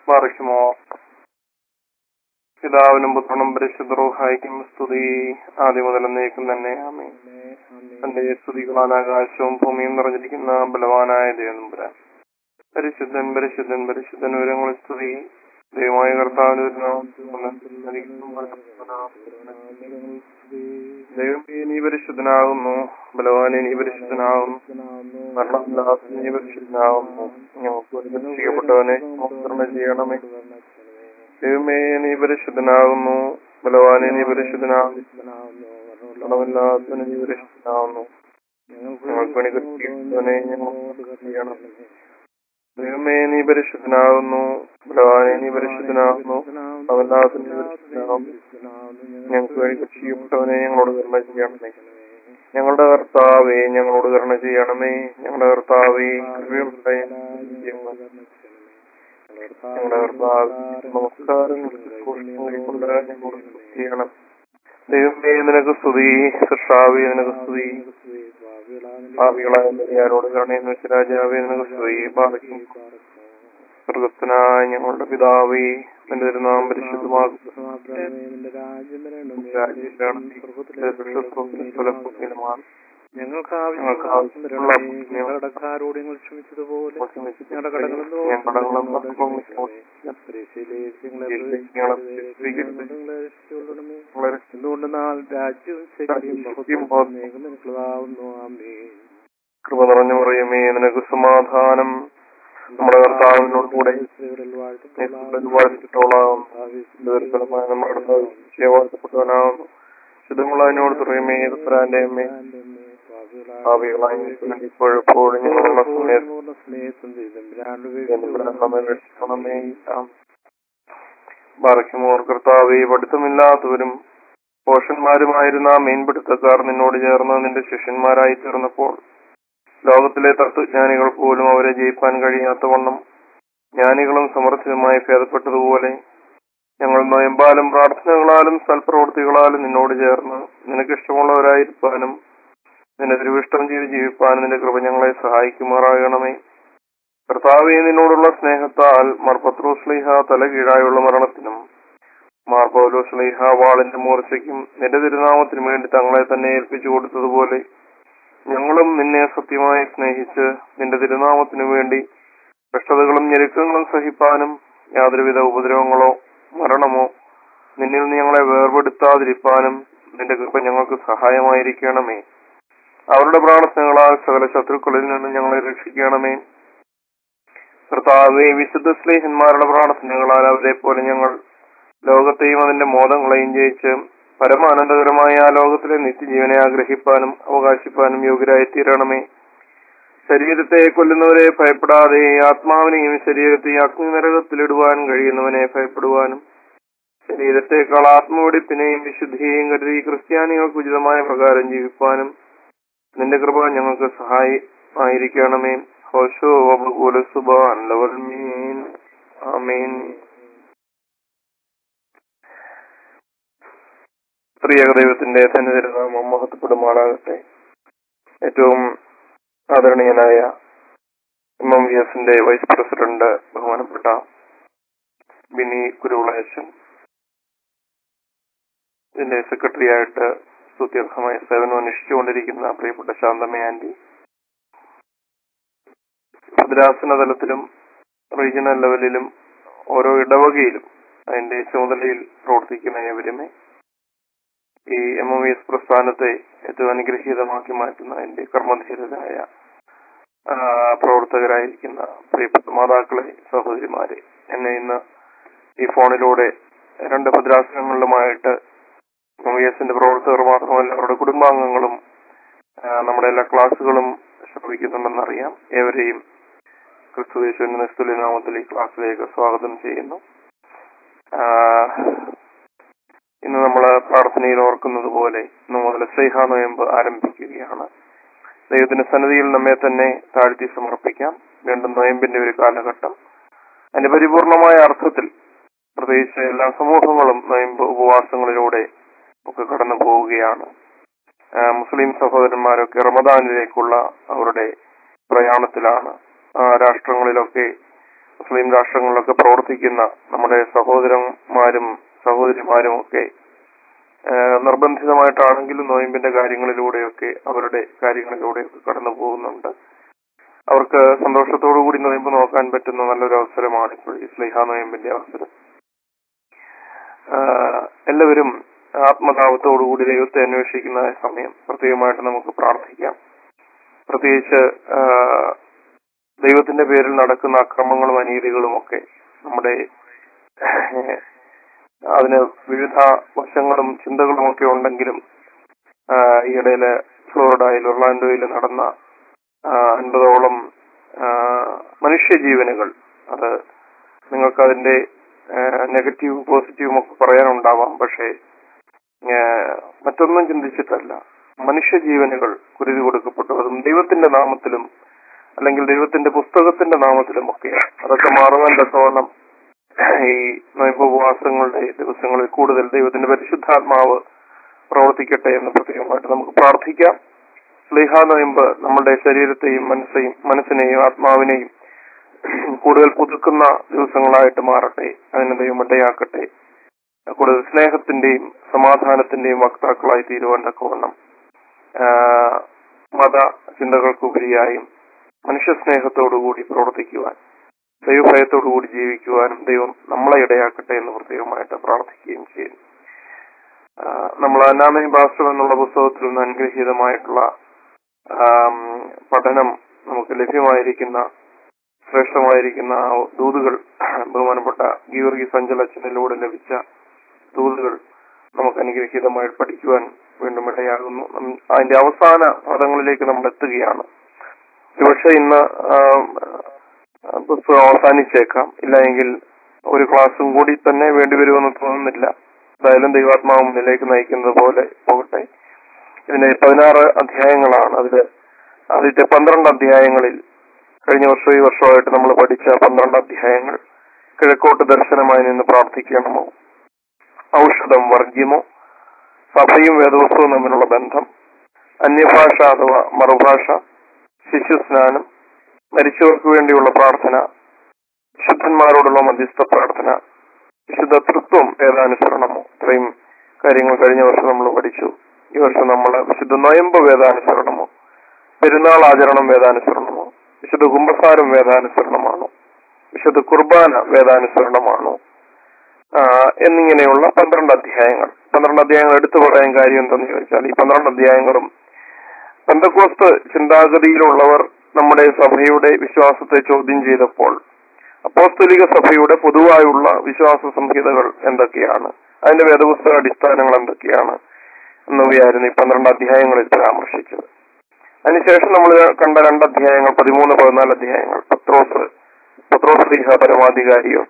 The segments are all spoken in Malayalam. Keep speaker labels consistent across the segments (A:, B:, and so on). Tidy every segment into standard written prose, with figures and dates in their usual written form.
A: ബാറയ്ക്കുമോ. പിതാവിനും പുത്രനും പരിശുദ്ധ റൂഹായിക്കും സ്തുതി, ആദ്യം മുതൽ എന്നേക്കും തന്നെ. ആമേൻ. തന്റെ സ്തുതികളാൽ ആകാശവും ഭൂമിയും നിറഞ്ഞിരിക്കുന്ന ബലവാനായ ദൈവനമ്പുരാൻ, പരിശുദ്ധൻ പരിശുദ്ധൻ പരിശുദ്ധൻ വിവരങ്ങളിൽ സ്തുതി. ദൈവമായ കർത്താവിന് ദൈവമേ നീ പരിശുദ്ധനാകുന്നു, ബലവാനെ നീ പരിശുദ്ധനാകുന്നു, മരണമില്ലാത്ത നീ പരിശുദ്ധനാകുന്നു. ഞങ്ങൾക്ക് രക്ഷിക്കപ്പെട്ടവനെ കരുണ ചെയ്യണമേ. ദൈവമേ നീ പരിശുദ്ധനാകുന്നു, ബലവാനെ നീ പരിശുദ്ധനാകുന്നു, മരണമില്ലാത്ത നീ പരിശുദ്ധനാകുന്നു. ഞങ്ങൾക്ക് വേണ്ടി രക്ഷിക്കപ്പെട്ടവനെ ഞങ്ങളോട് ചെയ്യണം. ദൈവമേ നീ പരിശുദ്ധനാകുന്നു, ബലവാനെ നീ പരിശുദ്ധനാകുന്നു, മരണമില്ലാത്ത നീ പരിശുദ്ധനാകുന്നു. ഞങ്ങൾക്ക് വേണ്ടി രക്ഷിക്കപ്പെട്ടവനെ ഞങ്ങളോട് കരുണ ചെയ്യണമേ. ഞങ്ങളുടെ കർത്താവേ ഞങ്ങളോട് കരുണ ചെയ്യണമേ. ഞങ്ങളുടെ കർത്താവേ ഞങ്ങളുടെ കർത്താവ് നമസ്കാരം കൊണ്ട് ഞങ്ങളോട് ചെയ്യണം. ദൈവമേ നിനക്ക് സ്തുതി, കർത്താവേ നിനക്ക് സ്തുതി. ഭാവികളായോട് കരുണയെന്ന് വെച്ച രാജാവേ നിനക്ക് സ്തുതി. ഭാവിക്കും സ്വർഗസ്ഥനായ ഞങ്ങളുടെ പിതാവേ നിന്റെ തിരുനാമം പരിശുദ്ധമാകും.
B: ഞങ്ങൾക്ക് ആവശ്യമുള്ള കടക്കാരോട് ഞങ്ങൾ ക്ഷമിച്ചതുപോലെ ഞങ്ങളുടെ കടങ്ങളും എന്തുകൊണ്ട് രാജ്യവും ശക്തിയും നിനക്കുള്ളതാവുന്നു. ആമേൻ.
A: കൃപ നിറഞ്ഞു പറയുമേ നിനക്ക് സമാധാനം. നമ്മുടെ കർത്താവിനോട് കൂടെ വാഴ്ത്തിട്ടോളാം. വാഴ്ത്തപ്പെട്ടവനാവുന്നു. ശുദ്ധമുള്ളതിനോട് പറയുമേ തമ്പുരാന്റെ അമ്മേ, ഭാവികളായി ഇപ്പോഴെപ്പോഴും ഞങ്ങളുടെ സമയത്തണമേ. ബാറയ്ക്കുമോർ കർത്താവേ, പഠിത്തമില്ലാത്തവരും പോഷന്മാരുമായിരുന്ന മീൻപിടുത്തക്കാർ നിന്നോട് ചേർന്ന് നിന്റെ ശിഷ്യന്മാരായി തീർന്നപ്പോൾ ലോകത്തിലെ തത്വജ്ഞാനികൾ പോലും അവരെ ജയിപ്പാൻ കഴിയാത്തവണ്ണം ജ്ഞാനികളും സമർത്ഥിതമായി ഭേദപ്പെട്ടതുപോലെ ഞങ്ങൾ നൊയമ്പാലും പ്രാർത്ഥനകളാലും സൽപ്രവൃത്തികളാലും നിന്നോട് ചേർന്ന് നിനക്കിഷ്ടമുള്ളവരായിരിക്കാനും നിന്റെ തിരുവിഷ്ടം ചെയ്ത് ജീവിപ്പാനും നിന്റെ കൃപ ഞങ്ങളെ സഹായിക്കുമാറാകണമേ. കർത്താവേ, നിന്നോടുള്ള സ്നേഹത്താൽ മാർ പത്രോസ് ശ്ലീഹ തല കീഴായുള്ള മരണത്തിനും മാർ പൗലോസ് ശ്ലീഹ വാളിന്റെ മൂർച്ചയ്ക്കും നിന്റെ തിരുനാമത്തിനു വേണ്ടി തങ്ങളെ തന്നെ ഏൽപ്പിച്ചു കൊടുത്തതുപോലെ ഞങ്ങളും നിന്നെ സത്യമായി സ്നേഹിച്ച് നിന്റെ തിരുനാമത്തിനു വേണ്ടി കഷ്ടതകളും ഞെരുക്കങ്ങളും സഹിപ്പാനും യാതൊരുവിധ ഉപദ്രവങ്ങളോ മരണമോ നിന്നിൽ നിന്ന് ഞങ്ങളെ വേർപെടുത്താതിരിപ്പാനും നിന്റെ കൃപ ഞങ്ങൾക്ക് സഹായമായിരിക്കണമേ. അവരുടെ പ്രാർത്ഥനകളാൽ സകല ശത്രുക്കളിൽ നിന്ന് ഞങ്ങളെ രക്ഷിക്കണമേ. കർത്താവേ, വിശുദ്ധ സ്നേഹന്മാരുടെ പ്രാർത്ഥനകളാൽ അവരെ പോലെ ഞങ്ങൾ ലോകത്തെയും അതിന്റെ മോദങ്ങളെയും ജയിച്ച് പരമാനന്ദകരമായ ആ ലോകത്തിലെ നിത്യജീവനെ ആഗ്രഹിപ്പാനും അവകാശിപ്പാനും യോഗ്യരായി തീരണമേ. ശരീരത്തെ കൊല്ലുന്നവരെ ഭയപ്പെടാതെ ആത്മാവിനെയും ശരീരത്തെയും അഗ്നിനരകത്തിലിടുവാൻ കഴിയുന്നവനെ ഭയപ്പെടുവാനും ശരീരത്തെക്കാൾ ആത്മവെടിപ്പിനെയും വിശുദ്ധിയെയും കരുതി ക്രിസ്ത്യാനികൾക്ക് ഉചിതമായ പ്രകാരം ജീവിപ്പാനും നിന്റെ കൃപ ഞങ്ങൾക്ക് സഹായമായിരിക്കണമേ. ഹോശോ വബുകൂല സുബാൻ ലവൽമീൻ. ആമീൻ. ത്രിയേക ദൈവത്തിന്റെ ധന്യതിരുനാമം മഹത്വപ്പെടുമാറാകട്ടെ. ഏറ്റവും ആദരണീയനായ MMVS വൈസ് പ്രസിഡന്റ് ബഹുമാനപ്പെട്ട ബിനി കുരുവിളയച്ചൻ, ഇതിന്റെ സെക്രട്ടറി ആയിട്ട് സ്തുത്യർഹമായ സേവനം അനുഷ്ഠിച്ചുകൊണ്ടിരിക്കുന്ന പ്രിയപ്പെട്ട ശാന്തമ്മ ആന്റി, ഭദ്രാസന തലത്തിലും റീജിയണൽ ലെവലിലും ഓരോ ഇടവകയിലും അതിന്റെ ചുമതലയിൽ പ്രവർത്തിക്കുന്ന ഏവരുമേ, ഈ MMVS പ്രസ്ഥാനത്തെ ഏറ്റവും അനുഗ്രഹീതമാക്കി മാറ്റുന്ന അതിന്റെ കർമ്മധീരരായ പ്രവർത്തകരായിരിക്കുന്ന പ്രിയപ്പെട്ട മാതാക്കളെ, സഹോദരിമാരെ, എന്നെ ഇന്ന് ഈ ഫോണിലൂടെ രണ്ട് ഭദ്രാസനങ്ങളിലുമായിട്ട് MMVS പ്രവർത്തകർ മാത്രമല്ല അവരുടെ കുടുംബാംഗങ്ങളും നമ്മുടെ എല്ലാ ക്ലാസ്സുകളും ശ്രമിക്കുന്നുണ്ടെന്നറിയാം. ഏവരെയും ക്രിസ്തുയേശുവിന്റെ നിസ്തുല്യ നാമത്തിൽ ഈ ക്ലാസ്സിലേക്ക് സ്വാഗതം ചെയ്യുന്നു. ഇന്ന് നമ്മൾ പ്രാർത്ഥനയിൽ ഓർക്കുന്നത് പോലെ ഇന്ന് മുതൽ സ്നേഹ നോയമ്പ് ആരംഭിക്കുകയാണ്. ദൈവത്തിന്റെ സന്നിധിയിൽ നമ്മെ തന്നെ താഴ്ത്തി സമർപ്പിക്കാം. വീണ്ടും നോയമ്പിന്റെ ഒരു കാലഘട്ടം. അതിന്റെ പരിപൂർണമായ അർത്ഥത്തിൽ പ്രത്യേകിച്ച് എല്ലാ സമൂഹങ്ങളും നോയമ്പ് ഉപവാസങ്ങളിലൂടെ ഒക്കെ കടന്നു പോവുകയാണ്. മുസ്ലിം സഹോദരന്മാരൊക്കെ റമദാനിലേക്കുള്ള അവരുടെ പ്രയാണത്തിലാണ്. രാഷ്ട്രങ്ങളിലൊക്കെ മുസ്ലിം രാഷ്ട്രങ്ങളിലൊക്കെ പ്രവർത്തിക്കുന്ന നമ്മുടെ സഹോദരിമാരും ഒക്കെ നിർബന്ധിതമായിട്ടാണെങ്കിലും നോയമ്പിന്റെ കാര്യങ്ങളിലൂടെയൊക്കെ അവരുടെ കാര്യങ്ങളിലൂടെയൊക്കെ കടന്നു പോകുന്നുണ്ട്. അവർക്ക് സന്തോഷത്തോടു കൂടി നോയമ്പ് നോക്കാൻ പറ്റുന്ന നല്ലൊരു അവസരമാണ് ഇപ്പോൾ ഈ സ്ലിഹാ നോയമ്പിന്റെ അവസരം. എല്ലാവരും ആത്മതാപത്തോടുകൂടി ദൈവത്തെ അന്വേഷിക്കുന്ന സമയം പ്രത്യേകമായിട്ട് നമുക്ക് പ്രാർത്ഥിക്കാം. പ്രത്യേകിച്ച് ദൈവത്തിന്റെ പേരിൽ നടക്കുന്ന അക്രമങ്ങളും അനീതികളും ഒക്കെ നമ്മുടെ അതിന് വിവിധ വശങ്ങളും ചിന്തകളും ഒക്കെ ഉണ്ടെങ്കിലും ഈയിടയില് ഫ്ലോറിഡയിൽ ഒർലാൻഡോയിൽ നടന്ന 50ഓളം മനുഷ്യജീവനുകൾ, അത് നിങ്ങൾക്ക് അതിന്റെ നെഗറ്റീവും പോസിറ്റീവും ഒക്കെ പറയാനുണ്ടാവാം. പക്ഷേ മറ്റൊന്നും ചിന്തിച്ചിട്ടല്ല, മനുഷ്യജീവനുകൾ കുരുതി കൊടുക്കപ്പെട്ടു. അതും ദൈവത്തിന്റെ നാമത്തിലും അല്ലെങ്കിൽ ദൈവത്തിന്റെ പുസ്തകത്തിന്റെ നാമത്തിലും ഒക്കെ. അതൊക്കെ മാറുവാൻ തക്കവണ്ണം ഈ നോയമ്പ് ഉപവാസങ്ങളുടെ ദിവസങ്ങളിൽ കൂടുതൽ ദൈവത്തിന്റെ പരിശുദ്ധാത്മാവ് പ്രവർത്തിക്കട്ടെ എന്ന് പ്രത്യേകമായിട്ട് നമുക്ക് പ്രാർത്ഥിക്കാം. സ്ലിഹാ നോയമ്പ് നമ്മുടെ ശരീരത്തെയും മനസ്സിനെയും ആത്മാവിനെയും കൂടുതൽ പുതുക്കുന്ന ദിവസങ്ങളായിട്ട് മാറട്ടെ. അതിന് ദൈവം ഇടയാക്കട്ടെ. കൂടുതൽ സ്നേഹത്തിന്റെയും സമാധാനത്തിന്റെയും വക്താക്കളായി തീരുവാൻ തക്കവണ്ണം മത ചിന്തകൾക്കുപരിയായും മനുഷ്യ സ്നേഹത്തോടുകൂടി പ്രവർത്തിക്കുവാൻ, ദൈവഭയത്തോടുകൂടി ജീവിക്കുവാനും ദൈവം നമ്മളെ ഇടയാക്കട്ടെ എന്ന് പ്രത്യേകമായിട്ട് പ്രാർത്ഥിക്കുകയും ചെയ്യുന്നു. നമ്മൾ അനാമയും ഭാസ്കരം എന്നുള്ള പുസ്തകത്തിൽ നിന്ന് അനുഗ്രഹീതമായിട്ടുള്ള പഠനം നമുക്ക് ലഭ്യമായിരിക്കുന്ന ശ്രേഷ്ഠമായിരിക്കുന്ന ദൂതുകൾ, ബഹുമാനപ്പെട്ട ഗീവർഗീസ് അഞ്ചലച്ചനിലൂടെ ലഭിച്ച ദൂതുകൾ നമുക്ക് അനുഗ്രഹീതമായി പഠിക്കുവാൻ വീണ്ടും ഇടയാകുന്നു. അതിന്റെ അവസാന പദങ്ങളിലേക്ക് നമ്മൾ എത്തുകയാണ്. പക്ഷെ ഇന്ന് പുസ്തകം അവസാനിച്ചേക്കാം, ഇല്ലെങ്കിൽ ഒരു ക്ലാസ്സും കൂടി തന്നെ വേണ്ടിവരുമെന്ന് തോന്നുന്നില്ല. എന്തായാലും ദൈവാത്മാവ് മുന്നിലേക്ക് നയിക്കുന്നത് പോലെ പോകട്ടെ. ഇതിന് 16 അധ്യായങ്ങളാണ്. അതില് ആദ്യത്തെ 12 അധ്യായങ്ങളിൽ കഴിഞ്ഞ വർഷവും ഈ വർഷമായിട്ട് നമ്മൾ പഠിച്ച 12 അധ്യായങ്ങൾ കിഴക്കോട്ട് ദർശനമായി നിന്ന് പ്രാർത്ഥിക്കണമോ, ഔഷധം വർഗ്യമോ, സഭയും വേദവസ്തുവും തമ്മിലുള്ള ബന്ധം, അന്യഭാഷ അഥവാ മറുഭാഷ, ശിശുസ്നാനം, മരിച്ചവർക്ക് വേണ്ടിയുള്ള പ്രാർത്ഥന, വിശുദ്ധന്മാരോടുള്ള മധ്യസ്ഥ പ്രാർത്ഥന, വിശുദ്ധ തൃത്വം വേദാനുസരണമോ. ഇത്രയും കാര്യങ്ങൾ കഴിഞ്ഞ വർഷം നമ്മൾ പഠിച്ചു. ഈ വർഷം നമ്മൾ വിശുദ്ധ നൊയമ്പ് വേദാനുസരണമോ, പെരുന്നാൾ ആചരണം വേദാനുസരണമോ, വിശുദ്ധ കുംഭസാരം വേദാനുസരണമാണോ, വിശുദ്ധ കുർബാന വേദാനുസരണമാണോ എന്നിങ്ങനെയുള്ള 12 അധ്യായങ്ങൾ. 12 അധ്യായങ്ങൾ എടുത്തു പറയാൻ കാര്യം എന്തെന്ന് ചോദിച്ചാൽ, ഈ 12 അധ്യായങ്ങളും പെന്തക്കോസ്ത് ചിന്താഗതിയിലുള്ളവർ നമ്മുടെ സഭയുടെ വിശ്വാസത്തെ ചോദ്യം ചെയ്തപ്പോൾ അപ്പോസ്തലിക സഭയുടെ പൊതുവായുള്ള വിശ്വാസ സംഹിതകൾ എന്തൊക്കെയാണ്, അതിന്റെ വേദപുസ്തക അടിസ്ഥാനങ്ങൾ എന്തൊക്കെയാണ് എന്നിവയായിരുന്നു ഈ 12 അധ്യായങ്ങളിൽ പരാമർശിച്ചത്. അതിനുശേഷം നമ്മൾ കണ്ട 2 അധ്യായങ്ങൾ, 13, 14 അധ്യായങ്ങൾ, പത്രോസ് പരമാധികാരിയും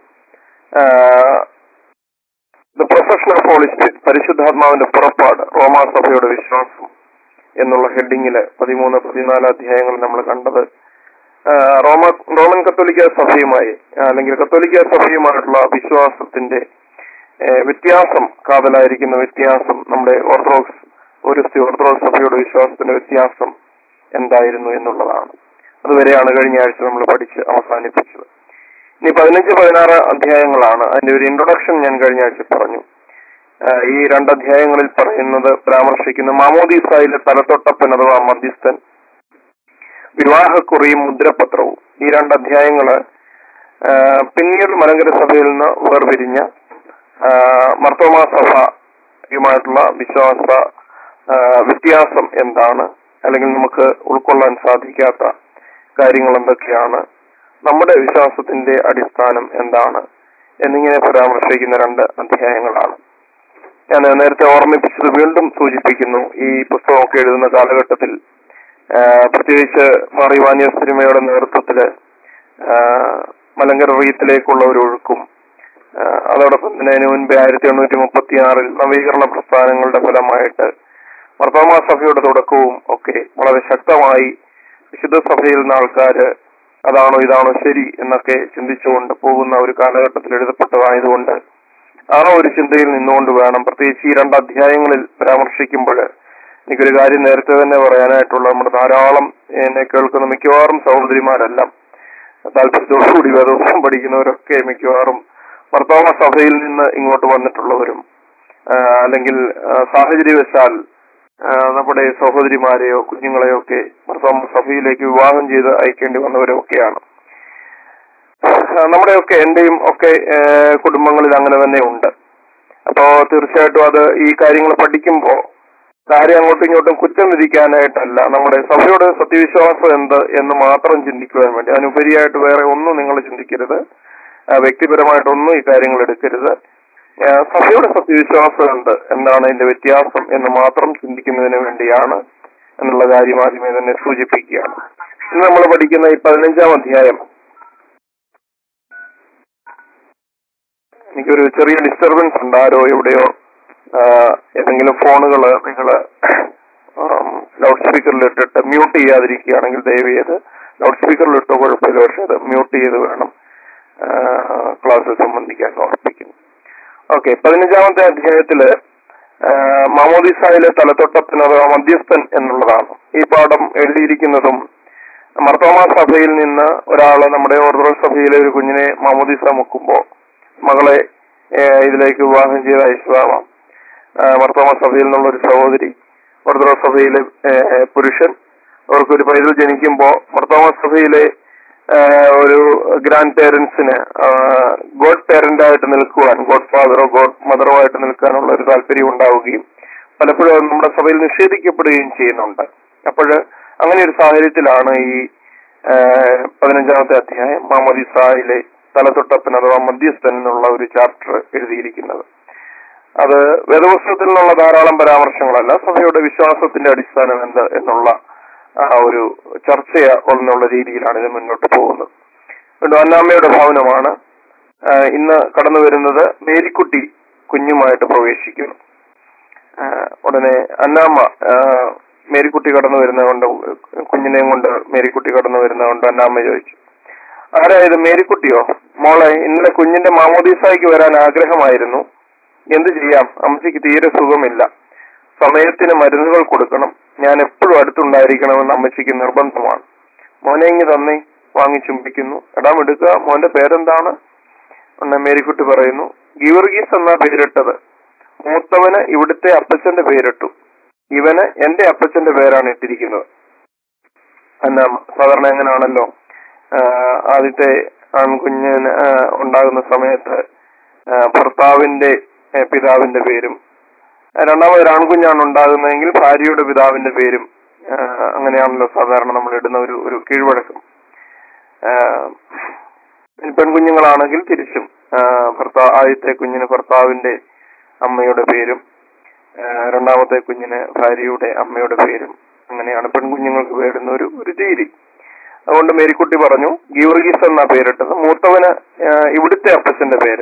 A: the profession of holy spirit, പരിശുദ്ധാത്മാവിന്റെ പുറപ്പാട്, റോമാസഭയുടെ വിശ്വാസം എന്നുള്ള ഹെഡിങ്ങില് 13, 14 അധ്യായങ്ങൾ നമ്മൾ കണ്ടത് റോമൻ കത്തോലിക്ക സഭയുമായി അല്ലെങ്കിൽ കത്തോലിക്ക സഭയുമായിട്ടുള്ള വിശ്വാസത്തിന്റെ വ്യത്യാസം, കാതലായിരിക്കുന്ന വ്യത്യാസം, നമ്മുടെ ഓർത്തഡോക്സ് സഭയുടെ വിശ്വാസത്തിന്റെ വ്യത്യാസം എന്തായിരുന്നു എന്നുള്ളതാണ്. അതുവരെയാണ് കഴിഞ്ഞ ആഴ്ച നമ്മൾ പഠിച്ച് അവസാനിപ്പിച്ചത്. ഇനി 15, 16 അധ്യായങ്ങളാണ്. അതിന്റെ ഒരു ഇൻട്രൊഡക്ഷൻ ഞാൻ കഴിഞ്ഞ ആഴ്ച പറഞ്ഞു. ഈ 2 അധ്യായങ്ങളിൽ പരാമർശിക്കുന്ന മാമോദീസായിലെ തലത്തൊട്ടപ്പൻ അഥവാ മധ്യസ്ഥൻ, വിവാഹക്കുറിയും മുദ്രപത്രവും. ഈ 2 അധ്യായങ്ങള് പിന്നീട് മലങ്കര സഭയിൽ നിന്ന് വേർപിരിഞ്ഞ മർത്തോമാ സഭയുമായിട്ടുള്ള വിശ്വാസ വ്യത്യാസം എന്താണ്, അല്ലെങ്കിൽ നമുക്ക് ഉൾക്കൊള്ളാൻ സാധിക്കാത്ത കാര്യങ്ങൾ എന്തൊക്കെയാണ്, നമ്മുടെ വിശ്വാസത്തിന്റെ അടിസ്ഥാനം എന്താണ് എന്നിങ്ങനെ പരാമർശിക്കുന്ന 2 അധ്യായങ്ങളാണ്. ഞാൻ നേരത്തെ ഓർമ്മിപ്പിച്ചത് വീണ്ടും സൂചിപ്പിക്കുന്നു. ഈ പുസ്തകമൊക്കെ എഴുതുന്ന കാലഘട്ടത്തിൽ പ്രത്യേകിച്ച് ഫാദർ ഇവാനിയോസ് തിരുമേനിയുടെ നേതൃത്വത്തില് മലങ്കര റീത്തിലേക്കുള്ള ഒരു ഒഴുക്കും, അതോടൊപ്പം തന്നെ അതിനു മുൻപേ 1836 നവീകരണ പ്രസ്ഥാനങ്ങളുടെ ഫലമായിട്ട് മർത്തോമാ സഭയുടെ തുടക്കവും ഒക്കെ വളരെ ശക്തമായി വിശുദ്ധ സഭയിൽ നിന്ന് ആൾക്കാര് അതാണോ ഇതാണോ ശരി എന്നൊക്കെ ചിന്തിച്ചുകൊണ്ട് പോകുന്ന ഒരു കാലഘട്ടത്തിൽ എഴുതപ്പെട്ടതായതുകൊണ്ട് ആ ഒരു ചിന്തയിൽ നിന്നുകൊണ്ട് വേണം പ്രത്യേകിച്ച് ഈ 2 അധ്യായങ്ങളിൽ പരാമർശിക്കുമ്പോൾ എനിക്കൊരു കാര്യം നേരത്തെ തന്നെ പറയാനായിട്ടുള്ള, നമ്മുടെ ധാരാളം എന്നെ കേൾക്കുന്ന മിക്കവാറും സഹോദരിമാരെല്ലാം താല്പര്യത്തോടുകൂടി വേദോത്സവം പഠിക്കുന്നവരൊക്കെ മിക്കവാറും മാർത്തോമാ സഭയിൽ നിന്ന് ഇങ്ങോട്ട് വന്നിട്ടുള്ളവരും അല്ലെങ്കിൽ സാഹചര്യവശാൽ നമ്മുടെ സഹോദരിമാരെയോ കുഞ്ഞുങ്ങളെയോ ഒക്കെ മാർത്തോമാ സഭയിലേക്ക് വിവാഹം ചെയ്ത് അയക്കേണ്ടി വന്നവരും ഒക്കെയാണ്. നമ്മുടെയൊക്കെ എന്റെയും ഒക്കെ കുടുംബങ്ങളിൽ അങ്ങനെ തന്നെ ഉണ്ട്. അപ്പോ തീർച്ചയായിട്ടും അത് ഈ കാര്യങ്ങൾ പഠിക്കുമ്പോൾ കാര്യം അങ്ങോട്ടും ഇങ്ങോട്ടും കുറ്റം വിധിക്കാനായിട്ടല്ല, നമ്മുടെ സഭയുടെ സത്യവിശ്വാസം എന്ത് എന്ന് മാത്രം ചിന്തിക്കുവാൻ വേണ്ടി. അതിനുപരിയായിട്ട് വേറെ ഒന്നും നിങ്ങൾ ചിന്തിക്കരുത്, വ്യക്തിപരമായിട്ടൊന്നും ഈ കാര്യങ്ങൾ എടുക്കരുത്. സഭയുടെ സത്യവിശ്വാസം എന്ത്, എന്താണ് അതിന്റെ വ്യത്യാസം എന്ന് മാത്രം ചിന്തിക്കുന്നതിന് വേണ്ടിയാണ് എന്നുള്ള കാര്യം ആദ്യമേ തന്നെ സൂചിപ്പിക്കുകയാണ്. ഇന്ന് നമ്മൾ പഠിക്കുന്ന ഈ 15-ാം അധ്യായം, എനിക്കൊരു ചെറിയ ഡിസ്റ്റർബൻസ് ഉണ്ട്. ആരോ എവിടെയോ ഏതെങ്കിലും ഫോണുകള് നിങ്ങൾ ലൗഡ് സ്പീക്കറിൽ ഇട്ടിട്ട് മ്യൂട്ട് ചെയ്യാതിരിക്കുകയാണെങ്കിൽ ദയവ് ചെയ്ത് ലൗഡ് സ്പീക്കറിൽ ഇട്ടോ കുഴപ്പമില്ല, പക്ഷെ അത് മ്യൂട്ട് ചെയ്ത് വേണം ക്ലാസ്സിൽ സംബന്ധിക്കാൻ ഓർപ്പിക്കുന്നു. ഓക്കെ, 15-ാമത്തെ അധ്യായത്തില് മാമോദീസായിലെ തലതൊട്ടപ്പൻ അഥവാ മധ്യസ്ഥൻ എന്നുള്ളതാണ്. ഈ പാഠം എഴുതിയിരിക്കുന്നതും മാർത്തോമാ സഭയിൽ നിന്ന് ഒരാള് നമ്മുടെ ഓർത്തഡോക്സ് സഭയിലെ ഒരു കുഞ്ഞിനെ മാമോദീസ മുക്കുമ്പോ മകളെ ഇതിലേക്ക് വിവാഹം ചെയ്ത് അയച്ചതാവാം. മാർത്തോമാ സഭയിൽ നിന്നുള്ള ഒരു സഹോദരി, ഓർത്തഡോക്സ് സഭയിലെ പുരുഷൻ, അവർക്കൊരു പൈതൽ ജനിക്കുമ്പോ മാർത്തോമാ സഭയിലെ ഒരു ഗ്രാൻഡ് പേരൻസിന് ഗോഡ് പേരന്റായിട്ട് നിൽക്കുവാൻ, ഗോഡ് ഫാദറോ ഗോഡ് മദറോ ആയിട്ട് നിൽക്കാനുള്ള ഒരു താല്പര്യം ഉണ്ടാവുകയും പലപ്പോഴും അത് നമ്മുടെ സഭയിൽ നിഷേധിക്കപ്പെടുകയും ചെയ്യുന്നുണ്ട്. അപ്പോൾ അങ്ങനെ ഒരു സാഹചര്യത്തിലാണ് ഈ 15-ാമത്തെ അധ്യായം മാമോദീസായിലെ തലതൊട്ടപ്പൻ അഥവാ മധ്യസ്ഥൻ എന്നുള്ള ഒരു ചാപ്റ്റർ എഴുതിയിരിക്കുന്നത്. അത് വേദപുസ്തകത്തിൽ നിന്നുള്ള ധാരാളം പരാമർശങ്ങളല്ല, സഭയുടെ വിശ്വാസത്തിന്റെ അടിസ്ഥാനം എന്ത് എന്നുള്ള ഒരു ചർച്ച എന്നുള്ള രീതിയിലാണ് ഇത് മുന്നോട്ട് പോകുന്നത്. വീണ്ടും അന്നാമ്മയുടെ ഭവനമാണ് ഇന്ന് കടന്നു വരുന്നത്. മേരിക്കുട്ടി കുഞ്ഞുമായിട്ട് പ്രവേശിക്കുന്നു. ഉടനെ അന്നാമ്മ മേരിക്കുട്ടി കടന്നു വരുന്നതുകൊണ്ട്, കുഞ്ഞിനെയും കൊണ്ട് മേരിക്കുട്ടി കടന്നു വരുന്നതുകൊണ്ട് അന്നാമ്മ ചോദിച്ചു, ആരായത് മേരിക്കുട്ടിയോ? മോളെ, ഇന്നലെ കുഞ്ഞിന്റെ മാമോദീസായ്ക്ക് വരാൻ ആഗ്രഹമായിരുന്നു. എന്ത് ചെയ്യാം, അമ്മച്ചിക്ക് തീരെ സുഖമില്ല. സമയത്തിന് മരുന്നുകൾ കൊടുക്കണം. ഞാൻ എപ്പോഴും അടുത്തുണ്ടായിരിക്കണമെന്ന് അമ്മച്ചിക്ക് നിർബന്ധമാണ്. മോനെ ഇങ്ങ് തന്നേ. വാങ്ങി ചുംബിക്കുന്നു. എടാ എടുക്കുക, മോന്റെ പേരെന്താണ്? മേരിക്കുട്ടി പറയുന്നു, ഗീവർഗീസ് എന്നാ പേരിട്ടത്. മൂത്തവന് ഇവിടുത്തെ അപ്പച്ചന്റെ പേരിട്ടു. ഇവന് എന്റെ അപ്പച്ചന്റെ പേരാണ് ഇട്ടിരിക്കുന്നത്. അന്നാമ്മ സാധാരണ എങ്ങനെയാണല്ലോ, ആദ്യത്തെ ആൺകുഞ്ഞിന് ഉണ്ടാകുന്ന സമയത്ത് ഭർത്താവിന്റെ പിതാവിന്റെ പേരും, രണ്ടാമതൊരു ആൺകുഞ്ഞാണ് ഉണ്ടാകുന്നതെങ്കിൽ ഭാര്യയുടെ പിതാവിന്റെ പേരും, അങ്ങനെയാണല്ലോ സാധാരണ നമ്മൾ ഇടുന്ന ഒരു കീഴ്വഴക്കം. പെൺകുഞ്ഞുങ്ങളാണെങ്കിൽ തിരിച്ചും, ആദ്യത്തെ കുഞ്ഞിന് ഭർത്താവിന്റെ അമ്മയുടെ പേരും, രണ്ടാമത്തെ കുഞ്ഞിന് ഭാര്യയുടെ അമ്മയുടെ പേരും, അങ്ങനെയാണ് പെൺകുഞ്ഞുങ്ങൾക്ക് പേരുന്ന ഒരു രീതി. അതുകൊണ്ട് മേരിക്കുട്ടി പറഞ്ഞു, ഗീവർഗീസ് എന്നാ പേരിട്ടത്. മൂത്തവന് ഇവിടുത്തെ അപ്പച്ചന്റെ പേര്,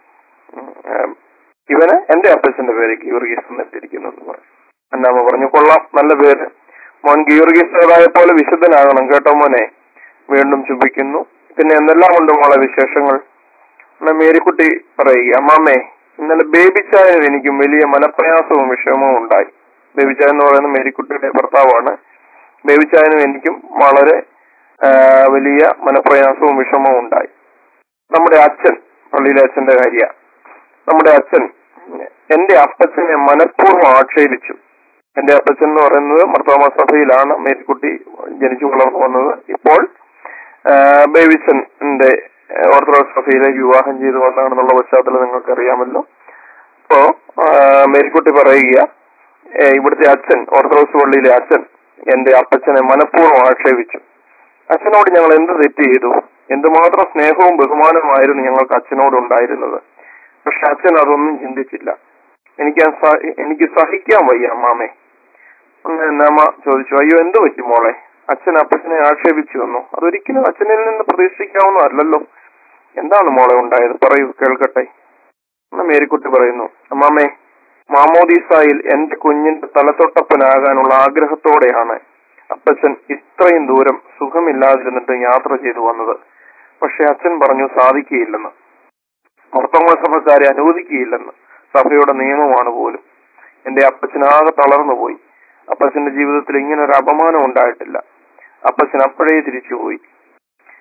A: ഇവന് എന്റെ അപ്പച്ചന്റെ പേര് ഗീവർഗീസ് എന്നിട്ടിരിക്കുന്നു എന്ന് പറഞ്ഞു. അന്നാമ്മ പറഞ്ഞു, കൊള്ളാം, നല്ല പേര്. മോൻ ഗീവർഗീസ് പോലെ വിശുദ്ധനാകണം കേട്ടോ മോനെ. വീണ്ടും ചുംബിക്കുന്നു. പിന്നെ എന്തെല്ലാം ഉണ്ട് മോളെ വിശേഷങ്ങൾ? മേരിക്കുട്ടി പറയുക, അമ്മാമ്മേ, ഇന്നലെ ബേബിച്ചായനും എനിക്കും വലിയ മനപ്രയാസവും വിഷമവും ഉണ്ടായി. ബേബിച്ചായൻ എന്ന് പറയുന്ന മേരിക്കുട്ടിയുടെ ഭർത്താവാണ്. ബേബിച്ചായനും എനിക്കും വളരെ വലിയ മനപ്രയാസവും വിഷമവും ഉണ്ടായി. നമ്മുടെ അച്ഛൻ, പള്ളിയിലെ അച്ഛന്റെ കാര്യ, നമ്മുടെ അച്ഛൻ എന്റെ അപ്പച്ചനെ മനഃപൂർവ്വം ആക്ഷേപിച്ചു. എന്റെ അപ്പച്ചൻ എന്ന് പറയുന്നത് മാർത്തോമാ സഭയിലാണ് മേരിക്കുട്ടി ജനിച്ചു വളർന്നു വന്നത്. ഇപ്പോൾ ബേബിച്ചന്റെ ഓർത്തഡോക്സ് സഭയിലേക്ക് വിവാഹം ചെയ്തു വന്നതാണെന്നുള്ള പശ്ചാത്തലം നിങ്ങൾക്ക് അറിയാമല്ലോ. അപ്പോ മേരിക്കുട്ടി പറയുക, ഇവിടുത്തെ അച്ഛൻ, ഓർത്തഡോക്സ് പള്ളിയിലെ അച്ഛൻ എന്റെ അപ്പച്ചനെ മനഃപൂർവ്വം ആക്ഷേപിച്ചു. അച്ഛനോട് ഞങ്ങൾ എന്ത് തെറ്റ് ചെയ്തു? എന്തുമാത്രം സ്നേഹവും ബഹുമാനവുമായിരുന്നു ഞങ്ങൾക്ക് അച്ഛനോട് ഉണ്ടായിരുന്നത്. പക്ഷെ അച്ഛൻ അതൊന്നും ചിന്തിച്ചില്ല. എനിക്ക് സഹിക്കാൻ വയ്യ അമ്മാമേ. അമ്മ ചോദിച്ചു, അയ്യോ എന്ത് പറ്റി മോളെ? അച്ഛൻ അപ്പച്ചനെ ആക്ഷേപിച്ചു വന്നു. അതൊരിക്കലും അച്ഛനിൽ നിന്ന് പ്രതീക്ഷിക്കാവുന്നതല്ലോ. എന്താണ് മോളെ ഉണ്ടായത്? പറയൂ, കേൾക്കട്ടെ. മേരിക്കുട്ടി പറയുന്നു, അമ്മാമേ, മാമോദീസായിൽ എന്റെ കുഞ്ഞിന്റെ തലതൊട്ടപ്പനാകാനുള്ള ആഗ്രഹത്തോടെയാണ് അപ്പച്ചൻ ഇത്രയും ദൂരം സുഖമില്ലാതിരുന്നിട്ട് യാത്ര ചെയ്തു വന്നത്. പക്ഷെ അച്ഛൻ പറഞ്ഞു സാധിക്കുകയില്ലെന്ന്, മാർത്തോമാ സഭക്കാരെ അനുവദിക്കുകയില്ലെന്ന്. സഭയുടെ നിയമമാണ് പോലും. എന്റെ അപ്പച്ചനാകെ തളർന്നുപോയി. അപ്പച്ചന്റെ ജീവിതത്തിൽ ഇങ്ങനെ ഒരു അപമാനം ഉണ്ടായിട്ടില്ല. അപ്പച്ചൻ അപ്പോഴേ തിരിച്ചുപോയി.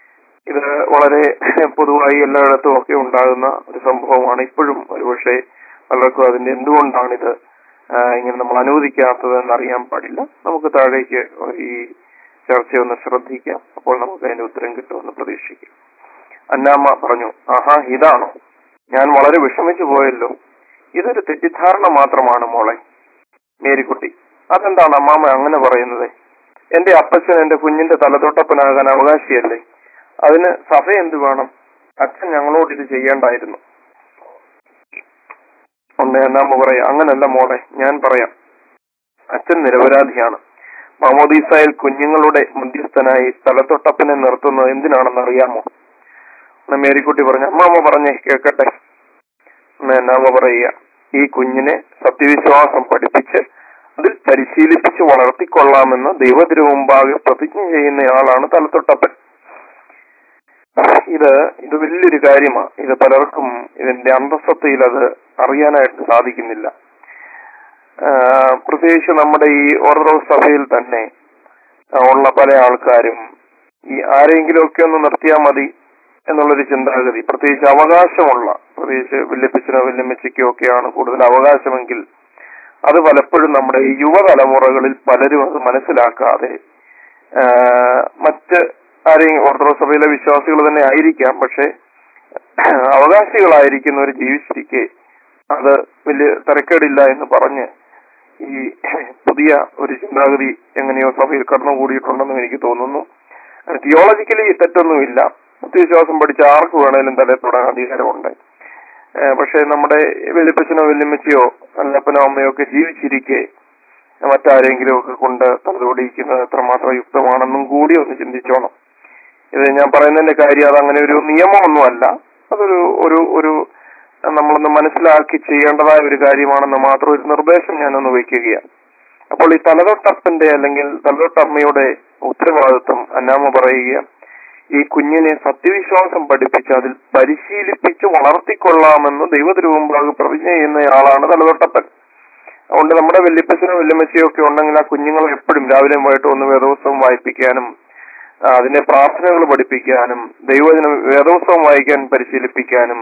A: ഇത് വളരെ പൊതുവായി എല്ലായിടത്തും ഒക്കെ ഉണ്ടാകുന്ന ഒരു സംഭവമാണ്. ഇപ്പോഴും ഒരുപക്ഷെ പലർക്കും അതിന്റെ എന്തുകൊണ്ടാണിത് ഇങ്ങനെ നമ്മൾ അനുവദിക്കാത്തത് എന്നറിയാൻ പാടില്ല. നമുക്ക് താഴേക്ക് ഈ ചർച്ചയൊന്ന് ശ്രദ്ധിക്കാം. അപ്പോൾ നമുക്ക് അതിന്റെ ഉത്തരം കിട്ടുമെന്ന് പ്രതീക്ഷിക്കാം. അന്നാമ്മ പറഞ്ഞു, ആഹാ, ഇതാണോ? ഞാൻ വളരെ വിഷമിച്ചു പോയല്ലോ. ഇതൊരു തെറ്റിദ്ധാരണ മാത്രമാണ് മോളെ. മേരിക്കുട്ടി, അതെന്താണ് അമ്മാമ്മ അങ്ങനെ പറയുന്നത്? എന്റെ അപ്പച്ചൻ എന്റെ കുഞ്ഞിന്റെ തലതൊട്ടപ്പനാകാൻ അവകാശിയല്ലേ? അതിന് സഭ എന്ത് വേണം? അച്ഛൻ ഞങ്ങളോട് ഇത് ചെയ്യേണ്ടായിരുന്നു. അന്നാമ്മ പറയാ, അങ്ങനല്ല മോളെ, ഞാൻ പറയാം. അച്ഛൻ നിരപരാധിയാണ്. മാമോദീസായിൽ കുഞ്ഞുങ്ങളുടെ മധ്യസ്ഥനായി തലതൊട്ടപ്പനെ നിർത്തുന്നത് എന്തിനാണെന്ന് അറിയാമോ? മേരിക്കുട്ടി പറഞ്ഞു, അമ്മാമ്മ പറഞ്ഞേ കേൾക്കട്ടെ. അന്നാമ്മ പറയുക, ഈ കുഞ്ഞിനെ സത്യവിശ്വാസം പഠിപ്പിച്ച് അതിൽ പരിശീലിപ്പിച്ച് വളർത്തിക്കൊള്ളാമെന്ന് ദൈവത്തിനു മുമ്പാകെ പ്രതിജ്ഞ ചെയ്യുന്നയാളാണ് തലതൊട്ടപ്പൻ. ഇത് വലിയൊരു കാര്യമാണ്. ഇത് പലർക്കും ഇതിന്റെ അന്തസത്തയിൽ അത് അറിയാനായിട്ട് സാധിക്കുന്നില്ല. പ്രത്യേകിച്ച് നമ്മുടെ ഈ ഓർത്തഡോക്സ് സഭയിൽ തന്നെ ഉള്ള പല ആൾക്കാരും ഈ ആരെങ്കിലും ഒക്കെ ഒന്ന് നിർത്തിയാൽ മതി എന്നുള്ളൊരു ചിന്താഗതി, പ്രത്യേകിച്ച് അവകാശമുള്ള, പ്രത്യേകിച്ച് വല്യപ്പച്ചനോ വല്യമ്മച്ചയ്ക്കോ ഒക്കെയാണ് കൂടുതൽ അവകാശമെങ്കിൽ അത് പലപ്പോഴും നമ്മുടെ ഈ യുവതലമുറകളിൽ പലരും അത് മനസ്സിലാക്കാതെ മറ്റ് ആരെയും ഓർത്തഡോക്സ് സഭയിലെ വിശ്വാസികൾ തന്നെ ആയിരിക്കാം, പക്ഷെ അവകാശികളായിരിക്കുന്നവർ ജീവിച്ചിരിക്കെ അത് വലിയ തരക്കേടില്ല എന്ന് പറഞ്ഞ് ഈ പുതിയ ഒരു ചിന്താഗതി എങ്ങനെയോ സഭയിൽ കടന്നുകൂടിയിട്ടുണ്ടെന്നും എനിക്ക് തോന്നുന്നു. തിയോളജിക്കലി തെറ്റൊന്നുമില്ല. സത്യവിശ്വാസം പഠിച്ച ആർക്ക് വേണേലും തലയിൽ തൊടാൻ അധികാരമുണ്ട്. പക്ഷെ നമ്മുടെ വല്യപ്പച്ചനോ വല്യമ്മച്ചയോ അല്ലപ്പനോ അമ്മയോ ഒക്കെ ജീവിച്ചിരിക്കെ മറ്റാരെങ്കിലും ഒക്കെ കൊണ്ട് തലതൊടിയിക്കുന്നത് എത്രമാത്രം യുക്തമാണെന്നും കൂടി ഒന്ന് ചിന്തിച്ചോണം. ഇത് ഞാൻ പറയുന്നതിന്റെ കാര്യം അതങ്ങനെ ഒരു നിയമമൊന്നുമല്ല, അതൊരു ഒരു ഒരു നമ്മളൊന്ന് മനസ്സിലാക്കി ചെയ്യേണ്ടതായ ഒരു കാര്യമാണെന്ന് മാത്രം ഒരു നിർദ്ദേശം ഞാനൊന്ന് വയ്ക്കുകയാണ്. അപ്പോൾ ഈ തലതൊട്ടപ്പന്റെ അല്ലെങ്കിൽ തലതൊട്ടമ്മയുടെ ഉത്തരവാദിത്വം അന്നാമ്മ പറയുക, ഈ കുഞ്ഞിനെ സത്യവിശ്വാസം പഠിപ്പിച്ച് അതിൽ പരിശീലിപ്പിച്ച് വളർത്തിക്കൊള്ളാമെന്ന് ദൈവത്തിനു മുമ്പാകെ പ്രതിജ്ഞ ചെയ്യുന്നയാളാണ് തലതൊട്ടപ്പൻ. അതുകൊണ്ട് നമ്മുടെ വല്യപ്പച്ചനോ വല്യമ്മച്ചയോ ഒക്കെ ഉണ്ടെങ്കിൽ ആ കുഞ്ഞുങ്ങളെ എപ്പോഴും രാവിലെയും വൈകിട്ടും ഒന്ന് വേദോത്സവം വായിപ്പിക്കാനും അതിന്റെ പ്രാർത്ഥനകൾ പഠിപ്പിക്കാനും ദൈവവചനം വേദോത്സവം വായിക്കാൻ പരിശീലിപ്പിക്കാനും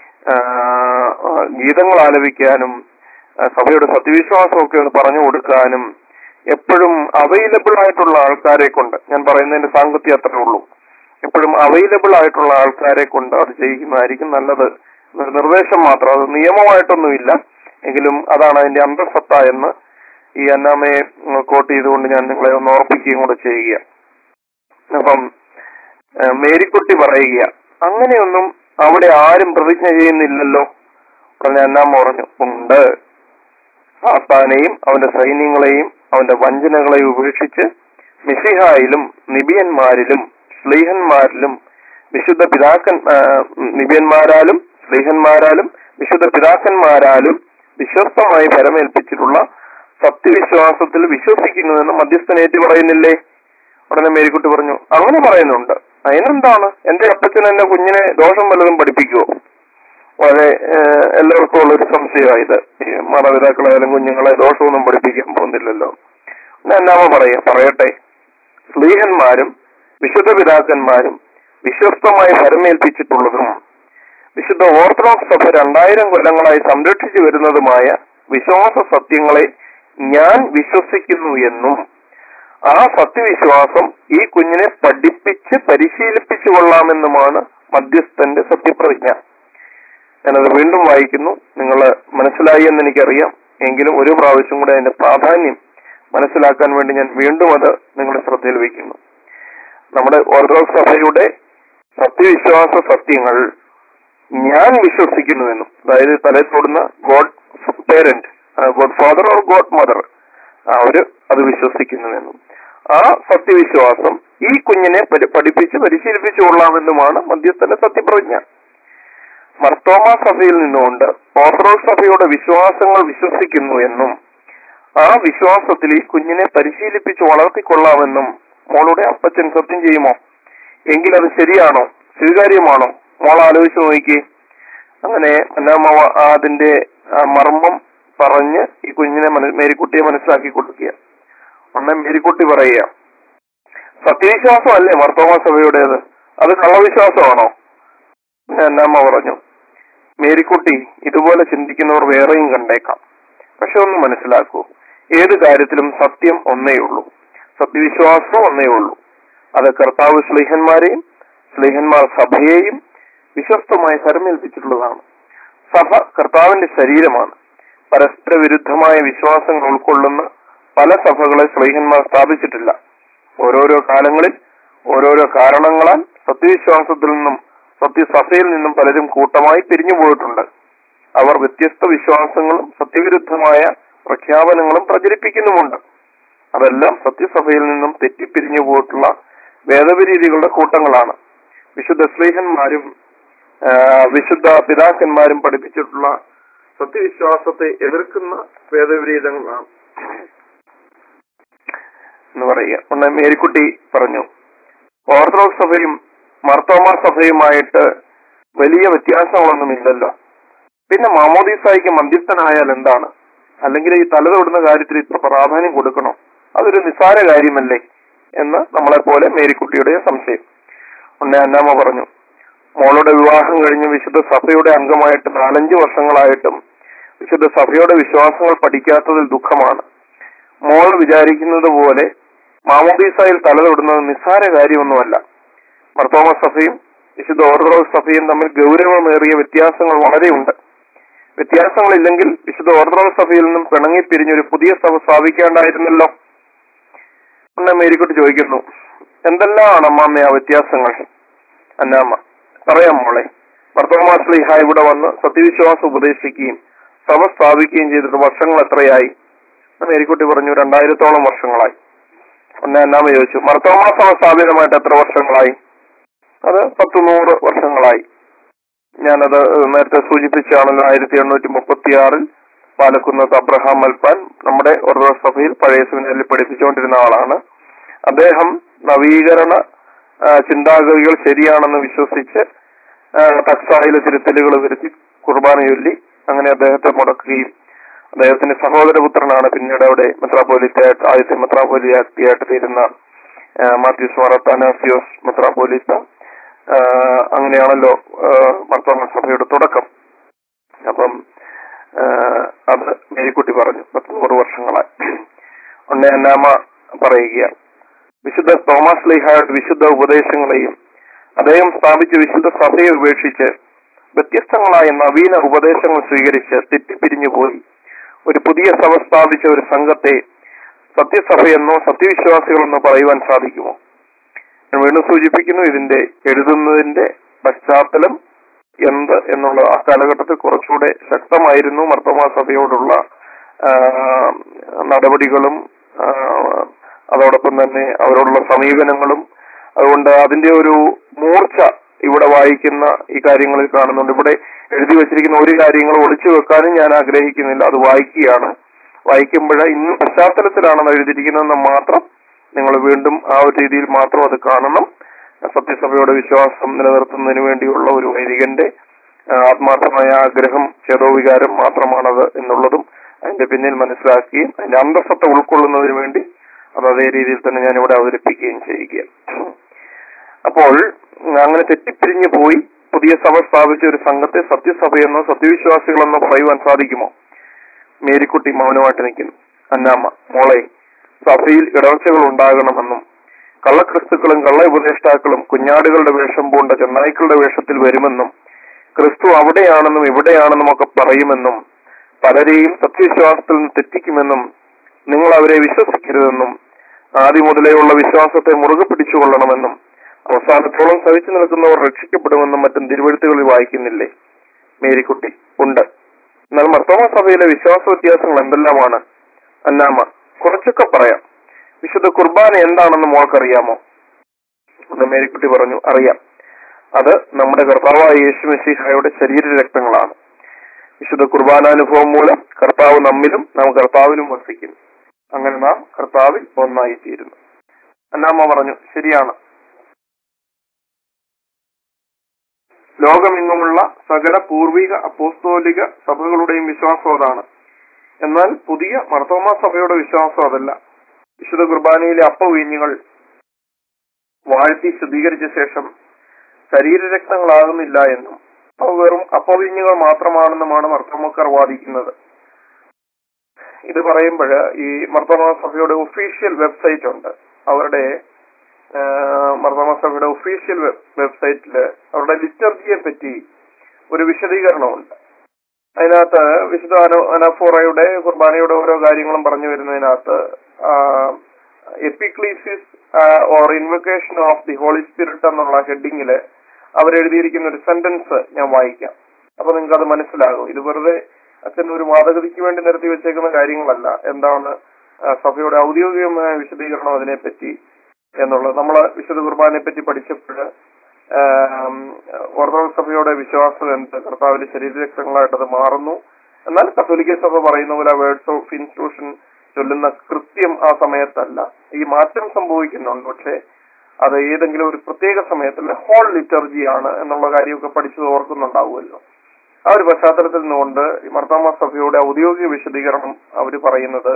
A: ഗീതങ്ങൾ ആലപിക്കാനും സഭയുടെ സത്യവിശ്വാസമൊക്കെ ഒന്ന് പറഞ്ഞു കൊടുക്കാനും എപ്പോഴും അവൈലബിൾ ആയിട്ടുള്ള ആൾക്കാരെ കൊണ്ട്, ഞാൻ പറയുന്നതിന്റെ സാങ്കത്യം അത്രേ ഉള്ളൂ, എപ്പോഴും അവൈലബിൾ ആയിട്ടുള്ള ആൾക്കാരെ കൊണ്ട് അത് ചെയ്യിക്കുന്നതായിരിക്കും നല്ലത്. നിർദ്ദേശം മാത്രം, അത് നിയമമായിട്ടൊന്നുമില്ല, എങ്കിലും അതാണ് അതിന്റെ അന്തസത്ത എന്ന് ഈ അന്നാമയെ കോട്ട് ചെയ്തുകൊണ്ട് ഞാൻ നിങ്ങളെ ഒന്ന് ഓർപ്പിക്കുകയും കൂടെ ചെയ്യുക. അപ്പം മേരിക്കുട്ടി പറയുക, അങ്ങനെയൊന്നും അവിടെ ആരും പ്രതിജ്ഞ ചെയ്യുന്നില്ലല്ലോ. പറഞ്ഞ അന്നാമ്മ പറഞ്ഞു, ഉണ്ട്. സാത്താനെയും അവന്റെ സൈന്യങ്ങളെയും അവന്റെ വഞ്ചനകളെയും ഉപേക്ഷിച്ച് മിശിഹായിലും നിബിയന്മാരിലും സ്ലീഹന്മാരിലും വിശുദ്ധ നിബിയന്മാരാലും സ്ലീഹന്മാരാലും വിശുദ്ധ പിതാക്കന്മാരാലും വിശ്വസ്തമായി ഫലമേൽപ്പിച്ചിട്ടുള്ള സത്യവിശ്വാസത്തിൽ വിശ്വസിക്കുന്നുവെന്ന് മധ്യസ്ഥനേറ്റ് പറയുന്നില്ലേ? ഉടനെ മേരിക്കുട്ടി പറഞ്ഞു, അങ്ങനെ പറയുന്നുണ്ട്. അതിനെന്താണ്? എന്റെ അപ്പച്ചൻ എന്റെ കുഞ്ഞിനെ ദോഷം വല്ലതും പഠിപ്പിക്കുവോ? വളരെ എല്ലാവർക്കും ഉള്ളൊരു സംശയമായത്. മാതാപിതാക്കളായാലും കുഞ്ഞുങ്ങളെ ദോഷമൊന്നും പഠിപ്പിക്കാൻ പോകുന്നില്ലല്ലോ. എന്നാമ പറയട്ടെ, സ്ലീഹന്മാരും വിശുദ്ധ പിതാക്കന്മാരും വിശ്വസ്തമായി ഫലമേൽപ്പിച്ചിട്ടുള്ളതും വിശുദ്ധ ഓർത്തഡോക്സ് സഭ 2000 കൊല്ലങ്ങളായി സംരക്ഷിച്ചു വരുന്നതുമായ വിശ്വാസ സത്യങ്ങളെ ഞാൻ വിശ്വസിക്കുന്നു എന്നും ആ സത്യവിശ്വാസം ഈ കുഞ്ഞിനെ പഠിപ്പിച്ച് പരിശീലിപ്പിച്ചു കൊള്ളാമെന്നുമാണ് മധ്യസ്ഥന്റെ സത്യപ്രതിജ്ഞ. ഞാനത് വീണ്ടും വായിക്കുന്നു. നിങ്ങൾ മനസ്സിലായി എന്ന് എനിക്കറിയാം, എങ്കിലും ഒരു പ്രാവശ്യം കൂടെ അതിന്റെ പ്രാധാന്യം മനസ്സിലാക്കാൻ വേണ്ടി ഞാൻ വീണ്ടും അത് നിങ്ങളുടെ ശ്രദ്ധയിൽ വയ്ക്കുന്നു. നമ്മുടെ ഓർത്തഡോക്സ് സഭയുടെ സത്യവിശ്വാസ സത്യങ്ങൾ ഞാൻ വിശ്വസിക്കുന്നുവെന്നും, അതായത് തലയിൽ തൊടുന്ന godparent, godfather or godmother, അവര് അത് വിശ്വസിക്കുന്നുവെന്നും ആ സത്യവിശ്വാസം ഈ കുഞ്ഞിനെ പഠിപ്പിച്ച് പരിശീലിപ്പിച്ചു കൊള്ളാമെന്നുമാണ് മധ്യസ്ഥന്റെ സത്യപ്രതിജ്ഞ. മർത്തോമ സഭയിൽ നിന്നുകൊണ്ട് ഓർത്തഡോക്സ് സഭയുടെ വിശ്വാസങ്ങൾ വിശ്വസിക്കുന്നു എന്നും ആ വിശ്വാസത്തിൽ ഈ കുഞ്ഞിനെ പരിശീലിപ്പിച്ച് വളർത്തിക്കൊള്ളാമെന്നും മോളുടെ അപ്പച്ചൻ സത്യം ചെയ്യുമോ? എങ്കിൽ അത് ശരിയാണോ, സ്വീകാര്യമാണോ? മോൾ ആലോചിച്ച് നോക്കി. അങ്ങനെ അന്നാമ്മ അതിന്റെ മർമ്മം പറഞ്ഞ് ഈ കുഞ്ഞിനെ മേരിക്കുട്ടിയെ മനസ്സിലാക്കി കൊടുക്കുക. അന്ന് മേരിക്കുട്ടി പറയുക, സത്യവിശ്വാസം അല്ലേ മർത്തോമ സഭയുടേത്, അത് കള്ളവിശ്വാസമാണോ? അന്നാമ്മ പറഞ്ഞു, മേരിക്കുട്ടി, ഇതുപോലെ ചിന്തിക്കുന്നവർ വേറെയും കണ്ടേക്കാം. പക്ഷെ ഒന്ന് മനസ്സിലാക്കൂ, ഏത് കാര്യത്തിലും സത്യം ഒന്നേ ഉള്ളൂ, സത്യവിശ്വാസം ഒന്നേ ഉള്ളൂ. അത് കർത്താവ് സ്ലീഹന്മാരെയും സ്ലീഹന്മാർ സഭയെയും വിശ്വസ്തമായി കരമേൽപ്പിച്ചിട്ടുള്ളതാണ്. സഭ കർത്താവിന്റെ ശരീരമാണ്. പരസ്പര വിരുദ്ധമായ വിശ്വാസങ്ങൾ ഉൾക്കൊള്ളുന്ന പല സഭകളെ സ്ലീഹന്മാർ സ്ഥാപിച്ചിട്ടില്ല. ഓരോരോ കാലങ്ങളിൽ ഓരോരോ കാരണങ്ങളാൽ സത്യവിശ്വാസത്തിൽ നിന്നും സത്യസഭയിൽ നിന്നും പലരും കൂട്ടമായി പിരിഞ്ഞു പോയിട്ടുണ്ട്. അവർ വ്യത്യസ്ത വിശ്വാസങ്ങളും സത്യവിരുദ്ധമായ പ്രഖ്യാപനങ്ങളും പ്രചരിപ്പിക്കുന്നുമുണ്ട്. അതെല്ലാം സത്യസഭയിൽ നിന്നും തെറ്റിപ്പിരിഞ്ഞു പോയിട്ടുള്ള വേദവിരീതികളുടെ കൂട്ടങ്ങളാണ്. വിശുദ്ധ സ്ലീഹന്മാരും വിശുദ്ധ പിതാക്കന്മാരും പഠിപ്പിച്ചിട്ടുള്ള സത്യവിശ്വാസത്തെ എതിർക്കുന്ന വേദവിരീതങ്ങളാണ് എന്ന് പറയുക. ഒന്ന് മേരിക്കുട്ടി പറഞ്ഞു, ഓർത്തഡോക്സ് സഭയും മാർത്തോമാ സഭയുമായിട്ട് വലിയ വ്യത്യാസങ്ങളൊന്നുമില്ലല്ലോ, പിന്നെ മാമോദീസായിക്ക് മധ്യസ്ഥനായാൽ എന്താണ്? അല്ലെങ്കിൽ ഈ തലതൊടുന്ന കാര്യത്തിൽ ഇത്ര പ്രാധാന്യം കൊടുക്കണോ? അതൊരു നിസ്സാര കാര്യമല്ലേ എന്ന് നമ്മളെപ്പോലെ മേരിക്കുട്ടിയുടെ സംശയം. ഉടനെ അന്നാമ്മ പറഞ്ഞു, മോളുടെ വിവാഹം കഴിഞ്ഞ് വിശുദ്ധ സഭയുടെ അംഗമായിട്ട് 4-5 വർഷങ്ങളായിട്ടും വിശുദ്ധ സഭയുടെ വിശ്വാസങ്ങൾ പഠിക്കാത്തതിൽ ദുഃഖമാണ്. മോൾ വിചാരിക്കുന്നത് പോലെ മാമോദീസായിൽ തലതൊടുന്നത് നിസ്സാര കാര്യമൊന്നുമല്ല. മാർത്തോമ സഭയും വിശുദ്ധ ഓർത്തഡോക്സ് സഭയും തമ്മിൽ ഗൗരവമേറിയ വ്യത്യാസങ്ങൾ വളരെയുണ്ട്. വ്യത്യാസങ്ങളില്ലെങ്കിൽ വിശുദ്ധ ഓർത്തഡോക്സ് സഭയിൽ നിന്നും പിണങ്ങിപ്പിരിഞ്ഞൊരു പുതിയ സഭ സ്ഥാപിക്കേണ്ടായിരുന്നല്ലോ എന്ന് മേരിക്കുട്ടി ചോദിക്കുന്നു. എന്തെല്ലാമാണ് അമ്മാമ്മ ആ വ്യത്യാസങ്ങൾ? അന്നാമ്മ പറയാം മോളെ. മാർത്തോമാ ശ്ലീഹ ഇവിടെ വന്ന് സത്യവിശ്വാസം ഉപദേശിക്കുകയും സഭ സ്ഥാപിക്കുകയും ചെയ്തിട്ട് വർഷങ്ങൾ എത്രയായി? മേരിക്കുട്ടി പറഞ്ഞു, 2000-ഓളം വർഷങ്ങളായി. പിന്നെ അന്നാമ്മ ചോദിച്ചു, മാർത്തോമാ സഭ സ്ഥാപിതമായിട്ട് എത്ര വർഷങ്ങളായി? അത് 100 വർഷങ്ങളായി. ഞാനത് നേരത്തെ സൂചിപ്പിച്ചാണല്ലോ. 1836 പാലക്കുന്നത്ത് അബ്രഹാം മൽപ്പാൻ നമ്മുടെ ഓർത്തഡോക്സ് സഭയിൽ പഴയ സെമിനാരിൽ പഠിപ്പിച്ചുകൊണ്ടിരുന്ന ആളാണ്. അദ്ദേഹം നവീകരണ ചിന്താഗതികൾ ശരിയാണെന്ന് വിശ്വസിച്ച് ടക്സായിലെ തിരുത്തലുകൾ വരുത്തി കുർബാന ചൊല്ലി അങ്ങനെ അദ്ദേഹത്തെ മുടക്കുകയും അദ്ദേഹത്തിന്റെ സഹോദരപുത്രനാണ് പിന്നീട് അവിടെ മെത്രാപ്പോലിത്തയായിട്ട് ആദ്യത്തെ മെത്രാപ്പോലിയായിട്ട് തീരുന്ന മാത്യൂസ് മാർ അത്താനാസിയോസ് മെത്രാപ്പോലിത്ത. അങ്ങനെയാണല്ലോ മാർത്തോമാ സഭയുടെ തുടക്കം. അപ്പം അത് മേരിക്കുട്ടി പറഞ്ഞു 100 വർഷങ്ങളായി. ഉടനെ അന്നാമ്മ പറയുക, വിശുദ്ധ തോമസ് ശ്ലീഹായുടെ വിശുദ്ധ ഉപദേശങ്ങളെയും അദ്ദേഹം സ്ഥാപിച്ച വിശുദ്ധ സഭയെ ഉപേക്ഷിച്ച് വ്യത്യസ്തങ്ങളായ നവീന ഉപദേശങ്ങൾ സ്വീകരിച്ച് തെറ്റിപ്പിരിഞ്ഞു പോയി ഒരു പുതിയ സഭ സ്ഥാപിച്ച ഒരു സംഘത്തെ സത്യസഭയെന്നോ സത്യവിശ്വാസികളെന്നോ പറയുവാൻ സാധിക്കുമോ? ഞാൻ വീണ്ടും സൂചിപ്പിക്കുന്നു, ഇതിന്റെ എഴുതുന്നതിന്റെ പശ്ചാത്തലം എന്ത് എന്നുള്ള ആ കാലഘട്ടത്തിൽ കുറച്ചുകൂടെ ശക്തമായിരുന്നു മാർത്തോമാ സഭയോടുള്ള നടപടികളും അതോടൊപ്പം തന്നെ അവരോടുള്ള സമീപനങ്ങളും. അതുകൊണ്ട് അതിന്റെ ഒരു മൂർച്ച ഇവിടെ വായിക്കുന്ന ഈ കാര്യങ്ങളിൽ കാണുന്നുണ്ട്. ഇവിടെ എഴുതി വച്ചിരിക്കുന്ന ഒരു കാര്യങ്ങൾ ഒളിച്ചു വെക്കാനും ഞാൻ ആഗ്രഹിക്കുന്നില്ല. അത് വായിക്കുകയാണ്. വായിക്കുമ്പോൾ ഇന്ന് പശ്ചാത്തലത്തിലാണെന്ന് എഴുതിയിരിക്കുന്നതെന്ന് മാത്രം നിങ്ങൾ വീണ്ടും ആ ഒരു രീതിയിൽ മാത്രം അത് കാണണം. സത്യസഭയുടെ വിശ്വാസം നിലനിർത്തുന്നതിന് വേണ്ടിയുള്ള ഒരു വൈദികന്റെ ആത്മാർത്ഥമായ ആഗ്രഹം, ചേതോവികാരം മാത്രമാണത് എന്നുള്ളതും അതിന്റെ പിന്നിൽ മനസ്സിലാക്കുകയും അതിന്റെ അന്തസത്ത ഉൾക്കൊള്ളുന്നതിന് വേണ്ടി അത് അതേ രീതിയിൽ തന്നെ ഞാൻ ഇവിടെ അവതരിപ്പിക്കുകയും ചെയ്യുക. അപ്പോൾ അങ്ങനെ തെറ്റിപ്പിരിഞ്ഞു പോയി പുതിയ സഭ സ്ഥാപിച്ച ഒരു സംഘത്തെ സത്യസഭയെന്നോ സത്യവിശ്വാസികളെന്നോ പറയുവാൻ സാധിക്കുമോ? മേരിക്കുട്ടി മൗനമായിട്ട് നിൽക്കുന്നു. അന്നാമ്മ, മോളെ, സഭയിൽ ഇടർച്ചകൾ ഉണ്ടാകണമെന്നും കള്ളക്രിസ്തുക്കളും കള്ള ഉപദേഷ്ടാക്കളും കുഞ്ഞാടുകളുടെ വേഷം പൂണ്ട ചെന്നായ്ക്കളുടെ വേഷത്തിൽ വരുമെന്നും ക്രിസ്തു അവിടെയാണെന്നും ഇവിടെയാണെന്നും ഒക്കെ പറയുമെന്നും പലരെയും സത്യവിശ്വാസത്തിൽ നിന്ന് തെറ്റിക്കുമെന്നും നിങ്ങൾ അവരെ വിശ്വസിക്കരുതെന്നും ആദ്യം മുതലേയുള്ള വിശ്വാസത്തെ മുറുകെ പിടിച്ചുകൊള്ളണമെന്നും അവസാനത്തോളം സഹിച്ചു നിൽക്കുന്നവർ രക്ഷിക്കപ്പെടുമെന്നും മറ്റും തിരുവെഴുത്തുകളിൽ വായിക്കുന്നില്ലേ? മേരിക്കുട്ടി, ഉണ്ട്. എന്നാൽ മാർത്തോമാ സഭയിലെ വിശ്വാസ വ്യത്യാസങ്ങൾ എന്തെല്ലാമാണ്? അന്നാമ്മ, കുറച്ചൊക്കെ പറയാം. വിശുദ്ധ കുർബാന എന്താണെന്ന് മോൾക്കറിയാമോ? മേരിക്കുട്ടി പറഞ്ഞു, അറിയാം. അത് നമ്മുടെ കർത്താവായ യേശു മിശിഹായുടെ ശരീരരക്തങ്ങളാണ്. വിശുദ്ധ കുർബാനാനുഭവം മൂലം കർത്താവ് നമ്മിലും നാം കർത്താവിലും വസിക്കുന്നു. അങ്ങനെ നാം കർത്താവിൽ ഒന്നായി തീരുന്നു. അന്നാമ്മ പറഞ്ഞു, ശരിയാണ്. ലോകമെങ്ങുമുള്ള സകല പൂർവിക അപ്പോസ്തോലിക സഭകളുടെയും വിശ്വാസം അതാണ്. എന്നാൽ പുതിയ മാർത്തോമാ സഭയുടെ വിശ്വാസം അതല്ല. വിശുദ്ധ കുർബാനയിലെ അപ്പവീഞ്ഞുകൾ വാഴ്ത്തി ശുദ്ധീകരിച്ച ശേഷം ശരീരരക്തങ്ങളാകുന്നില്ല എന്നും വെറും അപ്പവീഞ്ഞുകൾ മാത്രമാണെന്നുമാണ് മർത്തോമാക്കാർ വാദിക്കുന്നത്. ഇത് പറയുമ്പോൾ ഈ മർത്തോമാ സഭയുടെ ഒഫീഷ്യൽ വെബ്സൈറ്റ് ഉണ്ട്. അവരുടെ മർത്തോമാ സഭയുടെ ഒഫീഷ്യൽ വെബ്സൈറ്റില് അവരുടെ ലിറ്റർജിയെ പറ്റി ഒരു വിശദീകരണമുണ്ട്. അതിനകത്ത് വിശുദ്ധ അനാഫോറയുടെ കുർബാനയുടെ ഓരോ കാര്യങ്ങളും പറഞ്ഞു വരുന്നതിനകത്ത് epiclesis or invocation of the holy spirit എന്നുള്ള ഹെഡിങ്ങില് അവരെഴുതിയിരിക്കുന്ന ഒരു സെന്റൻസ് ഞാൻ വായിക്കാം. അപ്പൊ നിങ്ങൾക്ക് അത് മനസ്സിലാകും. ഇത് വെറുതെ അച്ഛൻ ഒരു വാദഗതിക്ക് വേണ്ടി നിരത്തി വെച്ചേക്കുന്ന കാര്യങ്ങളല്ല. എന്താണ് സഭയുടെ ഔദ്യോഗികമായ വിശദീകരണം അതിനെപ്പറ്റി എന്നുള്ളത്. നമ്മള് വിശുദ്ധ കുർബാനയെ പറ്റി പഠിച്ചപ്പോൾ ഓർത്തഡോക്സ് സഭയുടെ വിശ്വാസം എന്ത്, കർത്താവിന്റെ ശരീരരക്തങ്ങളായിട്ട് അത് മാറുന്നു. എന്നാൽ കത്തോലിക്ക സഭ പറയുന്ന പോലെ വേർഡ്സ് ഓഫ് ഇൻസ്റ്റിറ്റ്യൂഷൻ ചൊല്ലുന്ന കൃത്യം ആ സമയത്തല്ല. ഈ മാറ്റം സംഭവിക്കുന്നുണ്ട്. പക്ഷെ അത് ഏതെങ്കിലും ഒരു പ്രത്യേക സമയത്തുള്ള ഹോൾ ലിറ്റർജി ആണ് എന്നുള്ള കാര്യമൊക്കെ പഠിച്ചത് ഓർക്കുന്നുണ്ടാവുമല്ലോ. ആ ഒരു പശ്ചാത്തലത്തിൽ നിന്നുകൊണ്ട് ഈ മർത്തോമാ സഭയുടെ ഔദ്യോഗിക വിശദീകരണം അവർ പറയുന്നത്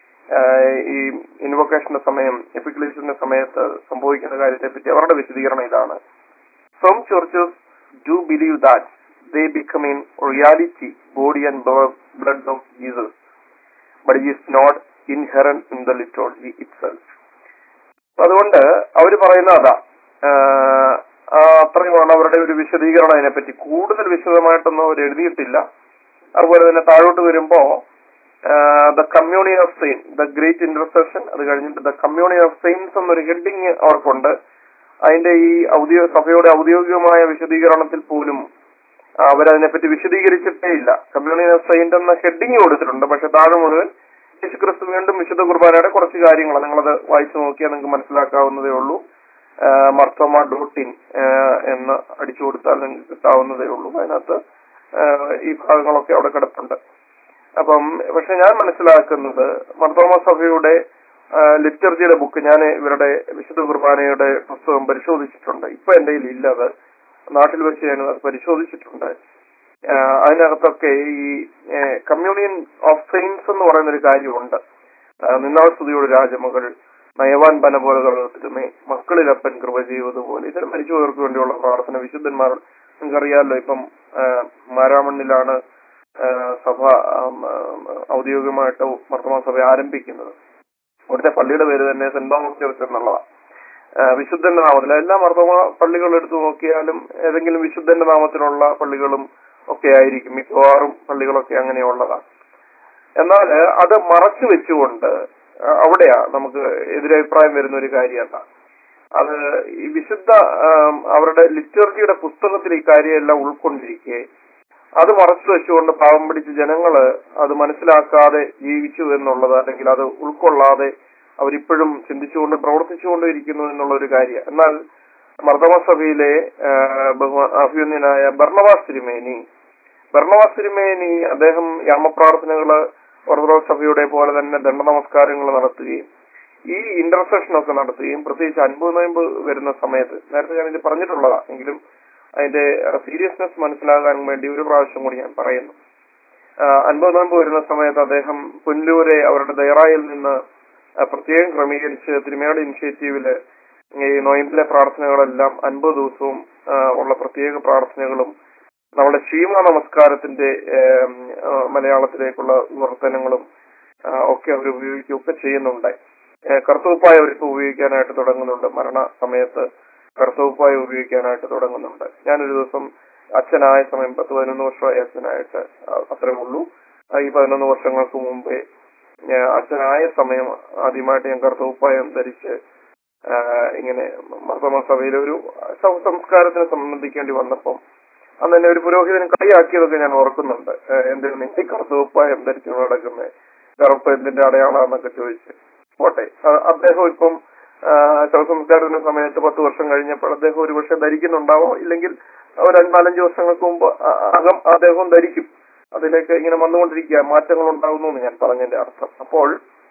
A: ഈ ഇൻവൊക്കേഷന്റെ സമയം, എപ്പിക്ലീസിന്റെ സമയത്ത് സംഭവിക്കുന്ന കാര്യത്തെ പറ്റി അവരുടെ വിശദീകരണം ഇതാണ്. Some churches do believe that they become in reality body and blood of Jesus, but it is not inherent in the liturgy itself. അതുകൊണ്ട് അവർ പറയുന്ന അതാ, അത്രയുമാണ് അവരുടെ ഒരു വിശദീകരണം. അതിനെപ്പറ്റി കൂടുതൽ വിശദമായിട്ടൊന്നും അവർ എഴുതിയിട്ടില്ല. അതുപോലെ തന്നെ താഴോട്ട് വരുമ്പോ the communion of saints, the great intercession, അത് കഴിഞ്ഞിട്ട് ദ കമ്മ്യൂണിയൻ ഓഫ് സെയിൻസ് എന്നൊരു ഹെഡിങ് അവർക്കുണ്ട്. അതിന്റെ ഈ സഭയുടെ ഔദ്യോഗികമായ വിശദീകരണത്തിൽ പോലും അവരതിനെപ്പറ്റി വിശദീകരിച്ചിട്ടേ ഇല്ല. കമ്മ്യൂണിയൻ ഓഫ് സെയിന്റ് എന്ന ഹെഡിങ് കൊടുത്തിട്ടുണ്ട്. പക്ഷെ താഴെ മുഴുവൻ യേശുക്രിസ്തു വീണ്ടും വിശുദ്ധ കുർബാനയുടെ കുറച്ച് കാര്യങ്ങൾ നിങ്ങളത് വായിച്ചു നോക്കിയാൽ നിങ്ങൾക്ക് മനസ്സിലാക്കാവുന്നതേ ഉള്ളൂ. marthoma.in എന്ന് അടിച്ചു കൊടുത്താൽ നിങ്ങൾക്ക് കിട്ടാവുന്നതേ ഉള്ളൂ. അതിനകത്ത് ഈ ഭാഗങ്ങളൊക്കെ അവിടെ കിടപ്പുണ്ട്. അപ്പം പക്ഷെ ഞാൻ മനസ്സിലാക്കുന്നത് മർത്തോമാ സഭയുടെ ലിറ്റർജിയുടെ ബുക്ക്, ഞാൻ ഇവരുടെ വിശുദ്ധ കുർബാനയുടെ പുസ്തകം പരിശോധിച്ചിട്ടുണ്ട്. ഇപ്പൊ എന്റെ കയ്യിൽ ഇല്ല, അത് നാട്ടിൽ വെച്ച് ഞാൻ അത് പരിശോധിച്ചിട്ടുണ്ട്. അതിനകത്തൊക്കെ ഈ കമ്മ്യൂണിയൻ ഓഫ് സെയിൻസ് എന്ന് പറയുന്ന ഒരു കാര്യമുണ്ട്. നിന്നാൾ സ്തുതിയുടെ രാജമകൾ, നയവാൻ പന പോലെ തുടങ്ങത്തിലുമേ, മക്കളിലപ്പൻ കൃപ ചെയ്തതുപോലെ, ഇത്തരം മരിച്ചുപോയവർക്ക് വേണ്ടിയുള്ള പ്രാർത്ഥന. വിശുദ്ധന്മാർ നിങ്ങൾക്കറിയാമല്ലോ, ഇപ്പം മാരാമണ്ണിലാണ് സഭ ഔദ്യോഗികമായിട്ട് മർത്തോമാ സഭ ആരംഭിക്കുന്നത്. അവിടുത്തെ പള്ളിയുടെ പേര് തന്നെ സെന്റ് തോമസ് ചർച്ച് എന്നുള്ളതാണ്. വിശുദ്ധന്റെ നാമത്തിൽ എല്ലാ മർത്തോമാ പള്ളികൾ എടുത്തു നോക്കിയാലും ഏതെങ്കിലും വിശുദ്ധന്റെ നാമത്തിലുള്ള പള്ളികളും ഒക്കെ ആയിരിക്കും. മിക്കവാറും പള്ളികളൊക്കെ അങ്ങനെയുള്ളതാണ്. എന്നാൽ അത് മറച്ചു വെച്ചുകൊണ്ട് അവിടെയാ നമുക്ക് എതിരഭിപ്രായം വരുന്ന ഒരു കാര്യമല്ല. അത് ഈ വിശുദ്ധ അവരുടെ ലിറ്റർജിയുടെ പുസ്തകത്തിൽ ഈ കാര്യമെല്ലാം ഉൾക്കൊണ്ടിരിക്കെ അത് മറച്ചു വെച്ചുകൊണ്ട് പാവം പിടിച്ച ജനങ്ങള് അത് മനസ്സിലാക്കാതെ ജീവിച്ചു എന്നുള്ളത്, അല്ലെങ്കിൽ അത് ഉൾക്കൊള്ളാതെ അവരിപ്പോഴും ചിന്തിച്ചുകൊണ്ട് പ്രവർത്തിച്ചുകൊണ്ട് ഇരിക്കുന്നു എന്നുള്ള ഒരു കാര്യം. എന്നാൽ മർത്തോമാ സഭയിലെ അഭിമന്യനായ ബർണബാസ് തിരുമേനി അദ്ദേഹം യാമപ്രാർത്ഥനകള് ഓർത്തഡോക്സ് സഭയുടെ പോലെ തന്നെ ദണ്ഡ നമസ്കാരങ്ങൾ നടത്തുകയും ഈ ഇന്റർസെഷനൊക്കെ നടത്തുകയും പ്രത്യേകിച്ച് 50 നോയമ്പ് വരുന്ന സമയത്ത്, നേരത്തെ ഞാനിത് പറഞ്ഞിട്ടുള്ളതാ എങ്കിലും അതിന്റെ സീരിയസ്നെസ് മനസ്സിലാകാൻ വേണ്ടി ഒരു പ്രാവശ്യം കൂടി ഞാൻ പറയുന്നു. 50 നോയമ്പ് വരുന്ന സമയത്ത് അദ്ദേഹം പുനലൂരെ അവരുടെ ദയറായിൽ നിന്ന് പ്രത്യേകം ക്രമീകരിച്ച് തിരുമേനിയുടെ ഇനിഷ്യേറ്റീവില് ഈ നോയമ്പിലെ പ്രാർത്ഥനകളെല്ലാം 50 ദിവസവും ഉള്ള പ്രത്യേക പ്രാർത്ഥനകളും നമ്മുടെ ക്ഷീമ നമസ്കാരത്തിന്റെ മലയാളത്തിലേക്കുള്ള വിവർത്തനങ്ങളും ഒക്കെ അവർ ഉപയോഗിക്കുകയൊക്കെ ചെയ്യുന്നുണ്ട്. കർത്തവ്യപ്പായ അവർക്ക് ഉപയോഗിക്കാനായിട്ട് തുടങ്ങുന്നുണ്ട്. മരണ സമയത്ത് കർത്തവ്യപ്പായ ഉപയോഗിക്കാനായിട്ട് തുടങ്ങുന്നുണ്ട്. ഞാനൊരു ദിവസം അച്ഛനായ സമയം 10-11 വർഷമായി അച്ഛനായിട്ട്, അത്രേ ഉള്ളൂ. ഈ 11 വർഷങ്ങൾക്ക് മുമ്പേ അച്ഛനായ സമയം ആദ്യമായിട്ട് ഞാൻ കർത്തവ്യപ്പായം ധരിച്ച് ഇങ്ങനെ മർത്തോമാ സഭയിലെ ഒരു സംസ്കാരത്തിന് സംബന്ധിക്കേണ്ടി വന്നപ്പം അന്ന് തന്നെ ഒരു പുരോഹിതൻ കളിയാക്കിയതൊക്കെ ഞാൻ ഓർക്കുന്നുണ്ട്. എന്തിനാണ് ഈ കറുത്തവപ്പായം ധരിച്ചു നടക്കുന്നത്, കറുപ്പ് എന്തിന്റെ അടയാളാന്നൊക്കെ ചോദിച്ച്. പോട്ടെ, അദ്ദേഹം ഇപ്പം ശവസംസ്കാരത്തിന്റെ സമയത്ത് 10 വർഷം കഴിഞ്ഞപ്പോൾ അദ്ദേഹം ഒരുപക്ഷെ ധരിക്കുന്നുണ്ടാവാം, ഇല്ലെങ്കിൽ ഒരു 4-5 വർഷങ്ങൾക്ക് മുമ്പ് അകം അദ്ദേഹം ധരിക്കും. അതിലേക്ക് ഇങ്ങനെ വന്നുകൊണ്ടിരിക്കുക, മാറ്റങ്ങൾ ഉണ്ടാകുന്നു എന്ന് ഞാൻ പറഞ്ഞതിന്റെ അർത്ഥം. അപ്പോൾ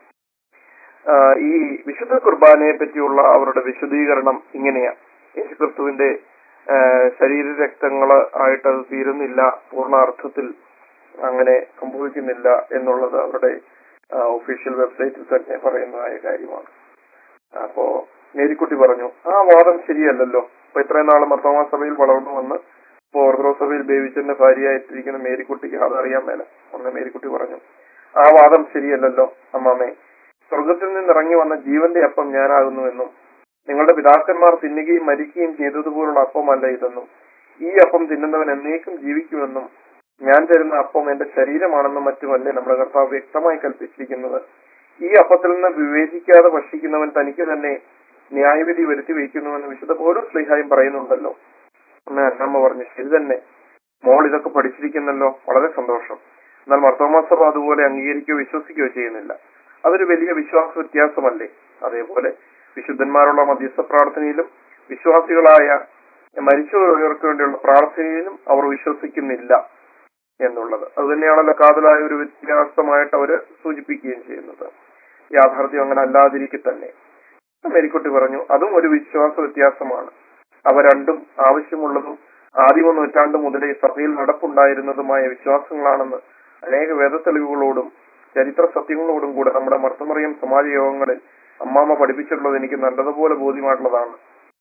A: ഈ വിശുദ്ധ കുർബാനയെ പറ്റിയുള്ള അവരുടെ വിശദീകരണം ഇങ്ങനെയാ. യേശുക്രിസ്തുവിന്റെ ശരീരരക്തങ്ങള് ആയിട്ട് അത് തീരുന്നില്ല, പൂർണ്ണാർത്ഥത്തിൽ അങ്ങനെ സംഭവിക്കുന്നില്ല എന്നുള്ളത് അവരുടെ ഒഫീഷ്യൽ വെബ്സൈറ്റിൽ തന്നെ പറയുന്നതായ കാര്യമാണ്. അപ്പോ മേരിക്കുട്ടി പറഞ്ഞു, ആ വാദം ശരിയല്ലല്ലോ, അപ്പൊ ഇത്രയും നാള് മർത്തോമാ സഭയിൽ വളർന്നു വന്ന് ഇപ്പൊ ഓർത്തഡോക്സ് സഭയിൽ ബേബിച്ചന്റെ ഭാര്യയായിട്ടിരിക്കുന്ന മേരിക്കുട്ടിക്ക് അതറിയാൻ മേല. അന്ന് മേരിക്കുട്ടി പറഞ്ഞു, ആ വാദം ശരിയല്ലല്ലോ അമ്മാമ്മേ. സ്വർഗത്തിൽ നിന്ന് ഇറങ്ങി വന്ന ജീവന്റെ അപ്പം ഞാനാകുന്നുവെന്നും നിങ്ങളുടെ പിതാക്കന്മാർ തിന്നുകയും മരിക്കുകയും ചെയ്തതുപോലുള്ള അപ്പമല്ല ഇതെന്നും ഈ അപ്പം തിന്നുന്നവൻ എന്നേക്കും ജീവിക്കുമെന്നും ഞാൻ തരുന്ന അപ്പം എന്റെ ശരീരമാണെന്നും മറ്റുമല്ലേ നമ്മുടെ കർത്താവ് വ്യക്തമായി കൽപ്പിച്ചിരിക്കുന്നത്. ഈ അപ്പത്തിൽ നിന്ന് വിവേചിക്കാതെ ഭക്ഷിക്കുന്നവൻ തനിക്ക് തന്നെ ന്യായവിധി വരുത്തി വയ്ക്കുന്നുവെന്ന് വിശുദ്ധ പൗലോസ് ശ്ലീഹായും പറയുന്നുണ്ടല്ലോ. എന്ന് അന്നമ്മ പറഞ്ഞു, ശരി തന്നെ മോൾ ഇതൊക്കെ പഠിച്ചിരിക്കുന്നല്ലോ, വളരെ സന്തോഷം. എന്നാൽ മർത്തോമാ സഭ അതുപോലെ അംഗീകരിക്കുകയോ വിശ്വസിക്കുകയോ ചെയ്യുന്നില്ല. അതൊരു വലിയ വിശ്വാസ വ്യത്യാസമല്ലേ? അതേപോലെ വിശുദ്ധന്മാരുള്ള മധ്യസ്ഥ പ്രാർത്ഥനയിലും വിശ്വാസികളായ മരിച്ചവർക്ക് വേണ്ടിയുള്ള പ്രാർത്ഥനയിലും അവർ വിശ്വസിക്കുന്നില്ല എന്നുള്ളത് അത് തന്നെയാണല്ലോ കാതലായ ഒരു വ്യത്യാസമായിട്ട് അവര് സൂചിപ്പിക്കുകയും ചെയ്യുന്നത്. യാഥാർത്ഥ്യം അങ്ങനെ അല്ലാതിരിക്കെ തന്നെ മേരിക്കുട്ടി പറഞ്ഞു, അതും ഒരു വിശ്വാസ വ്യത്യാസമാണ്. അവ രണ്ടും ആവശ്യമുള്ളതും ആദിമ നൂറ്റാണ്ട് മുതലേ സഭയിൽ നടപ്പുണ്ടായിരുന്നതുമായ വിശ്വാസങ്ങളാണെന്ന് അനേക വേദത്തെളിവുകളോടും ചരിത്ര സത്യങ്ങളോടും കൂടെ നമ്മുടെ മർത്തമറിയം സമാജ യോഗങ്ങളിൽ അമ്മാമ്മ പഠിപ്പിച്ചിട്ടുള്ളത് എനിക്ക് നല്ലതുപോലെ ബോധ്യമായിട്ടുള്ളതാണ്.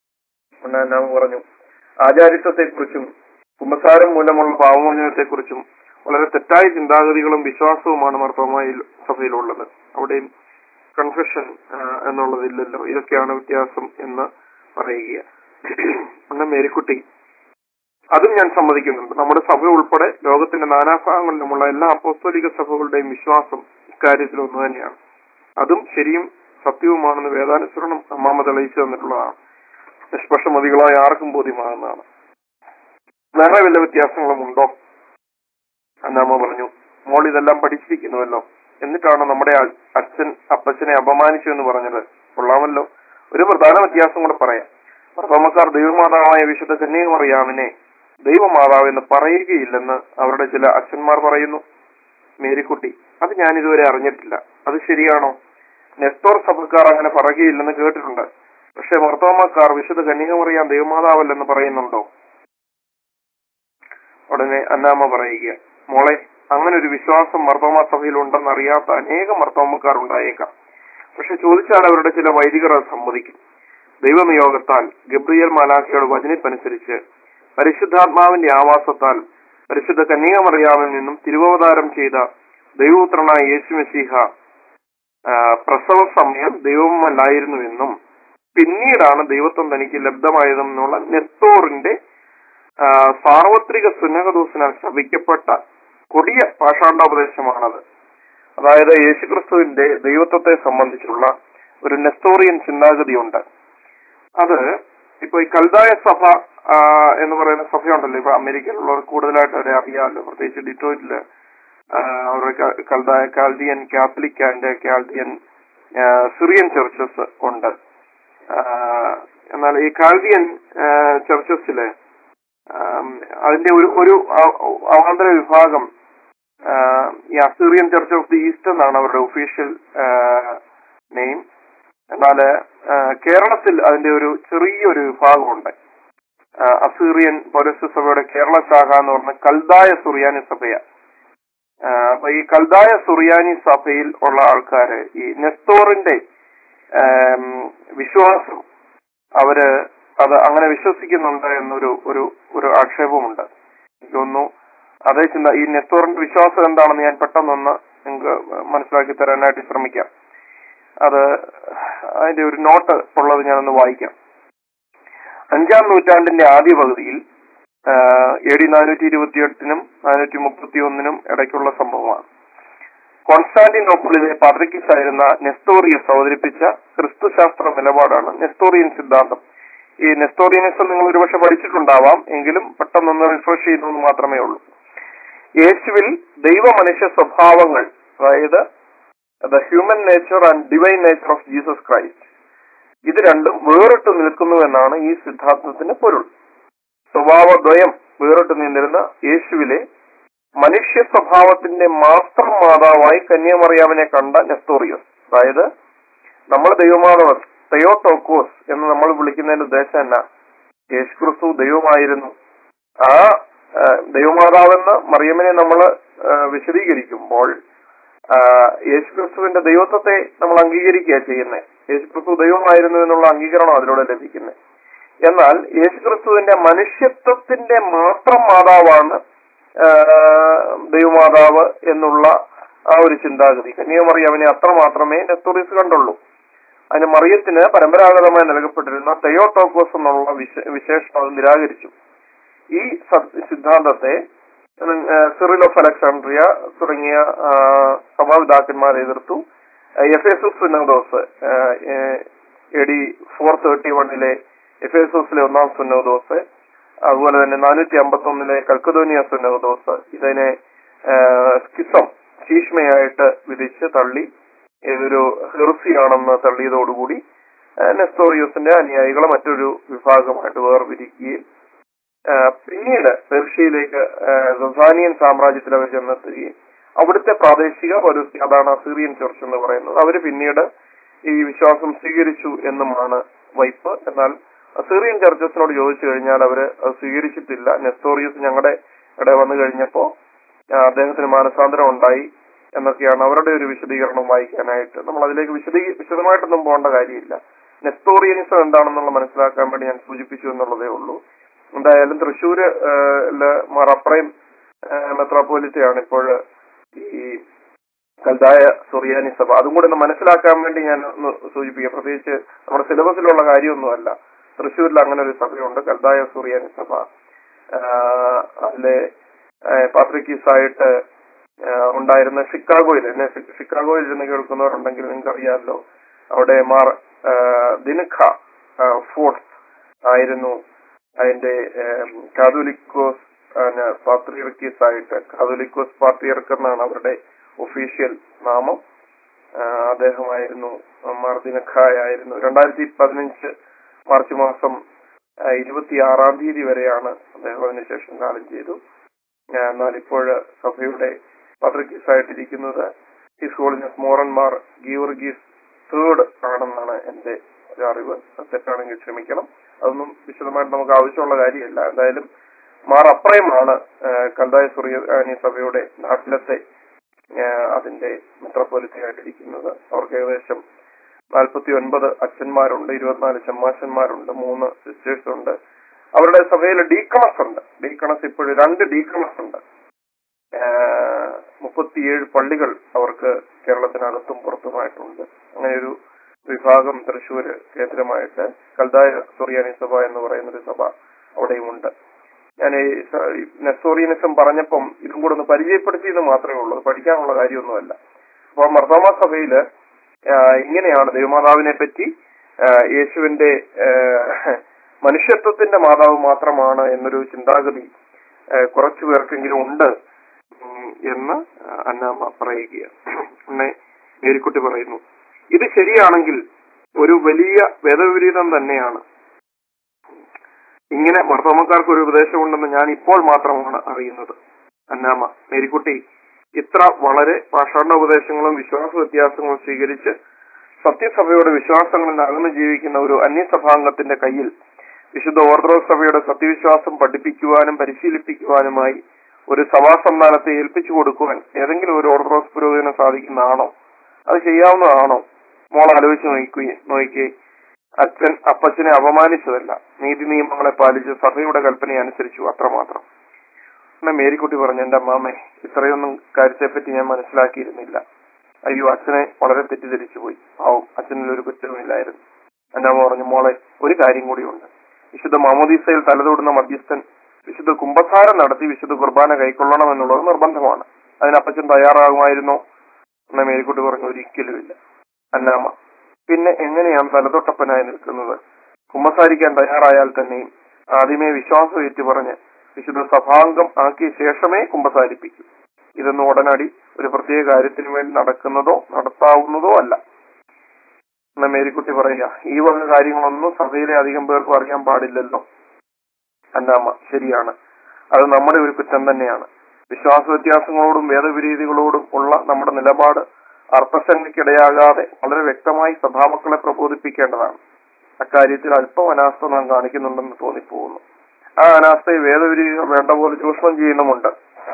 A: നാം പറഞ്ഞു, ആചാരിത്വത്തെക്കുറിച്ചും കുമ്പസാരം മൂലമുള്ള പാവമോചനത്തെക്കുറിച്ചും വളരെ തെറ്റായ ചിന്താഗതികളും വിശ്വാസവുമാണ് മർത്തോമായിൽ സഭയിലുള്ളത്. അവിടെയും കൺഫെഷൻ എന്നുള്ളതില്ലല്ലോ. ഇതൊക്കെയാണ് വ്യത്യാസം എന്ന് പറയുക. അന്ന് മേരിക്കുട്ടി അതും ഞാൻ സമ്മതിക്കുന്നുണ്ട്. നമ്മുടെ സഭ ഉൾപ്പെടെ ലോകത്തിന്റെ നാനാഭാഗങ്ങളിലുമുള്ള എല്ലാ അപ്പോസ്തലിക സഭകളുടെയും വിശ്വാസം ഇക്കാര്യത്തിൽ ഒന്ന് തന്നെയാണ്. അതും ശരിയും സത്യവുമാണെന്ന് വേദാനുസരണം അമ്മാമ്മ തെളിയിച്ചു തന്നിട്ടുള്ളതാണ്. നിഷ്പക്ഷമതികളായ ആർക്കും ബോധ്യമാകുന്നതാണ്. വേറെ വല്ല വ്യത്യാസങ്ങളും ഉണ്ടോ? അന്നമ്മ പറഞ്ഞു, മോൾ ഇതെല്ലാം പഠിച്ചിരിക്കുന്നുവല്ലോ, എന്നിട്ടാണ് നമ്മുടെ അപ്പച്ചനെ അപമാനിച്ചു എന്ന് പറഞ്ഞത്. കൊള്ളാമല്ലോ. ഒരു പ്രധാന വ്യത്യാസം കൂടെ പറയാം. മർത്തോമക്കാർ ദൈവമാതാവായ വിശുദ്ധ കന്യകമറിയാമിനെ ദൈവമാതാവ് എന്ന് പറയുകയില്ലെന്ന് അവരുടെ ചില അച്ഛന്മാർ പറയുന്നു. മേരിക്കുട്ടി, അത് ഞാൻ ഇതുവരെ അറിഞ്ഞിട്ടില്ല. അത് ശരിയാണോ? നെസ്തോർ സഭക്കാർ അങ്ങനെ പറയുകയില്ലെന്ന് കേട്ടിട്ടുണ്ട്. പക്ഷെ മർത്തോമക്കാർ വിശുദ്ധ കന്യകമറിയാം ദൈവമാതാവല്ലെന്ന് പറയുന്നുണ്ടോ? ഉടനെ അന്നാമ്മ പറയുക, മോളെ, അങ്ങനെ ഒരു വിശ്വാസം മർത്തോമാ സഭയിൽ ഉണ്ടെന്ന് അറിയാത്ത അനേകം മർത്തോമക്കാർ ഉണ്ടായേക്കാം. പക്ഷെ ചോദിച്ചാൽ അവരുടെ ചില വൈദികർ അത് സമ്മതിക്കും. ദൈവനിയോഗത്താൽ ഗബ്രിയേൽ മാലാഖയുടെ വചനിപ്പനുസരിച്ച് പരിശുദ്ധാത്മാവിന്റെ ആവാസത്താൽ പരിശുദ്ധ കന്യകമറിയാമിൽ നിന്നും തിരുവവതാരം ചെയ്ത ദൈവപുത്രനായ യേശു മെശീഹ പ്രസവ സമയം ദൈവമല്ലായിരുന്നുവെന്നും പിന്നീടാണ് ദൈവത്വം തനിക്ക് ലബ്ധമായതെന്നുള്ള നെസ്തോറിന്റെ സാർവത്രിക സുന്നഹദോസിനാൽ ശപിക്കപ്പെട്ട കൊടിയ പാഷാണ്ഡോപദേശമാണത്. അതായത് യേശുക്രിസ്തുവിന്റെ ദൈവത്വത്തെ സംബന്ധിച്ചുള്ള ഒരു നെസ്തോറിയൻ ചിന്താഗതിയുണ്ട്. അത് ഇപ്പൊ ഈ കൽദായ സഭ എന്ന് പറയുന്ന സഭയുണ്ടല്ലോ, ഇപ്പൊ അമേരിക്കയിലുള്ളവർ കൂടുതലായിട്ട് അവരെ അറിയാമല്ലോ. പ്രത്യേകിച്ച് ഡിട്രോയിറ്റില് അവരുടെ Chaldean Catholic and Chaldean Syrian churches ഉണ്ട്. എന്നാൽ ഈ കാൽഡിയൻ ചർച്ചസില് അതിന്റെ ഒരു അവാന്തര വിഭാഗം ഈ Assyrian church of the east എന്നാണ് അവരുടെ ഒഫീഷ്യൽ നെയിം. എന്നാൽ കേരളത്തിൽ അതിന്റെ ഒരു ചെറിയൊരു വിഭാഗമുണ്ട്. അസീറിയൻ പൗരസ്ത്യ സഭയുടെ കേരള ശാഖ എന്ന് പറഞ്ഞ കൽദായ സുറിയാനി സഭയാണ്. അപ്പൊ ഈ കൽദായ സുറിയാനി സഭയിൽ ഉള്ള ആൾക്കാര് ഈ നെസ്തോറിന്റെ വിശ്വാസം അവര് അത് അങ്ങനെ വിശ്വസിക്കുന്നുണ്ട് എന്നൊരു ഒരു ആക്ഷേപമുണ്ട്. എനിക്ക് തോന്നുന്നു അതേ ചിന്ത ഈ നെസ്തോറിന്റെ വിശ്വാസം എന്താണെന്ന് ഞാൻ പെട്ടെന്നൊന്ന് നിങ്ങൾക്ക് മനസ്സിലാക്കി തരാനായിട്ട് ശ്രമിക്കാം. അത് അതിന്റെ ഒരു നോട്ട് ഉള്ളത് ഞാനൊന്ന് വായിക്കാം. 5-ാം നൂറ്റാണ്ടിന്റെ ആദ്യ പകുതിയിൽ AD 428-നും 431-നും ഇടയ്ക്കുള്ള സംഭവമാണ്. കോൺസ്റ്റാന്റിനോപ്പിളിലെ പാത്രിക്കീസായിരുന്ന നെസ്തോറിയസ് അവതരിപ്പിച്ച ക്രിസ്തുശാസ്ത്ര നിലപാടാണ് നെസ്തോറിയൻ സിദ്ധാന്തം. ഈ നെസ്തോറിയനിസം നിങ്ങൾ ഒരുപക്ഷെ പഠിച്ചിട്ടുണ്ടാവാം, എങ്കിലും പെട്ടെന്നൊന്ന് റിഫ്രഷ് ചെയ്യുന്നത് മാത്രമേ ഉള്ളൂ. യേശുവിൽ ദൈവ മനുഷ്യ സ്വഭാവങ്ങൾ, അതായത് the human nature and divine nature of Jesus Christ, ഇത് രണ്ടും വേറിട്ട് നിൽക്കുന്നു എന്നാണ് ഈ സിദ്ധാന്തത്തിന്റെ പൊരുൾ. സ്വഭാവദ്വയം വേറിട്ട് നിന്നിരുന്ന യേശുവിലെ മനുഷ്യ സ്വഭാവത്തിന്റെ മാത്രം മാതാവായി കന്യാമറിയാമിനെ കണ്ട നെസ്തോറിയസ്, അതായത് നമ്മൾ ദൈവമാതാവ് തെയോട്ടോക്കോസ് എന്ന് നമ്മൾ വിളിക്കുന്നതിന്റെ ഉദ്ദേശം എന്നാ? യേശുക്രിസ്തു ദൈവമായിരുന്നു. ആ ദൈവമാതാവെന്ന് മറിയമ്മിനെ നമ്മൾ വിശദീകരിക്കുമ്പോൾ യേശുക്രിസ്തുവിന്റെ ദൈവത്വത്തെ നമ്മൾ അംഗീകരിക്കുക ചെയ്യുന്നത്. യേശുക്രിസ്തു ദൈവമായിരുന്നു എന്നുള്ള അംഗീകരണം അതിലൂടെ ലഭിക്കുന്നത്. എന്നാൽ യേശുക്രിസ്തുവിന്റെ മനുഷ്യത്വത്തിന്റെ മാത്രം മാതാവാണ് ദൈവമാതാവ് എന്നുള്ള ആ ഒരു ചിന്താഗതി. കന്യാമറിയാമിനെ അത്ര മാത്രമേ നെസ്തോറിയസ് കണ്ടുള്ളൂ. അതിന് മറിയത്തിന് പരമ്പരാഗതമായി നൽകപ്പെട്ടിരുന്ന തെയോട്ടോക്കോസ് എന്നുള്ള വിശേഷണം അത് നിരാകരിച്ചു. ഈ സിദ്ധാന്തത്തെ സിറിൽ ഓഫ് അലക്സാണ്ട്രിയ തുടങ്ങിയ സഭാപിതാക്കന്മാർ എതിർത്തു. എഫേസസ് സുന്നോദോസ് AD 431 എഫേസോസിലെ ഒന്നാം സുന്നോദോസ്, അതുപോലെ തന്നെ 451 കൽക്കദോനിയ സുന്നോദോസ് ഇതിനെ ശീഷ്മയായിട്ട് വിധിച്ച് തള്ളി ഇതൊരു ഹെർസിയാണെന്ന് തള്ളിയതോടുകൂടി നെസ്തോറിയസിന്റെ അനുയായികളെ മറ്റൊരു വിഭാഗമായിട്ട് വേർപിരിക്കുകയും പിന്നീട് പെർഷ്യയിലേക്ക് സസാനിയൻ സാമ്രാജ്യത്തിൽ അവർ ചെന്നെത്തുകയും അവിടുത്തെ പ്രാദേശിക ഒരു അതാണ് അസീറിയൻ ചർച്ച് എന്ന് പറയുന്നത്. അവര് പിന്നീട് ഈ വിശ്വാസം സ്വീകരിച്ചു എന്നുമാണ് വൈപ്പ്. എന്നാൽ അസീറിയൻ ചർച്ചസിനോട് ചോദിച്ചു കഴിഞ്ഞാൽ അവര് അത് സ്വീകരിച്ചിട്ടില്ല. നെസ്തോറിയസ് ഞങ്ങളുടെ ഇവിടെ വന്നു കഴിഞ്ഞപ്പോ അദ്ദേഹത്തിന് മാനസാന്തരം ഉണ്ടായി എന്നൊക്കെയാണ് അവരുടെ ഒരു വിശദീകരണം വായിക്കാനായിട്ട്. നമ്മൾ അതിലേക്ക് വിശദമായിട്ടൊന്നും പോകേണ്ട കാര്യമില്ല. നെസ്തോറിയനിസം എന്താണെന്നുള്ള മനസ്സിലാക്കാൻ വേണ്ടി ഞാൻ സൂചിപ്പിച്ചു എന്നുള്ളതേ ഉള്ളൂ. എന്തായാലും തൃശ്ശൂര് മാർ അപ്രൈം മെത്രാപ്പോലിത്തയാണ് ഇപ്പോൾ ഈ കൽദായ സുറിയാനി സഭ. അതും കൂടെ ഒന്ന് മനസ്സിലാക്കാൻ വേണ്ടി ഞാൻ ഒന്ന് സൂചിപ്പിക്കാം. പ്രത്യേകിച്ച് നമ്മുടെ സിലബസിലുള്ള കാര്യമൊന്നുമല്ല. തൃശ്ശൂരിൽ അങ്ങനെ ഒരു സഭയുണ്ട്, കൽദായ സുറിയാനി സഭ. അതിലെ പാത്രിക്കീസായിട്ട് ഉണ്ടായിരുന്ന ഷിക്കാഗോയിൽ ഇരുന്ന് കേൾക്കുന്നവരുണ്ടെങ്കിൽ നിങ്ങൾക്ക് അറിയാമല്ലോ, അവിടെ മാർ ദിനഖ ഫോർട്ട് ആയിരുന്നു അതിന്റെ കാതോലിക്കോസ് പാത്രിയർക്കീസായിട്ട്. കാതോലിക്കോസ് പാത്രിയർക്ക് എന്നാണ് അവരുടെ ഒഫീഷ്യൽ നാമം. അദ്ദേഹമായിരുന്നു മാർ ദിനഖായായിരുന്നു. 2015 മാർച്ച് മാസം 26 വരെയാണ് അദ്ദേഹം അതിനുശേഷം കാലം ചെയ്തു. എന്നാൽ ഇപ്പോൾ സഭയുടെ പാത്രിക്കീസായിട്ടിരിക്കുന്നത് ഹിസ് ഹോളിനെസ് മോറന്മാർ ഗീവർഗീസ് III ആണെന്നാണ് എന്റെ ഒരു അറിവ്. തെറ്റാണെങ്കിൽ ക്ഷമിക്കണം. അതൊന്നും വിശദമായിട്ട് നമുക്ക് ആവശ്യമുള്ള കാര്യമല്ല. എന്തായാലും മാർ അപ്രയമാണ് കൽദായ സുറിയാനി സഭയുടെ നാട്ടിലത്തെ അതിന്റെ മെത്രാപ്പൊലിത്തയായിട്ടിരിക്കുന്നത്. അവർക്ക് ഏകദേശം 49 അച്ഛന്മാരുണ്ട്, 24 ചെമ്മാശന്മാരുണ്ട്, 3 സിസ്റ്റേഴ്സ് ഉണ്ട്. അവരുടെ സഭയിൽ ഡീക്കണസ് ഉണ്ട്. ഡീക്കണസ് ഇപ്പോഴും 2 ഡീക്കണസ് ഉണ്ട്. 37 പള്ളികൾ അവർക്ക് കേരളത്തിനകത്തും പുറത്തുമായിട്ടുണ്ട്. അങ്ങനെ ഒരു വിഭാഗം തൃശ്ശൂര് കേന്ദ്രമായിട്ട് കൽദായ സുറിയാനി സഭ എന്ന് പറയുന്നൊരു സഭ അവിടെയുമുണ്ട്. ഞാൻ ഈ നെസ്തോറിയനിസം പറഞ്ഞപ്പം ഇതും കൂടെ ഒന്ന് പരിചയപ്പെടുത്തിയെന്ന് മാത്രമേ ഉള്ളൂ. പഠിക്കാനുള്ള കാര്യമൊന്നുമല്ല. അപ്പൊ മർത്തോമാ സഭയില് ഇങ്ങനെയാണ് ദൈവമാതാവിനെ പറ്റി യേശുവിന്റെ മനുഷ്യത്വത്തിന്റെ മാതാവ് മാത്രമാണ് എന്നൊരു ചിന്താഗതി കുറച്ചു പേർക്കെങ്കിലും ഉണ്ട് എന്ന് അന്നാമ്മ പറയുകയാണ്. എന്നെ മേരിക്കുട്ടി പറയുന്നു, ഇത് ശരിയാണെങ്കിൽ ഒരു വലിയ വേദവിപരീതം തന്നെയാണ്. ഇങ്ങനെ മർത്തോമക്കാർക്ക് ഒരു ഉപദേശമുണ്ടെന്ന് ഞാൻ ഇപ്പോൾ മാത്രമാണ് അറിയുന്നത്. അന്നാമ്മ മേരിക്കുട്ടി ഇത്ര വളരെ പാഷാണ്ഡ ഉപദേശങ്ങളും വിശ്വാസ വ്യത്യാസങ്ങളും സ്വീകരിച്ച് സത്യസഭയുടെ വിശ്വാസങ്ങളിൽ അകന്നു ജീവിക്കുന്ന ഒരു അന്യസഭാംഗത്തിന്റെ കയ്യിൽ വിശുദ്ധ ഓർത്തഡോക്സ് സഭയുടെ സത്യവിശ്വാസം പഠിപ്പിക്കുവാനും പരിശീലിപ്പിക്കുവാനുമായി ഒരു സഭാസന്ധാനത്തെ ഏൽപ്പിച്ചു കൊടുക്കുവാൻ ഏതെങ്കിലും ഒരു ഓർത്തഡോക്സ് പുരോഹിതന് സാധിക്കുന്നതാണോ? അത് ചെയ്യാവുന്നതാണോ? മോൾ ആലോചിച്ച് നോക്കിയേ. അച്ഛൻ അപ്പച്ചനെ അപമാനിച്ചതല്ല, നീതി നിയമങ്ങളെ പാലിച്ച് സഭയുടെ കൽപ്പന അനുസരിച്ചു, അത്രമാത്രം. എന്നെ മേരിക്കുട്ടി പറഞ്ഞു, എന്റെ അമ്മാമ്മേ, ഇത്രയൊന്നും കാര്യത്തെപ്പറ്റി ഞാൻ മനസ്സിലാക്കിയിരുന്നില്ല. അയ്യോ, അച്ഛനെ വളരെ തെറ്റിദ്ധരിച്ചു പോയി. ആവും, അച്ഛനിലൊരു കുറ്റവുമില്ലായിരുന്നു. എന്റെ അമ്മ പറഞ്ഞു, മോളെ, ഒരു കാര്യം കൂടിയുണ്ട്. വിശുദ്ധ മാമോദീസയിൽ തലതൊടുന്ന മധ്യസ്ഥൻ വിശുദ്ധ കുംഭസാരം നടത്തി വിശുദ്ധ കുർബാന കൈക്കൊള്ളണം എന്നുള്ളത് നിർബന്ധമാണ്. അതിന് അപ്പച്ചൻ തയ്യാറാകുമായിരുന്നോ? എന്ന മേരിക്കുട്ടി പറഞ്ഞു, ഒരിക്കലുമില്ല. അന്നാമ്മ, പിന്നെ എങ്ങനെയാണ് തലതൊട്ടപ്പനായി നിൽക്കുന്നത്? കുമ്പസാരിക്കാൻ തയ്യാറായാൽ തന്നെയും ആദ്യമേ വിശ്വാസം ഏറ്റുപറഞ്ഞ് വിശുദ്ധ സഭാംഗം ആക്കിയ ശേഷമേ കുമ്പസാരിപ്പിക്കൂ. ഇതൊന്നും ഉടനടി ഒരു പ്രത്യേക കാര്യത്തിന് വേണ്ടി നടത്താവുന്നതോ അല്ല. എന്ന മേരിക്കുട്ടി പറയുക, ഈ വക കാര്യങ്ങളൊന്നും സഭയിലെ അധികം പേർക്കും അറിയാൻ പാടില്ലല്ലോ. അന്നാമ്മ, ശരിയാണ്, അത് നമ്മുടെ ഒരു കുറ്റം തന്നെയാണ്. വിശ്വാസ വ്യത്യാസങ്ങളോടും വേദവിരീതികളോടും ഉള്ള നമ്മുടെ നിലപാട് അർത്ഥശങ്കയ്ക്കിടയാകാതെ വളരെ വ്യക്തമായി സഭാമക്കളെ പ്രബോധിപ്പിക്കേണ്ടതാണ്. അക്കാര്യത്തിൽ അല്പം അനാസ്ഥ നാം കാണിക്കുന്നുണ്ടെന്ന് തോന്നിപ്പോകുന്നു. ആ അനാസ്ഥയെ വേദവിരീതികൾ വേണ്ട പോലെ ചൂഷണം ചെയ്യുന്നുമുണ്ട്.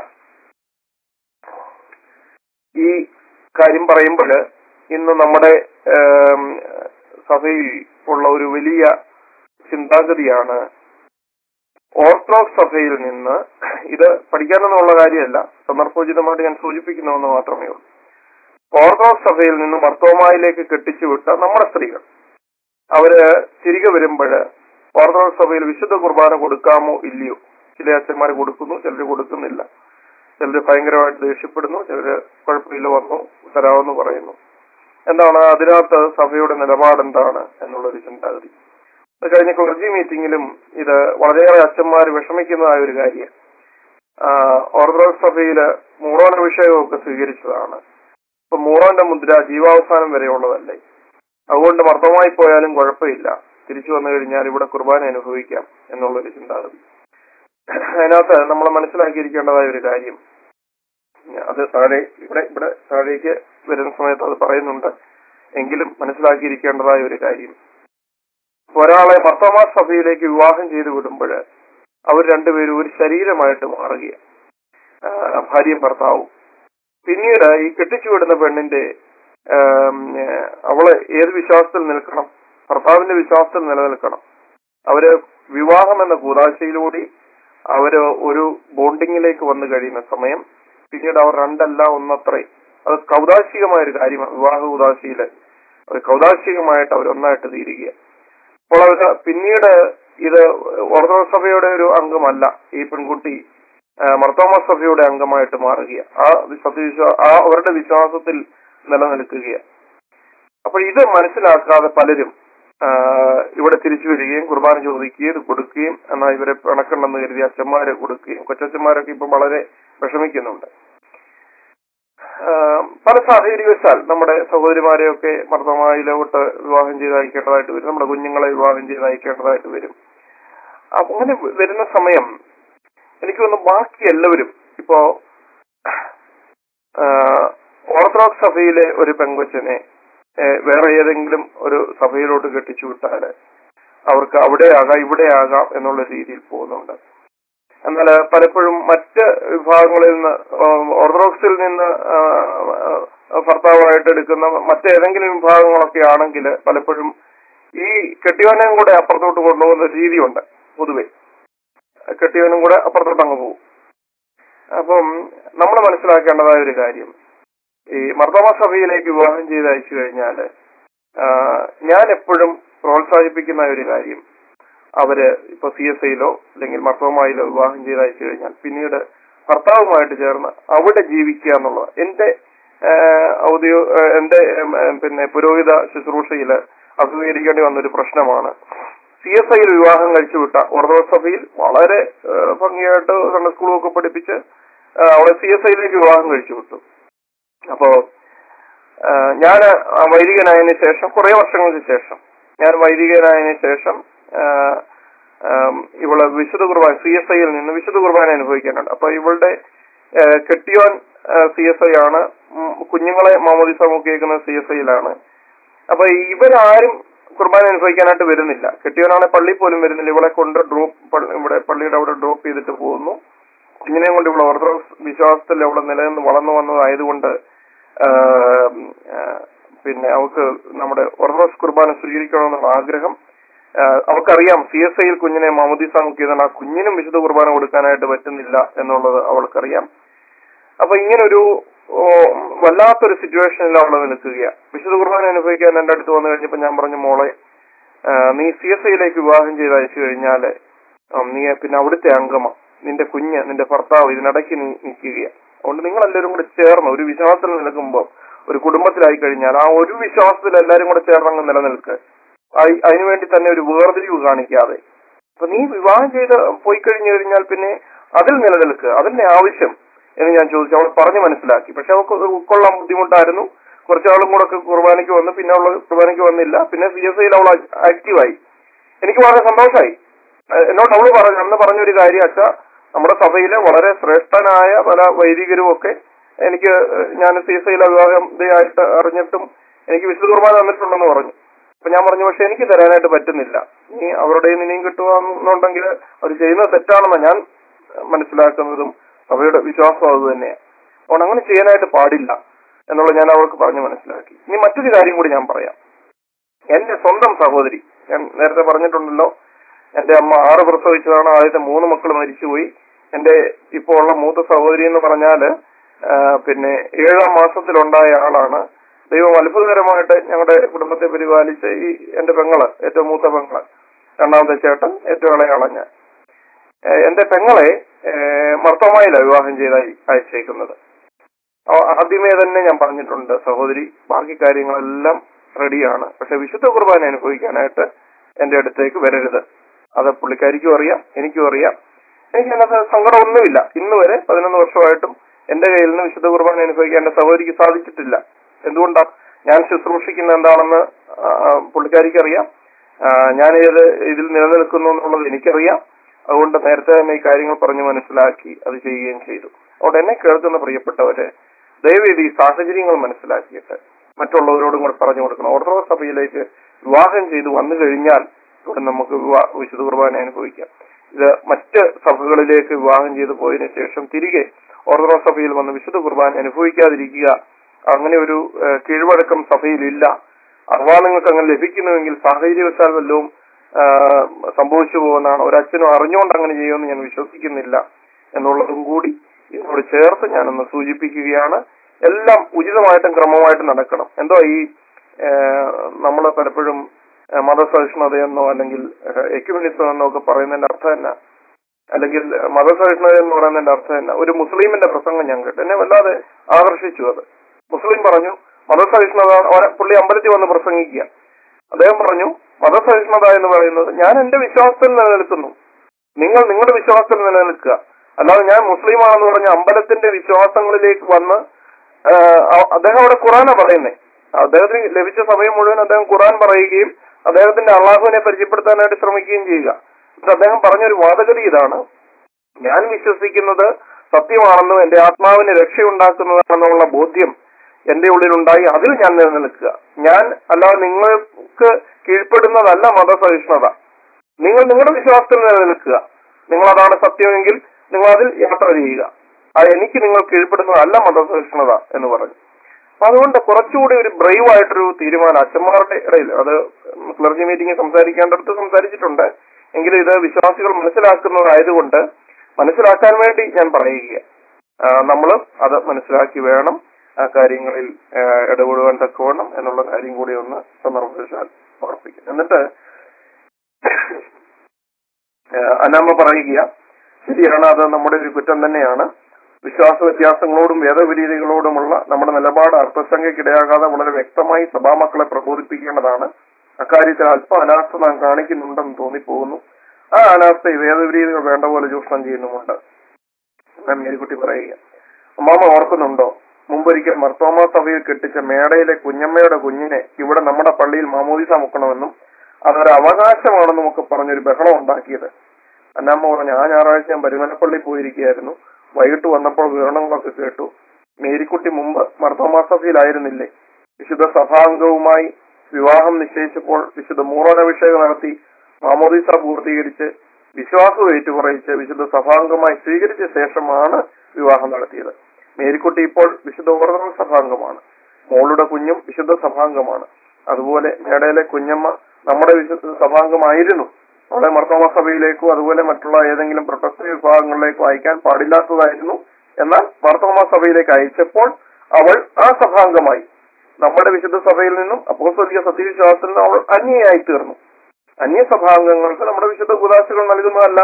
A: ഈ കാര്യം പറയുമ്പോൾ ഇന്ന് നമ്മുടെ സഭയിൽ ഉള്ള ഒരു വലിയ ചിന്താഗതിയാണ് ഓർത്തഡോക്സ് സഭയിൽ നിന്ന്. ഇത് പഠിക്കാനൊന്നുള്ള കാര്യമല്ല, സന്ദർഭോചിതമായിട്ട് ഞാൻ സൂചിപ്പിക്കുന്നതെന്ന് മാത്രമേ ഉള്ളൂ. ഓർത്തഡോക്സ് സഭയിൽ നിന്ന് മർത്തോമായിലേക്ക് കെട്ടിച്ചുവിട്ട നമ്മുടെ സ്ത്രീകൾ അവര് തിരികെ വരുമ്പോൾ ഓർത്തഡോക്സ് സഭയിൽ വിശുദ്ധ കുർബാന കൊടുക്കാമോ ഇല്ലയോ? ചില അച്ഛന്മാർ കൊടുക്കുന്നു, ചിലർ കൊടുക്കുന്നില്ല. ചിലർ ഭയങ്കരമായിട്ട് ദേഷ്യപ്പെടുന്നു, ചിലര് കുഴപ്പമില്ല വന്നു തരാമെന്ന് പറയുന്നു. എന്താണ് അതിനകത്ത് സഭയുടെ നിലപാടെന്താണ് എന്നുള്ളൊരു ചിന്താഗതി. കഴിഞ്ഞ ക്ലർജി മീറ്റിംഗിലും ഇത് വളരെയേറെ അച്ഛന്മാർ വിഷമിക്കുന്നതായ ഒരു കാര്യം. ഓർത്തഡോക്സ് സഭയില് മൂറോൻ അഭിഷേകമൊക്കെ സ്വീകരിച്ചതാണ്. ഇപ്പൊ മൂറോന്റെ മുദ്ര ജീവാവസാനം വരെയുള്ളതല്ലേ, അതുകൊണ്ട് മർദ്ദമായി പോയാലും കുഴപ്പമില്ല, തിരിച്ചു വന്നു കഴിഞ്ഞാൽ ഇവിടെ കുർബാന അനുഭവിക്കാം എന്നുള്ളൊരു ചിന്താഗതി. അതിനകത്ത് നമ്മൾ മനസ്സിലാക്കിയിരിക്കേണ്ടതായ ഒരു കാര്യം, അത് ഇവിടെ താഴേക്ക് വരുന്ന സമയത്ത് അത് പറയുന്നുണ്ട്, എങ്കിലും മനസ്സിലാക്കിയിരിക്കേണ്ടതായ ഒരു കാര്യം, ഒരാളെ മർത്തോമാ സഭയിലേക്ക് വിവാഹം ചെയ്തു വിടുമ്പോൾ അവർ രണ്ടുപേരും ഒരു ശരീരമായിട്ട് മാറുകയാണ്, ഭാര്യയും ഭർത്താവും. പിന്നീട് ഈ കെട്ടിച്ചു വിടുന്ന പെണ്ണിന്റെ അവള് ഏത് വിശ്വാസത്തിൽ നിൽക്കണം? ഭർത്താവിന്റെ വിശ്വാസത്തിൽ നിലനിൽക്കണം. അവര് വിവാഹം എന്ന കൂതാശയിലൂടെ അവര് ഒരു ബോണ്ടിങ്ങിലേക്ക് വന്നു കഴിയുന്ന സമയം പിന്നീട് അവർ രണ്ടല്ല ഒന്നത്രേ. അത് കൗതാശികമായൊരു കാര്യമാണ്. വിവാഹ കൂതാശയില് അവർ കൗതാശികമായിട്ട് അവരൊന്നായിട്ട് തീരുക. അപ്പോൾ അവര് പിന്നീട് ഇത് ഓർത്തഡോക്സ് സഭയുടെ ഒരു അംഗമല്ല, ഈ പെൺകുട്ടി മർത്തോമാ സഭയുടെ അംഗമായിട്ട് മാറുക, അവരുടെ വിശ്വാസത്തിൽ നിലനിൽക്കുകയാണ്. അപ്പൊ ഇത് മനസ്സിലാക്കാതെ പലരും ഇവിടെ തിരിച്ചു വരികയും കുർബാന ചോദിക്കുകയും ഇത് കൊടുക്കുകയും എന്നാൽ ഇവരെ പിണക്കണ്ടെന്ന് കരുതി അച്ഛന്മാരെ കൊടുക്കുകയും കൊച്ചച്ഛന്മാരൊക്കെ ഇപ്പൊ വളരെ വിഷമിക്കുന്നുണ്ട്. പല സാഹചര്യവശാൽ നമ്മുടെ സഹോദരിമാരെയൊക്കെ മർദ്ദമായിലോട്ട് വിവാഹം ചെയ്ത് അയക്കേണ്ടതായിട്ട് വരും, നമ്മുടെ കുഞ്ഞുങ്ങളെ വിവാഹം ചെയ്ത് അയക്കേണ്ടതായിട്ട് വരും. അങ്ങനെ വരുന്ന സമയം എനിക്ക് തോന്നുന്നു ബാക്കി എല്ലാവരും ഇപ്പോ ഓർത്തഡോക്സ് സഭയിലെ ഒരു പെങ്കൊച്ചിനെ വേറെ ഏതെങ്കിലും ഒരു സഭയിലോട്ട് കെട്ടിച്ചു വിട്ടാല് അവർക്ക് അവിടെ ആകാം ഇവിടെ ആകാം എന്നുള്ള രീതിയിൽ പോകുന്നുണ്ട്. എന്നാൽ പലപ്പോഴും മറ്റ് വിഭാഗങ്ങളിൽ നിന്ന് ഓർത്തഡോക്സിൽ നിന്ന് ഭർത്താവായിട്ട് എടുക്കുന്ന മറ്റേതെങ്കിലും വിഭാഗങ്ങളൊക്കെ ആണെങ്കിൽ പലപ്പോഴും ഈ കെട്ടിയവനെയും കൂടെ അപ്പുറത്തോട്ട് കൊണ്ടുപോകുന്ന രീതിയുണ്ട്. പൊതുവെ കെട്ടിയവനും കൂടെ അപ്പുറത്തോട്ട് അങ്ങ് പോകും. അപ്പം നമ്മൾ മനസ്സിലാക്കേണ്ടതായ ഒരു കാര്യം, ഈ മർദ്ദമ സഭയിലേക്ക് വിവാഹം ചെയ്ത് അയച്ചു കഴിഞ്ഞാല് ഞാൻ എപ്പോഴും പ്രോത്സാഹിപ്പിക്കുന്ന ഒരു കാര്യം, അവര് ഇപ്പൊ CSIയിലോ അല്ലെങ്കിൽ മർത്തോമായിലോ വിവാഹം ചെയ്ത് അയച്ചു കഴിഞ്ഞാൽ പിന്നീട് ഭർത്താവുമായിട്ട് ചേർന്ന് അവിടെ ജീവിക്കുക എന്നുള്ളത് എന്റെ എന്റെ പുരോഹിത ശുശ്രൂഷയില് അഭിമുഖീകരിക്കേണ്ടി വന്നൊരു പ്രശ്നമാണ്. CSIയിൽ വിവാഹം കഴിച്ചു വിട്ട ഓർത്തഡോക്സ് സഭയിൽ വളരെ ഭംഗിയായിട്ട് സൺഡേ സ്കൂളൊക്കെ പഠിപ്പിച്ച് അവിടെ CSIയിലേക്ക് വിവാഹം കഴിച്ചു വിട്ടു. അപ്പോ ഞാൻ വൈദികനായതിനു ശേഷം കുറെ വർഷങ്ങൾക്ക് ശേഷം ഇവള് വിശുദ്ധ കുർബാന CSIയിൽ നിന്ന് വിശുദ്ധ കുർബാന അനുഭവിക്കാനുണ്ട്. അപ്പൊ ഇവളുടെ കെട്ടിയോൻ CSI ആണ്, കുഞ്ഞുങ്ങളെ മാമോദിസ മുക്കിയേക്കുന്ന CSIയിലാണ്. അപ്പൊ ഇവരാരും കുർബാന അനുഭവിക്കാനായിട്ട് വരുന്നില്ല. കെട്ടിയോനാണ് പള്ളിയിൽ പോലും വരുന്നില്ല. ഇവളെ കൊണ്ട് ഇവിടെ പള്ളിയുടെ അവിടെ ഡ്രോപ്പ് ചെയ്തിട്ട് പോകുന്നു. കുഞ്ഞിനെയും കൊണ്ട് ഇവിടെ ഓർത്തഡോക്സ് വിശ്വാസത്തിൽ അവിടെ നിലനിന്ന് വളർന്നു വന്നതായതുകൊണ്ട് പിന്നെ അവൾക്ക് നമ്മുടെ ഓർത്തഡോക്സ് കുർബാന സ്വീകരിക്കണമെന്നുള്ള ആഗ്രഹം അവൾക്കറിയാം. CSIയിൽ കുഞ്ഞിനെ മാമോദിസ മുക്കിയതാണ്, ആ കുഞ്ഞിനും വിശുദ്ധ കുർബാന കൊടുക്കാനായിട്ട് പറ്റുന്നില്ല എന്നുള്ളത് അവൾക്കറിയാം. അപ്പൊ ഇങ്ങനൊരു വല്ലാത്തൊരു സിറ്റുവേഷനിൽ അവളെ നിൽക്കുകയാണ്. വിശുദ്ധ കുർബാന അനുഭവിക്കാൻ എന്റെ അടുത്ത് വന്നു കഴിഞ്ഞപ്പോ ഞാൻ പറഞ്ഞു, മോളെ നീ CSIയിലേക്ക് വിവാഹം ചെയ്ത് അയച്ചു കഴിഞ്ഞാല് നീ പിന്നെ അവിടുത്തെ അംഗമ, നിന്റെ കുഞ്ഞ് നിന്റെ ഭർത്താവ് ഇതിനിടയ്ക്ക് നീ നിൽക്കുകയാണ്. അതുകൊണ്ട് നിങ്ങളെല്ലാവരും കൂടെ ചേർന്ന് ഒരു വിശ്വാസത്തിൽ നിൽക്കുമ്പോൾ ഒരു കുടുംബത്തിലായി കഴിഞ്ഞാൽ ആ ഒരു വിശ്വാസത്തിൽ എല്ലാവരും കൂടെ ചേർന്നങ്ങ് നിലനിൽക്കുക. അതിനുവേണ്ടി തന്നെ ഒരു വേർതിരിവ് കാണിക്കാതെ. അപ്പൊ നീ വിവാഹം ചെയ്ത് പോയി കഴിഞ്ഞു കഴിഞ്ഞാൽ പിന്നെ അതിൽ നിലനിൽക്കുക, അതിന്റെ ആവശ്യം എന്ന് ഞാൻ ചോദിച്ചു. അവൾ പറഞ്ഞു മനസ്സിലാക്കി. പക്ഷെ അവൾക്ക് ഉൾക്കൊള്ളാൻ ബുദ്ധിമുട്ടായിരുന്നു. കുറച്ചാളും കൂടെ കുർബാനയ്ക്ക് വന്നു, പിന്നെ അവൾ കുർബാനയ്ക്ക് വന്നില്ല. പിന്നെ CSIയിൽ അവൾ ആക്റ്റീവായി. എനിക്ക് വളരെ സന്തോഷമായി. എന്നോട് അവള് അന്ന് പറഞ്ഞൊരു കാര്യം, അച്ഛാ നമ്മുടെ സഭയിലെ വളരെ ശ്രേഷ്ഠനായ പല വൈദികരും ഒക്കെ ഞാൻ CSIയിലെ വിവാഹമായിട്ട് അറിഞ്ഞിട്ടും എനിക്ക് വിശുദ്ധ കുർബാന തന്നിട്ടുണ്ടെന്ന് പറഞ്ഞു. അപ്പൊ ഞാൻ പറഞ്ഞു, പക്ഷെ എനിക്ക് തരാനായിട്ട് പറ്റുന്നില്ല. നീ അവരുടെ നിന്നെയും കിട്ടുകയെന്നുണ്ടെങ്കിൽ അവർ ചെയ്യുന്നത് തെറ്റാണെന്ന് ഞാൻ മനസ്സിലാക്കുന്നതും സഭയുടെ വിശ്വാസം അത് തന്നെയാണ്. അതുകൊണ്ട് അങ്ങനെ ചെയ്യാനായിട്ട് പാടില്ല എന്നുള്ളത് ഞാൻ അവർക്ക് പറഞ്ഞു മനസ്സിലാക്കി. ഇനി മറ്റൊരു കാര്യം കൂടി ഞാൻ പറയാം. എന്റെ സ്വന്തം സഹോദരി, ഞാൻ നേരത്തെ പറഞ്ഞിട്ടുണ്ടല്ലോ, എന്റെ അമ്മ 6 പ്രസവിച്ചതാണ്. ആദ്യത്തെ 3 മക്കൾ മരിച്ചുപോയി. എന്റെ ഇപ്പോൾ ഉള്ള മൂത്ത സഹോദരി എന്ന് പറഞ്ഞാല് പിന്നെ 7ാം മാസത്തിലുണ്ടായ ആളാണ്. ദൈവം അത്ഭുതകരമായിട്ട് ഞങ്ങളുടെ കുടുംബത്തെ പരിപാലിച്ച് ഈ എന്റെ പെങ്ങള്, ഏറ്റവും മൂത്ത പെങ്ങള്, രണ്ടാമത്തെ ചേട്ടൻ, ഏറ്റവും ഇളയാള ഞാൻ. എന്റെ പെങ്ങളെ മർത്തോമായിലാണ് വിവാഹം ചെയ്തായി അയച്ചേക്കുന്നത്. ആദ്യമേ തന്നെ ഞാൻ പറഞ്ഞിട്ടുണ്ട്, സഹോദരി ബാക്കി കാര്യങ്ങളെല്ലാം റെഡിയാണ്, പക്ഷെ വിശുദ്ധ കുർബാന അനുഭവിക്കാനായിട്ട് എന്റെ അടുത്തേക്ക് വരരുത്. അത് പുള്ളിക്കാരിക്കും അറിയാം, എനിക്കും അറിയാം. എനിക്ക് അതിനകത്ത് സങ്കടമൊന്നുമില്ല. ഇന്ന് വരെ 11 വർഷമായിട്ടും എന്റെ കയ്യിൽ നിന്ന് വിശുദ്ധ കുർബാന അനുഭവിക്കാൻ എന്റെ സഹോദരിക്ക് സാധിച്ചിട്ടില്ല. എന്തുകൊണ്ടാ? ഞാൻ ശുശ്രൂഷിക്കുന്ന എന്താണെന്ന് പുള്ളിക്കാരിക്ക് അറിയാം, ഞാൻ ഇതിൽ നിലനിൽക്കുന്നു എന്നുള്ളത് എനിക്കറിയാം. അതുകൊണ്ട് നേരത്തെ തന്നെ ഈ കാര്യങ്ങൾ പറഞ്ഞ് മനസ്സിലാക്കി അത് ചെയ്യുകയും ചെയ്തു. അതുകൊണ്ട് എന്നെ കേൾക്കുന്ന പ്രിയപ്പെട്ടവരെ, ദയവേദി ഈ സാഹചര്യങ്ങൾ മനസ്സിലാക്കിയിട്ട് മറ്റുള്ളവരോടും കൂടെ പറഞ്ഞു കൊടുക്കണം. ഓർത്തഡോക്സ് സഭയിലേക്ക് വിവാഹം ചെയ്ത് വന്നു കഴിഞ്ഞാൽ ഇവിടെ നമുക്ക് വിശുദ്ധ കുർബാന അനുഭവിക്കാം. ഇത് മറ്റ് സഭകളിലേക്ക് വിവാഹം ചെയ്ത് പോയതിനു ശേഷം തിരികെ ഓർത്തഡോക്സ് സഭയിൽ വന്ന് വിശുദ്ധ കുർബാന അനുഭവിക്കാതിരിക്കുക, അങ്ങനെ ഒരു കീഴ്വഴക്കം സഭയിലില്ല. അഥവാ നിങ്ങൾക്ക് അങ്ങനെ ലഭിക്കുന്നുവെങ്കിൽ സാഹചര്യവശാൽ വല്ലതും സംഭവിച്ചു പോകുന്നതാണ്. ഒരച്ഛനും അറിഞ്ഞുകൊണ്ട് അങ്ങനെ ചെയ്യുമെന്ന് ഞാൻ വിശ്വസിക്കുന്നില്ല എന്നുള്ളതും കൂടി ഇതിനോട് ചേർത്ത് ഞാനൊന്ന് സൂചിപ്പിക്കുകയാണ്. എല്ലാം ഉചിതമായിട്ടും ക്രമമായിട്ടും നടക്കണം. എന്തോ ഈ നമ്മൾ പലപ്പോഴും മതസഹിഷ്ണുതയെന്നോ അല്ലെങ്കിൽ എക്യുമെനിസം എന്നോ ഒക്കെ പറയുന്നതിന്റെ അർത്ഥം തന്നെ, അല്ലെങ്കിൽ മതസഹിഷ്ണുത എന്ന് പറയുന്നതിന്റെ അർത്ഥം തന്നെ, ഒരു മുസ്ലിമിന്റെ പ്രസംഗം ഞാൻ കേട്ടു, എന്നെ വല്ലാതെ ആകർഷിച്ചു. അത് മുസ്ലിം പറഞ്ഞു മതസഹിഷ്ണുത, പുള്ളി അമ്പലത്തിൽ വന്ന് പ്രസംഗിക്കുക. അദ്ദേഹം പറഞ്ഞു മതസഹിഷ്ണുത എന്ന് പറയുന്നത് ഞാൻ എന്റെ വിശ്വാസത്തിൽ നിലനിൽക്കുന്നു, നിങ്ങൾ നിങ്ങളുടെ വിശ്വാസത്തിൽ നിലനിൽക്കുക, അല്ലാതെ ഞാൻ മുസ്ലിമാണെന്ന് പറഞ്ഞ അമ്പലത്തിന്റെ വിശ്വാസങ്ങളിലേക്ക് വന്ന് അദ്ദേഹം അവിടെ ഖുറാനാ പറയുന്നേ. അദ്ദേഹത്തിന് ലഭിച്ച സമയം മുഴുവൻ അദ്ദേഹം ഖുറാൻ പറയുകയും അദ്ദേഹത്തിന്റെ അള്ളാഹുവിനെ പരിചയപ്പെടുത്താനായിട്ട് ശ്രമിക്കുകയും ചെയ്യുക. അദ്ദേഹം പറഞ്ഞൊരു വാദഗതി ഇതാണ്: ഞാൻ വിശ്വസിക്കുന്നത് സത്യമാണെന്നും എന്റെ ആത്മാവിന് രക്ഷയുണ്ടാക്കുന്നതാണെന്നുള്ള ബോധ്യം എന്റെ ഉള്ളിലുണ്ടായി, അതിൽ ഞാൻ നിലനിൽക്കുക. ഞാൻ അല്ലാതെ നിങ്ങൾക്ക് കീഴ്പ്പെടുന്നതല്ല മതസഹിഷ്ണുത. നിങ്ങൾ നിങ്ങളുടെ വിശ്വാസത്തിൽ നിലനിൽക്കുക, നിങ്ങൾ അതാണ് സത്യമെങ്കിൽ നിങ്ങൾ അതിൽ യാത്ര ചെയ്യുക. അത് എനിക്ക് നിങ്ങൾ കീഴ്പ്പെടുന്നതല്ല മതസഹിഷ്ണുത എന്ന് പറഞ്ഞു. അപ്പൊ അതുകൊണ്ട് കുറച്ചുകൂടി ഒരു ബ്രേവ് ആയിട്ടൊരു തീരുമാനം അച്ഛന്മാരുടെ ഇടയിൽ, അത് ക്ലർജി മീറ്റിംഗ് സംസാരിക്കേണ്ടടുത്ത് സംസാരിച്ചിട്ടുണ്ട്, എങ്കിലും ഇത് വിശ്വാസികൾ മനസ്സിലാക്കുന്നതായതുകൊണ്ട് മനസ്സിലാക്കാൻ വേണ്ടി ഞാൻ പറയുക. നമ്മൾ അത് മനസ്സിലാക്കി വേണം ആ കാര്യങ്ങളിൽ ഇടപെടുവാൻ തക്കവണ്ണം എന്നുള്ള കാര്യം കൂടി ഒന്ന് സന്ദർഭവശാൽ ഓർപ്പിക്കും. എന്നിട്ട് അനാമ പറയുക, ശരിയാണ്, അത് നമ്മുടെ ഒരു കുറ്റം തന്നെയാണ്. വിശ്വാസ വ്യത്യാസങ്ങളോടും വേദവിരീതികളോടുമുള്ള നമ്മുടെ നിലപാട് അർത്ഥശങ്കയ്ക്കിടയാകാതെ വളരെ വ്യക്തമായി സഭാമക്കളെ പ്രബോധിപ്പിക്കേണ്ടതാണ്. അക്കാര്യത്തിൽ അല്പ അനാസ്ഥ നാം കാണിക്കുന്നുണ്ടെന്ന് തോന്നിപ്പോകുന്നു. ആ അനാസ്ഥ ഈ വേദവിരീതികൾ വേണ്ട പോലെ ചൂഷണം ചെയ്യുന്നുമുണ്ട്. മേരിക്കുട്ടി പറയുക, അമ്മാമ ഓർക്കുന്നുണ്ടോ, മുമ്പൊരിക്കൽ മർത്തോമാ സഭയിൽ കെട്ടിച്ച മേടയിലെ കുഞ്ഞമ്മയുടെ കുഞ്ഞിനെ ഇവിടെ നമ്മുടെ പള്ളിയിൽ മാമോദിസ മുക്കണമെന്നും അതൊരു അവകാശമാണെന്നും ഒക്കെ പറഞ്ഞൊരു ബഹളം ഉണ്ടാക്കിയത്? അന്നാമ്മ പറഞ്ഞു, ആ ഞായറാഴ്ച ഞാൻ പരുമലപ്പള്ളി പോയിരിക്കുകയായിരുന്നു. വൈകിട്ട് വന്നപ്പോൾ വിവരണങ്ങളൊക്കെ കേട്ടു. മേരിക്കുട്ടി മുമ്പ് മർത്തോമാ സഭയിലായിരുന്നില്ലേ? വിശുദ്ധ സഭാംഗവുമായി വിവാഹം നിശ്ചയിച്ചപ്പോൾ വിശുദ്ധ മൂറോനഭിഷേകം നടത്തി മാമോദിസ പൂർത്തീകരിച്ച് വിശ്വാസം ഏറ്റുപറയിച്ച് വിശുദ്ധ സഭാംഗമായി സ്വീകരിച്ച ശേഷമാണ് വിവാഹം നടത്തിയത്. മേരിക്കുട്ടി ഇപ്പോൾ വിശുദ്ധ ഓർത്തഡോക്സ് സഭാംഗമാണ്. മോളുടെ കുഞ്ഞും വിശുദ്ധ സഭാംഗമാണ്. അതുപോലെ മേടയിലെ കുഞ്ഞമ്മ നമ്മുടെ വിശുദ്ധ സഭാംഗമായിരുന്നു. അവളെ മർത്തോമാ സഭയിലേക്കോ അതുപോലെ മറ്റുള്ള ഏതെങ്കിലും പ്രൊട്ടസ്റ്റന്റ് വിഭാഗങ്ങളിലേക്കോ അയക്കാൻ പാടില്ലാത്തതായിരുന്നു. എന്നാൽ മർത്തോമാ സഭയിലേക്ക് അയച്ചപ്പോൾ അവൾ ആ സഭാംഗമായി. നമ്മുടെ വിശുദ്ധ സഭയിൽ നിന്നും അപ്പോസ്തലിക സത്യവിശ്വാസത്തിൽ നിന്നും അവൾ അന്യയായി തീർന്നു. അന്യ സഭാംഗങ്ങൾക്ക് നമ്മുടെ വിശുദ്ധ കൂദാശകൾ നൽകുന്നതല്ല,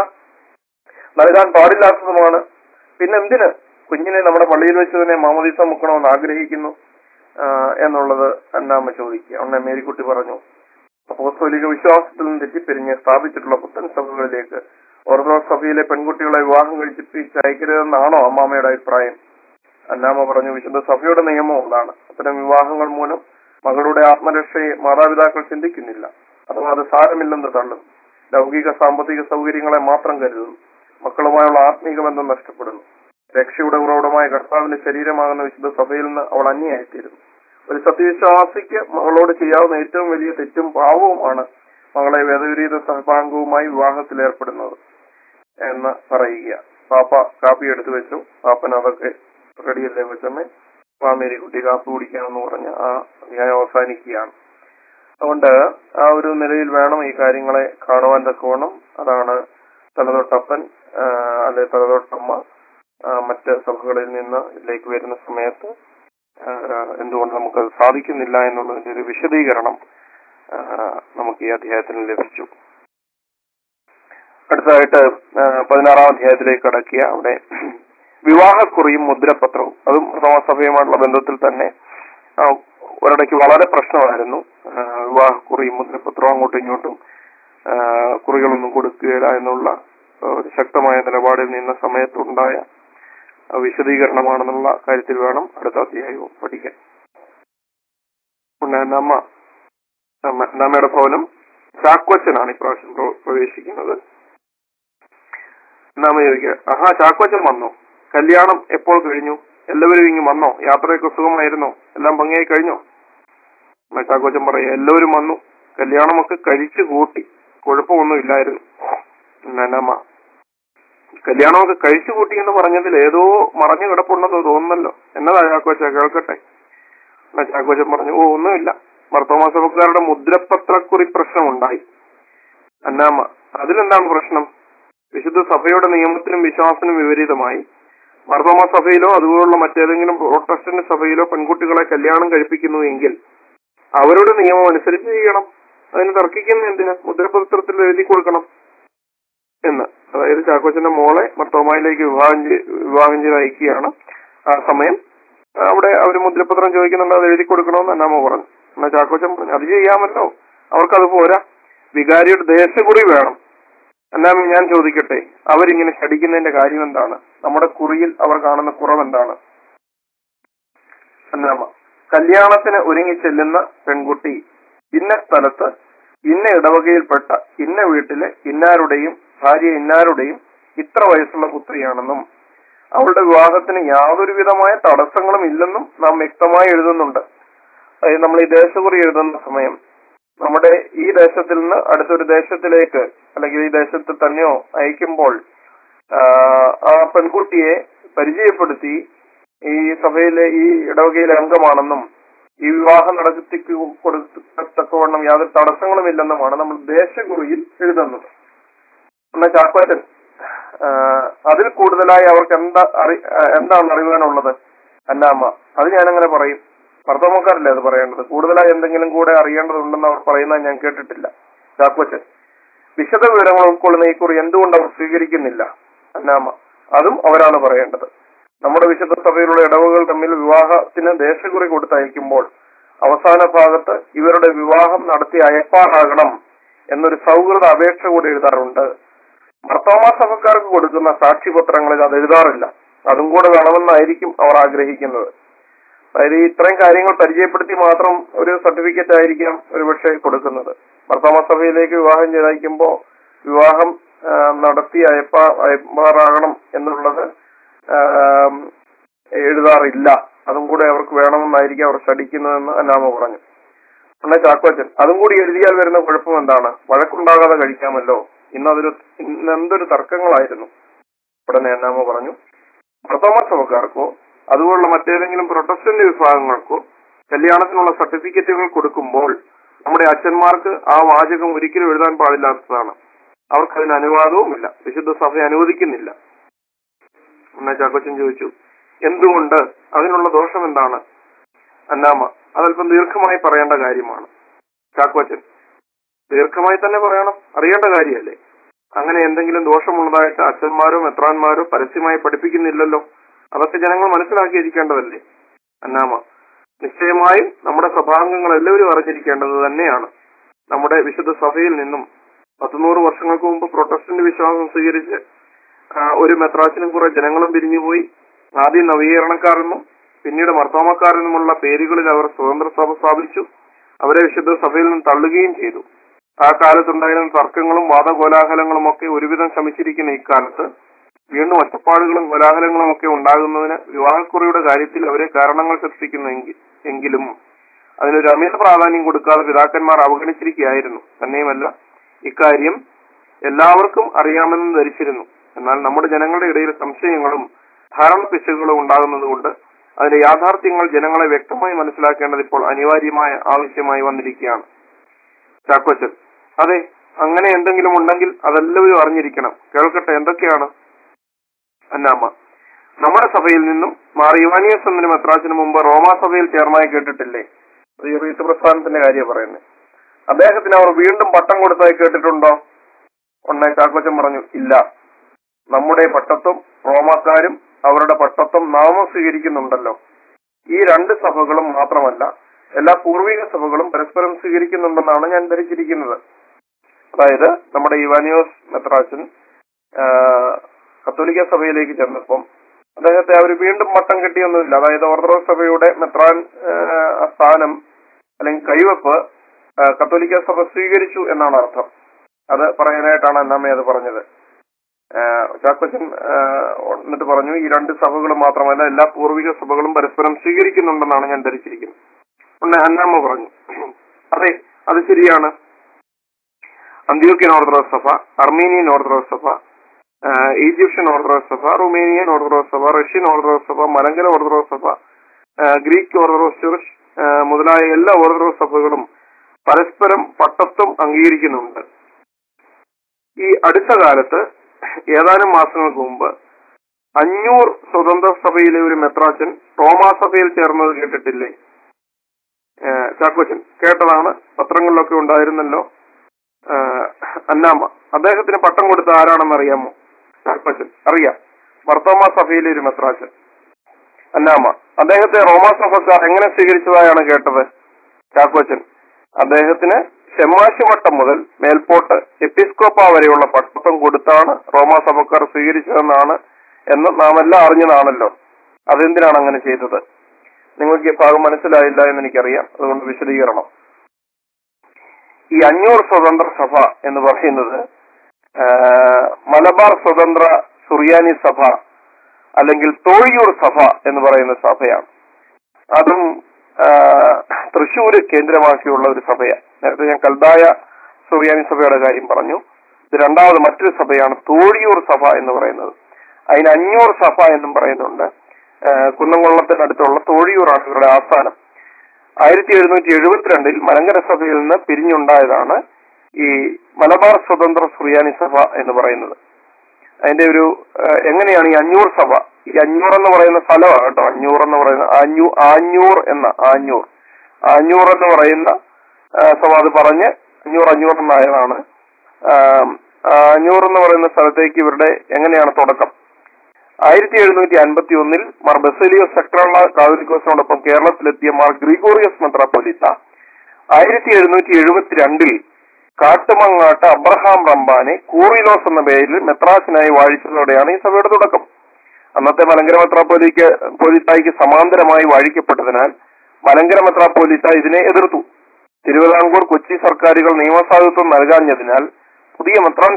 A: നൽകാൻ പാടില്ലാത്തതുമാണ്. പിന്നെ എന്തിന് കുഞ്ഞിനെ നമ്മുടെ പള്ളിയിൽ വെച്ച് തന്നെ മാമോദിസ മുക്കണമെന്ന് ആഗ്രഹിക്കുന്നു എന്നുള്ളത് അന്നാമ്മ ചോദിക്കുക. ഉടനെ മേരിക്കുട്ടി പറഞ്ഞു, അപ്പോസ്തലിക വിശ്വാസത്തിൽ നിന്ന് തെറ്റിപ്പിരിഞ്ഞ് സ്ഥാപിച്ചിട്ടുള്ള പുത്തൻ സഭകളിലേക്ക് ഓർത്തഡോക്സ് സഭയിലെ പെൺകുട്ടികളെ വിവാഹം കഴിച്ചിട്ട് അയക്കരുതെന്നാണോ അമ്മാമ്മയുടെ അഭിപ്രായം? അന്നാമ്മ പറഞ്ഞു, വിശുദ്ധ സഭയുടെ നിയമം ഒന്നാണ്. അത്തരം വിവാഹങ്ങൾ മൂലം മകളുടെ ആത്മരക്ഷയെ മാതാപിതാക്കൾ ചിന്തിക്കുന്നില്ല, അഥവാ അത് സാരമില്ലെന്ന് തള്ളുന്നു. ലൗകിക സാമ്പത്തിക സൗകര്യങ്ങളെ മാത്രം കരുതുന്നു. മക്കളുമായുള്ള ആത്മീക ബന്ധം നഷ്ടപ്പെടുന്നു. രക്ഷയുടെ ഉറവിടമായ കർത്താവിന്റെ ശരീരമാകുന്ന വിശുദ്ധ സഭയിൽ നിന്ന് അവൾ അന്യയായിത്തീരുന്നു. ഒരു സത്യവിശ്വാസിക്ക് മകളോട് ചെയ്യാവുന്ന ഏറ്റവും വലിയ തെറ്റും പാവവുമാണ് മകളെ വേദവിരീത സഭാംഗവുമായി വിവാഹത്തിൽ ഏർപ്പെടുന്നത് എന്ന് പറയുക. പാപ്പ കാപ്പി എടുത്തു വെച്ചു. പാപ്പൻ അതൊക്കെ റെഡിയല്ലേ വെച്ചമ്മേ, മേരിക്കുട്ടി കാപ്പി കുടിക്കാമെന്ന് പറഞ്ഞ് ആ അധ്യായം അവസാനിക്കുകയാണ്. അതുകൊണ്ട് ആ ഒരു നിലയിൽ വേണം ഈ കാര്യങ്ങളെ കാണുവാൻ തക്കവണ്ണം. അതാണ് തലതൊട്ടപ്പൻ അല്ലെ തലതൊട്ടമ്മ മറ്റ് സഭകളിൽ നിന്ന് ഇതിലേക്ക് വരുന്ന സമയത്ത് എന്തുകൊണ്ട് നമുക്കത് സാധിക്കുന്നില്ല എന്നുള്ളതിന്റെ ഒരു വിശദീകരണം നമുക്ക് ഈ അധ്യായത്തിൽ ലഭിച്ചു. അടുത്തതായിട്ട് 16-ാം അധ്യായത്തിലേക്ക് കടക്കുക. അവിടെ വിവാഹക്കുറിയും മുദ്രപത്രവും, അതും സഭയുമായിട്ടുള്ള ബന്ധത്തിൽ തന്നെ ഒരിടയ്ക്ക് വളരെ പ്രശ്നമായിരുന്നു. വിവാഹക്കുറിയും മുദ്രപത്രവും അങ്ങോട്ടും ഇങ്ങോട്ടും കുറികളൊന്നും കൊടുക്കുകയില്ല എന്നുള്ള ഒരു ശക്തമായ നിലപാടിൽ നിന്ന സമയത്തുണ്ടായ വിശദീകരണമാണെന്നുള്ള കാര്യത്തിൽ വേണം അടുത്ത അധ്യായവും പഠിക്കാൻ. നമ്മയുടെ ഭവനം ചാക്കോച്ചനാണ് ഇപ്രാവശ്യം പ്രവേശിക്കുന്നത്. നാമ ചോദിക്കുക, ചാക്കോച്ചൻ വന്നോ? കല്യാണം എപ്പോൾ കഴിഞ്ഞു? എല്ലാവരും ഇങ്ങ് വന്നോ? യാത്രയൊക്കെ സുഖമായിരുന്നോ? എല്ലാം ഭംഗിയായി കഴിഞ്ഞോ? ചാക്കോച്ചൻ പറയുക, എല്ലാവരും വന്നു, കല്യാണമൊക്കെ കഴിച്ചു കൂട്ടി, കുഴപ്പമൊന്നും ഇല്ലായിരുന്നു. നമ്മ കല്യാണമൊക്കെ കഴിച്ചു കൂട്ടി എന്ന് പറഞ്ഞതിൽ ഏതോ മറഞ്ഞു കിടപ്പുണ്ടെന്ന് തോന്നുന്നല്ലോ. എന്നതാ ചാക്കോച്ച, കേൾക്കട്ടെ. ചാക്കോച്ചൻ പറഞ്ഞു, ഒന്നുമില്ല, മാർത്തോമാ സഭക്കാരുടെ മുദ്രപത്രക്കുറി പ്രശ്നമുണ്ടായി. അന്നാമ്മ, അതിലെന്താണ് പ്രശ്നം? വിശുദ്ധ സഭയുടെ നിയമത്തിനും വിശ്വാസത്തിനും വിപരീതമായി മാർത്തോമാ സഭയിലോ അതുപോലുള്ള മറ്റേതെങ്കിലും പ്രൊട്ടസ്റ്റന്റ് സഭയിലോ പെൺകുട്ടികളെ കല്യാണം കഴിപ്പിക്കുന്നു എങ്കിൽ അവരുടെ നിയമം അനുസരിച്ച് ചെയ്യണം. അതിന് തർക്കിക്കുന്ന എന്തിനാ? മുദ്രപത്രത്തിൽ എഴുതി കൊടുക്കണം എന്ന്. അതായത് ചാക്കോച്ചന്റെ മോളെ മാർത്തോമായിലേക്ക് വിവാഹം ചെയ്ത് അയക്കുകയാണ്. ആ സമയം അവിടെ അവർ മുദ്രപത്രം ചോദിക്കുന്നുണ്ട്, അത് എഴുതി കൊടുക്കണമെന്ന് അന്നാമ്മ പറഞ്ഞു. എന്നാ ചാക്കോച്ചൻ പറഞ്ഞു, അത് ചെയ്യാമല്ലോ, അവർക്കത് പോരാ, വികാരിയുടെ ദേശകുറി വേണം. അന്നാമ്മ, ഞാൻ ചോദിക്കട്ടെ, അവരിങ്ങനെ ശടിക്കുന്നതിന്റെ കാര്യം എന്താണ്? നമ്മുടെ കുറിയിൽ അവർ കാണുന്ന കുറവെന്താണ്? അന്നാമ്മ, കല്യാണത്തിന് ഒരുങ്ങി ചെല്ലുന്ന പെൺകുട്ടി ഇന്ന സ്ഥലത്ത് ഇന്ന ഇടവകയിൽപ്പെട്ട ഇന്ന വീട്ടിലെ ഇന്നാരുടെയും ഭാര്യ ഇന്നാരുടെയും ഇത്ര വയസ്സുള്ള പുത്രിയാണെന്നും അവളുടെ വിവാഹത്തിന് യാതൊരു വിധമായ തടസ്സങ്ങളും ഇല്ലെന്നും നാം വ്യക്തമായി എഴുതുന്നുണ്ട്. അതായത് നമ്മൾ ഈ ദേശകുറി എഴുതുന്ന സമയം നമ്മുടെ ഈ ദേശത്തിൽ നിന്ന് അടുത്തൊരു ദേശത്തിലേക്ക് അല്ലെങ്കിൽ ഈ ദേശത്ത് തന്നെയോ അയക്കുമ്പോൾ ആ പെൺകുട്ടിയെ പരിചയപ്പെടുത്തി ഈ സഭയിലെ ഈ ഇടവകയിലെ അംഗമാണെന്നും ഈ വിവാഹം നടത്തി കൊടുത്തക്കവണ്ണം യാതൊരു തടസ്സങ്ങളും ഇല്ലെന്നുമാണ് നമ്മൾ ദേശകുറിയിൽ എഴുതുന്നത്. എന്നാൽ ചാക്കോച്ചൻ അതിൽ കൂടുതലായി അവർക്ക് എന്താണ് അറിയാനുള്ളത്? അന്നാമ്മ, അത് ഞാനങ്ങനെ പറയും, ഭർത്താമക്കാരല്ലേ അത് പറയേണ്ടത്. കൂടുതലായി എന്തെങ്കിലും കൂടെ അറിയേണ്ടതുണ്ടെന്ന് അവർ പറയുന്നത് ഞാൻ കേട്ടിട്ടില്ല. ചാക്കോച്ചൻ, വിശദ വിവരങ്ങൾ ഉൾക്കൊള്ളുന്ന ഈ കുറി എന്തുകൊണ്ട് അവർ സ്വീകരിക്കുന്നില്ല? അന്നാമ്മ, അതും അവരാണ് പറയേണ്ടത്. നമ്മുടെ വിശുദ്ധ സഭയിലുള്ള ഇടവകൾ തമ്മിൽ വിവാഹത്തിന് ദേശകുറി കൊടുത്തയക്കുമ്പോൾ അവസാന ഭാഗത്ത് ഇവരുടെ വിവാഹം നടത്തി അയപ്പാറാകണം എന്നൊരു സൗഹൃദ അപേക്ഷ കൂടി എഴുതാറുണ്ട്. മാർത്തോമാ സഭക്കാർക്ക് കൊടുക്കുന്ന സാക്ഷ്യപത്രങ്ങളിൽ അത് എഴുതാറില്ല. അതും കൂടെ വേണമെന്നായിരിക്കും അവർ ആഗ്രഹിക്കുന്നത്. അതായത് ഇത്രയും കാര്യങ്ങൾ പരിചയപ്പെടുത്തി മാത്രം ഒരു സർട്ടിഫിക്കറ്റ് ആയിരിക്കാം ഒരുപക്ഷെ കൊടുക്കുന്നത്. മാർത്തോമാ സഭയിലേക്ക് വിവാഹം ചെയ്തയക്കുമ്പോൾ വിവാഹം നടത്തി അയപ്പാറാകണം എന്നുള്ളത് എഴുതാറില്ല. അതും കൂടെ അവർക്ക് വേണമെന്നായിരിക്കും അവർ ശഠിക്കുന്നതെന്ന് അന്നാമ്മ പറഞ്ഞു. എന്നാൽ ചാക്കോച്ചൻ, അതും കൂടി എഴുതിയാൽ വരുന്ന കുഴപ്പം എന്താണ്? വഴക്കുണ്ടാകാതെ കഴിക്കാമല്ലോ. എന്തൊരു തർക്കങ്ങളായിരുന്നു. ഉടനെ അന്നാമ്മ പറഞ്ഞു, മാർത്തോമാ സഭക്കാർക്കോ അതുപോലുള്ള മറ്റേതെങ്കിലും പ്രൊട്ടസ്റ്റന്റ് വിഭാഗങ്ങൾക്കോ കല്യാണത്തിനുള്ള സർട്ടിഫിക്കറ്റുകൾ കൊടുക്കുമ്പോൾ നമ്മുടെ അച്ഛന്മാർക്ക് ആ വാചകം ഒരിക്കലും എഴുതാൻ പാടില്ലാത്തതാണ്. അവർക്കതിന് അനുവാദവുമില്ല, വിശുദ്ധ സഭ അനുവദിക്കുന്നില്ല. എന്നാ ചാക്കോച്ചൻ ചോദിച്ചു, എന്തുകൊണ്ട്? അതിനുള്ള ദോഷം എന്താണ്? അന്നാമ്മ, അതല്പം ദീർഘമായി പറയേണ്ട കാര്യമാണ്. ചാക്കോച്ചൻ, ദീർഘമായി തന്നെ പറയണം, അറിയേണ്ട കാര്യമല്ലേ. അങ്ങനെ എന്തെങ്കിലും ദോഷമുള്ളതായിട്ട് അച്ഛന്മാരോ മെത്രാന്മാരോ പരസ്യമായി പഠിപ്പിക്കുന്നില്ലല്ലോ. അതൊക്കെ ജനങ്ങൾ മനസ്സിലാക്കിയിരിക്കേണ്ടതല്ലേ. അന്നാമ്മ, നിശ്ചയമായും നമ്മുടെ സഭാംഗങ്ങൾ എല്ലാവരും അറിഞ്ഞിരിക്കേണ്ടത് തന്നെയാണ്. നമ്മുടെ വിശുദ്ധ സഭയിൽ നിന്നും 100 വർഷങ്ങൾക്ക് മുമ്പ് പ്രൊട്ടസ്റ്റന്റ് വിശ്വാസം സ്വീകരിച്ച് ഒരു മെത്രാസിനും കുറെ ജനങ്ങളും പിരിഞ്ഞുപോയി. ആദ്യം നവീകരണക്കാരെന്നും പിന്നീട് മാർത്തോമാക്കാരെന്നുമുള്ള പേരുകളിൽ അവർ സ്വതന്ത്ര സഭ സ്ഥാപിച്ചു. അവരെ വിശുദ്ധ സഭയിൽ നിന്ന് തള്ളുകയും ചെയ്തു. ആ കാലത്തുണ്ടായിരുന്ന തർക്കങ്ങളും വാദകോലാഹലങ്ങളും ഒക്കെ ഒരുവിധം ശമിച്ചിരിക്കുന്ന ഇക്കാലത്ത് വീണ്ടും ഒറ്റപ്പാടുകളും കോലാഹലങ്ങളും ഒക്കെ ഉണ്ടാകുന്നതിന് വിവാഹക്കുറിയുടെ കാര്യത്തിൽ അവരെ കാരണങ്ങൾ എങ്കിലും അതിനൊരു അമിത പ്രാധാന്യം കൊടുക്കാതെ പിതാക്കന്മാർ അവഗണിച്ചിരിക്കുകയായിരുന്നു. തന്നെയുമല്ല, ഇക്കാര്യം എല്ലാവർക്കും അറിയാമെന്ന് ധരിച്ചിരുന്നു. എന്നാൽ നമ്മുടെ ജനങ്ങളുടെ ഇടയിൽ സംശയങ്ങളും ധാരണ പിശകുകളും ഉണ്ടാകുന്നത് കൊണ്ട് അതിന്റെ യാഥാർത്ഥ്യങ്ങൾ ജനങ്ങളെ വ്യക്തമായി മനസ്സിലാക്കേണ്ടത് ഇപ്പോൾ അനിവാര്യമായ ആവശ്യമായി വന്നിരിക്കുകയാണ്. ചാക്കോച്ചൻ. അതെ, അങ്ങനെ എന്തെങ്കിലും ഉണ്ടെങ്കിൽ അതെല്ലാവരും അറിഞ്ഞിരിക്കണം. കേൾക്കട്ടെ, എന്തൊക്കെയാണ്? അന്നാമ്മ, നമ്മുടെ സഭയിൽ നിന്നും മാർ യുവാനിയസ് എന്നൊരു മെത്രാച്ചന് മുമ്പ് റോമാ സഭയിൽ ചേർന്നായി കേട്ടിട്ടില്ലേ? ഈ റീത്ത് പ്രസ്ഥാനത്തിന്റെ കാര്യം പറയുന്നത്. അദ്ദേഹത്തിന് അവർ വീണ്ടും പട്ടം കൊടുത്തായി കേട്ടിട്ടുണ്ടോ? ഉണ്ണെ ചാക്കോച്ചൻ പറഞ്ഞു, ഇല്ല. നമ്മുടെ പട്ടത്വം റോമാക്കാരും അവരുടെ പട്ടത്വം നാമം സ്വീകരിക്കുന്നുണ്ടല്ലോ. ഈ രണ്ട് സഭകളും മാത്രമല്ല, എല്ലാ പൂർവിക സഭകളും പരസ്പരം സ്വീകരിക്കുന്നുണ്ടെന്നാണ് ഞാൻ ധരിച്ചിരിക്കുന്നത്. അതായത് നമ്മുടെ യുവാനിയോസ് മെത്രാച്ചൻ കത്തോലിക്ക സഭയിലേക്ക് ചെന്നപ്പം അദ്ദേഹത്തെ അവർ വീണ്ടും പട്ടം കെട്ടിയൊന്നുമില്ല. അതായത് ഓർത്തഡോക്സ് സഭയുടെ മെത്രാൻ സ്ഥാനം അല്ലെങ്കിൽ കൈവപ്പ് കത്തോലിക്ക സഭ സ്വീകരിച്ചു എന്നാണ് അർത്ഥം. അത് പറയാനായിട്ടാണ് അന്നാമ്മ അത് പറഞ്ഞത്. ചാക്കോച്ചൻ എന്നിട്ട് പറഞ്ഞു, ഈ രണ്ട് സഭകളും മാത്രമല്ല എല്ലാ പൂർവിക സഭകളും പരസ്പരം സ്വീകരിക്കുന്നുണ്ടെന്നാണ് ഞാൻ ധരിച്ചിരിക്കുന്നത്. അന്നാമ്മ പറഞ്ഞു, അതെ, അത് ശരിയാണ്. അന്ത്യോക്യൻ ഓർത്തഡോക്സ് സഭ, അർമീനിയൻ ഓർത്തഡോക്സ് സഭ, ഈജിപ്ഷ്യൻ ഓർത്തഡോക്സ് സഭ, റുമേനിയൻ ഓർത്തഡോക്സ് സഭ, റഷ്യൻ ഓർത്തഡോക്സ് സഭ, മലങ്കര ഓർത്തഡോക്സ് സഭ, ഗ്രീക്ക് ഓർത്തഡോക്സ് ചർച്ച് മുതലായ എല്ലാ ഓർത്തഡോക്സ് സഭകളും പരസ്പരം പട്ടത്വം അംഗീകരിക്കുന്നുണ്ട്. ഈ അടുത്ത കാലത്ത് ഏതാനും മാസങ്ങൾക്ക് മുമ്പ് 500 സ്വതന്ത്ര സഭയിലെ ഒരു മെത്രാച്ചൻ റോമാ സഭയിൽ ചേർന്നത് കേട്ടിട്ടില്ലേ? ചാക്കോച്ചൻ കേട്ടതാണ്, പത്രങ്ങളിലൊക്കെ ഉണ്ടായിരുന്നല്ലോ. അന്നാമ്മ, അദ്ദേഹത്തിന് പട്ടം കൊടുത്ത ആരാണെന്ന് അറിയാമോ? ചാക്കോച്ചൻ, അറിയാം, മർത്തോമാ സഭയിലെ ഒരു മെത്രാച്ചൻ. അന്നാമ്മ, അദ്ദേഹത്തെ റോമാ സഭക്കാർ എങ്ങനെ സ്വീകരിച്ചതായാണ് കേട്ടത്? ചാക്കോച്ചൻ, അദ്ദേഹത്തിന് ഷെമാശി വട്ടം മുതൽ മേൽപോട്ട് എപ്പിസ്കോപ്പ വരെയുള്ള പട്ടത്വം കൊടുത്താണ് റോമാ സഭക്കാർ സ്വീകരിച്ചതെന്ന് നാം എല്ലാം അറിഞ്ഞതാണല്ലോ. അതെന്തിനാണ് അങ്ങനെ ചെയ്തത്? നിങ്ങൾക്ക് ഈ ഭാഗം മനസ്സിലായില്ല എന്ന് എനിക്കറിയാം, അതുകൊണ്ട് വിശദീകരണം. ഈ 500 സ്വതന്ത്ര സഭ എന്ന് പറയുന്നത് മലബാർ സ്വതന്ത്ര സുറിയാനി സഭ അല്ലെങ്കിൽ തോഴിയൂർ സഭ എന്ന് പറയുന്ന സഭയാണ്. അതും തൃശ്ശൂര് കേന്ദ്രമാക്കിയുള്ള ഒരു സഭയാണ്. നേരത്തെ ഞാൻ കൽദായ സുറിയാനി സഭയുടെ കാര്യം പറഞ്ഞു. ഇത് രണ്ടാമത് മറ്റൊരു സഭയാണ് തോഴിയൂർ സഭ എന്ന് പറയുന്നത്. അതിന് 500 സഭ എന്നും പറയുന്നുണ്ട്. കുന്നംകുളത്തിനടുത്തുള്ള തോഴിയൂറാണ് ഇവരുടെ ആസ്ഥാനം. 1772 മലങ്കര സഭയിൽ നിന്ന് പിരിഞ്ഞുണ്ടായതാണ് ഈ മലബാർ സ്വതന്ത്ര സുറിയാനി സഭ എന്ന് പറയുന്നത്. അതിന്റെ ഒരു എങ്ങനെയാണ് ഈ 500 സഭ? ഈ 500 എന്ന് പറയുന്ന സ്ഥലമാണ് കേട്ടോ. 500 എന്ന് പറയുന്ന ആഞ്ഞൂർ എന്ന് പറയുന്ന സഭ, അത് പറഞ്ഞ് 500 എന്നായതാണ്. 500 എന്ന് പറയുന്ന സ്ഥലത്തേക്ക് ഇവരുടെ എങ്ങനെയാണ് തുടക്കം? 1751 മാർ ബസേലിയോസ് സെക്രട്ടറി കാതോലിക്കോസിനോടൊപ്പം കേരളത്തിലെത്തിയ മാർ ഗ്രിഗോറിയസ് മെത്രാപ്പൊലീത്ത 1772 കാട്ടുമങ്ങാട്ട് അബ്രഹാം റമ്പാനെ കൂറിലോസ് എന്ന പേരിൽ മെത്രാസിനായി വാഴിച്ചതോടെയാണ് ഈ സഭയുടെ തുടക്കം. അന്നത്തെ മലങ്കര മെത്രാപ്പൊലീത്തായ്ക്ക് സമാന്തരമായി വാഴിക്കപ്പെട്ടതിനാൽ മലങ്കര മെത്രാപ്പൊലീത്ത ഇതിനെ എതിർത്തു. തിരുവിതാംകൂർ കൊച്ചി സർക്കാരുകൾ നിയമസാധുത്വം നൽകാഞ്ഞതിനാൽ പുതിയ മെത്രാൻ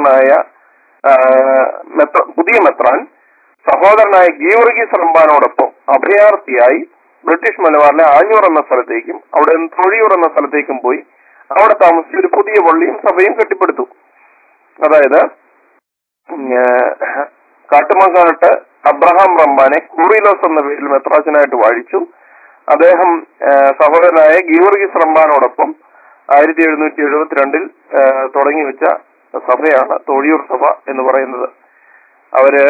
A: സഹോദരനായ ഗീവർഗീസ് റമ്പാനോടൊപ്പം അഭയാർത്ഥിയായി ബ്രിട്ടീഷ് മലബാറിലെ ആഞ്ഞൂർ എന്ന സ്ഥലത്തേക്കും അവിടെ നിന്ന് തൊഴിയൂർ എന്ന സ്ഥലത്തേക്കും പോയി അവിടെ താമസിച്ച് ഒരു പുതിയ പള്ളിയും സഭയും കെട്ടിപ്പടുത്തു. അതായത് കാട്ടുമങ്ങാട്ട് അബ്രഹാം റമ്പാനെ കൂറിലോസ് എന്ന പേരിൽ മെത്രാച്ചനായിട്ട് വാഴിച്ചു. അദ്ദേഹം സഹോദരനായ ഗീവർഗീസ് റമ്പാനോടൊപ്പം 1772 തുടങ്ങി വെച്ച സഭയാണ് തൊഴിയൂർ സഭ എന്ന് പറയുന്നത്. അവര്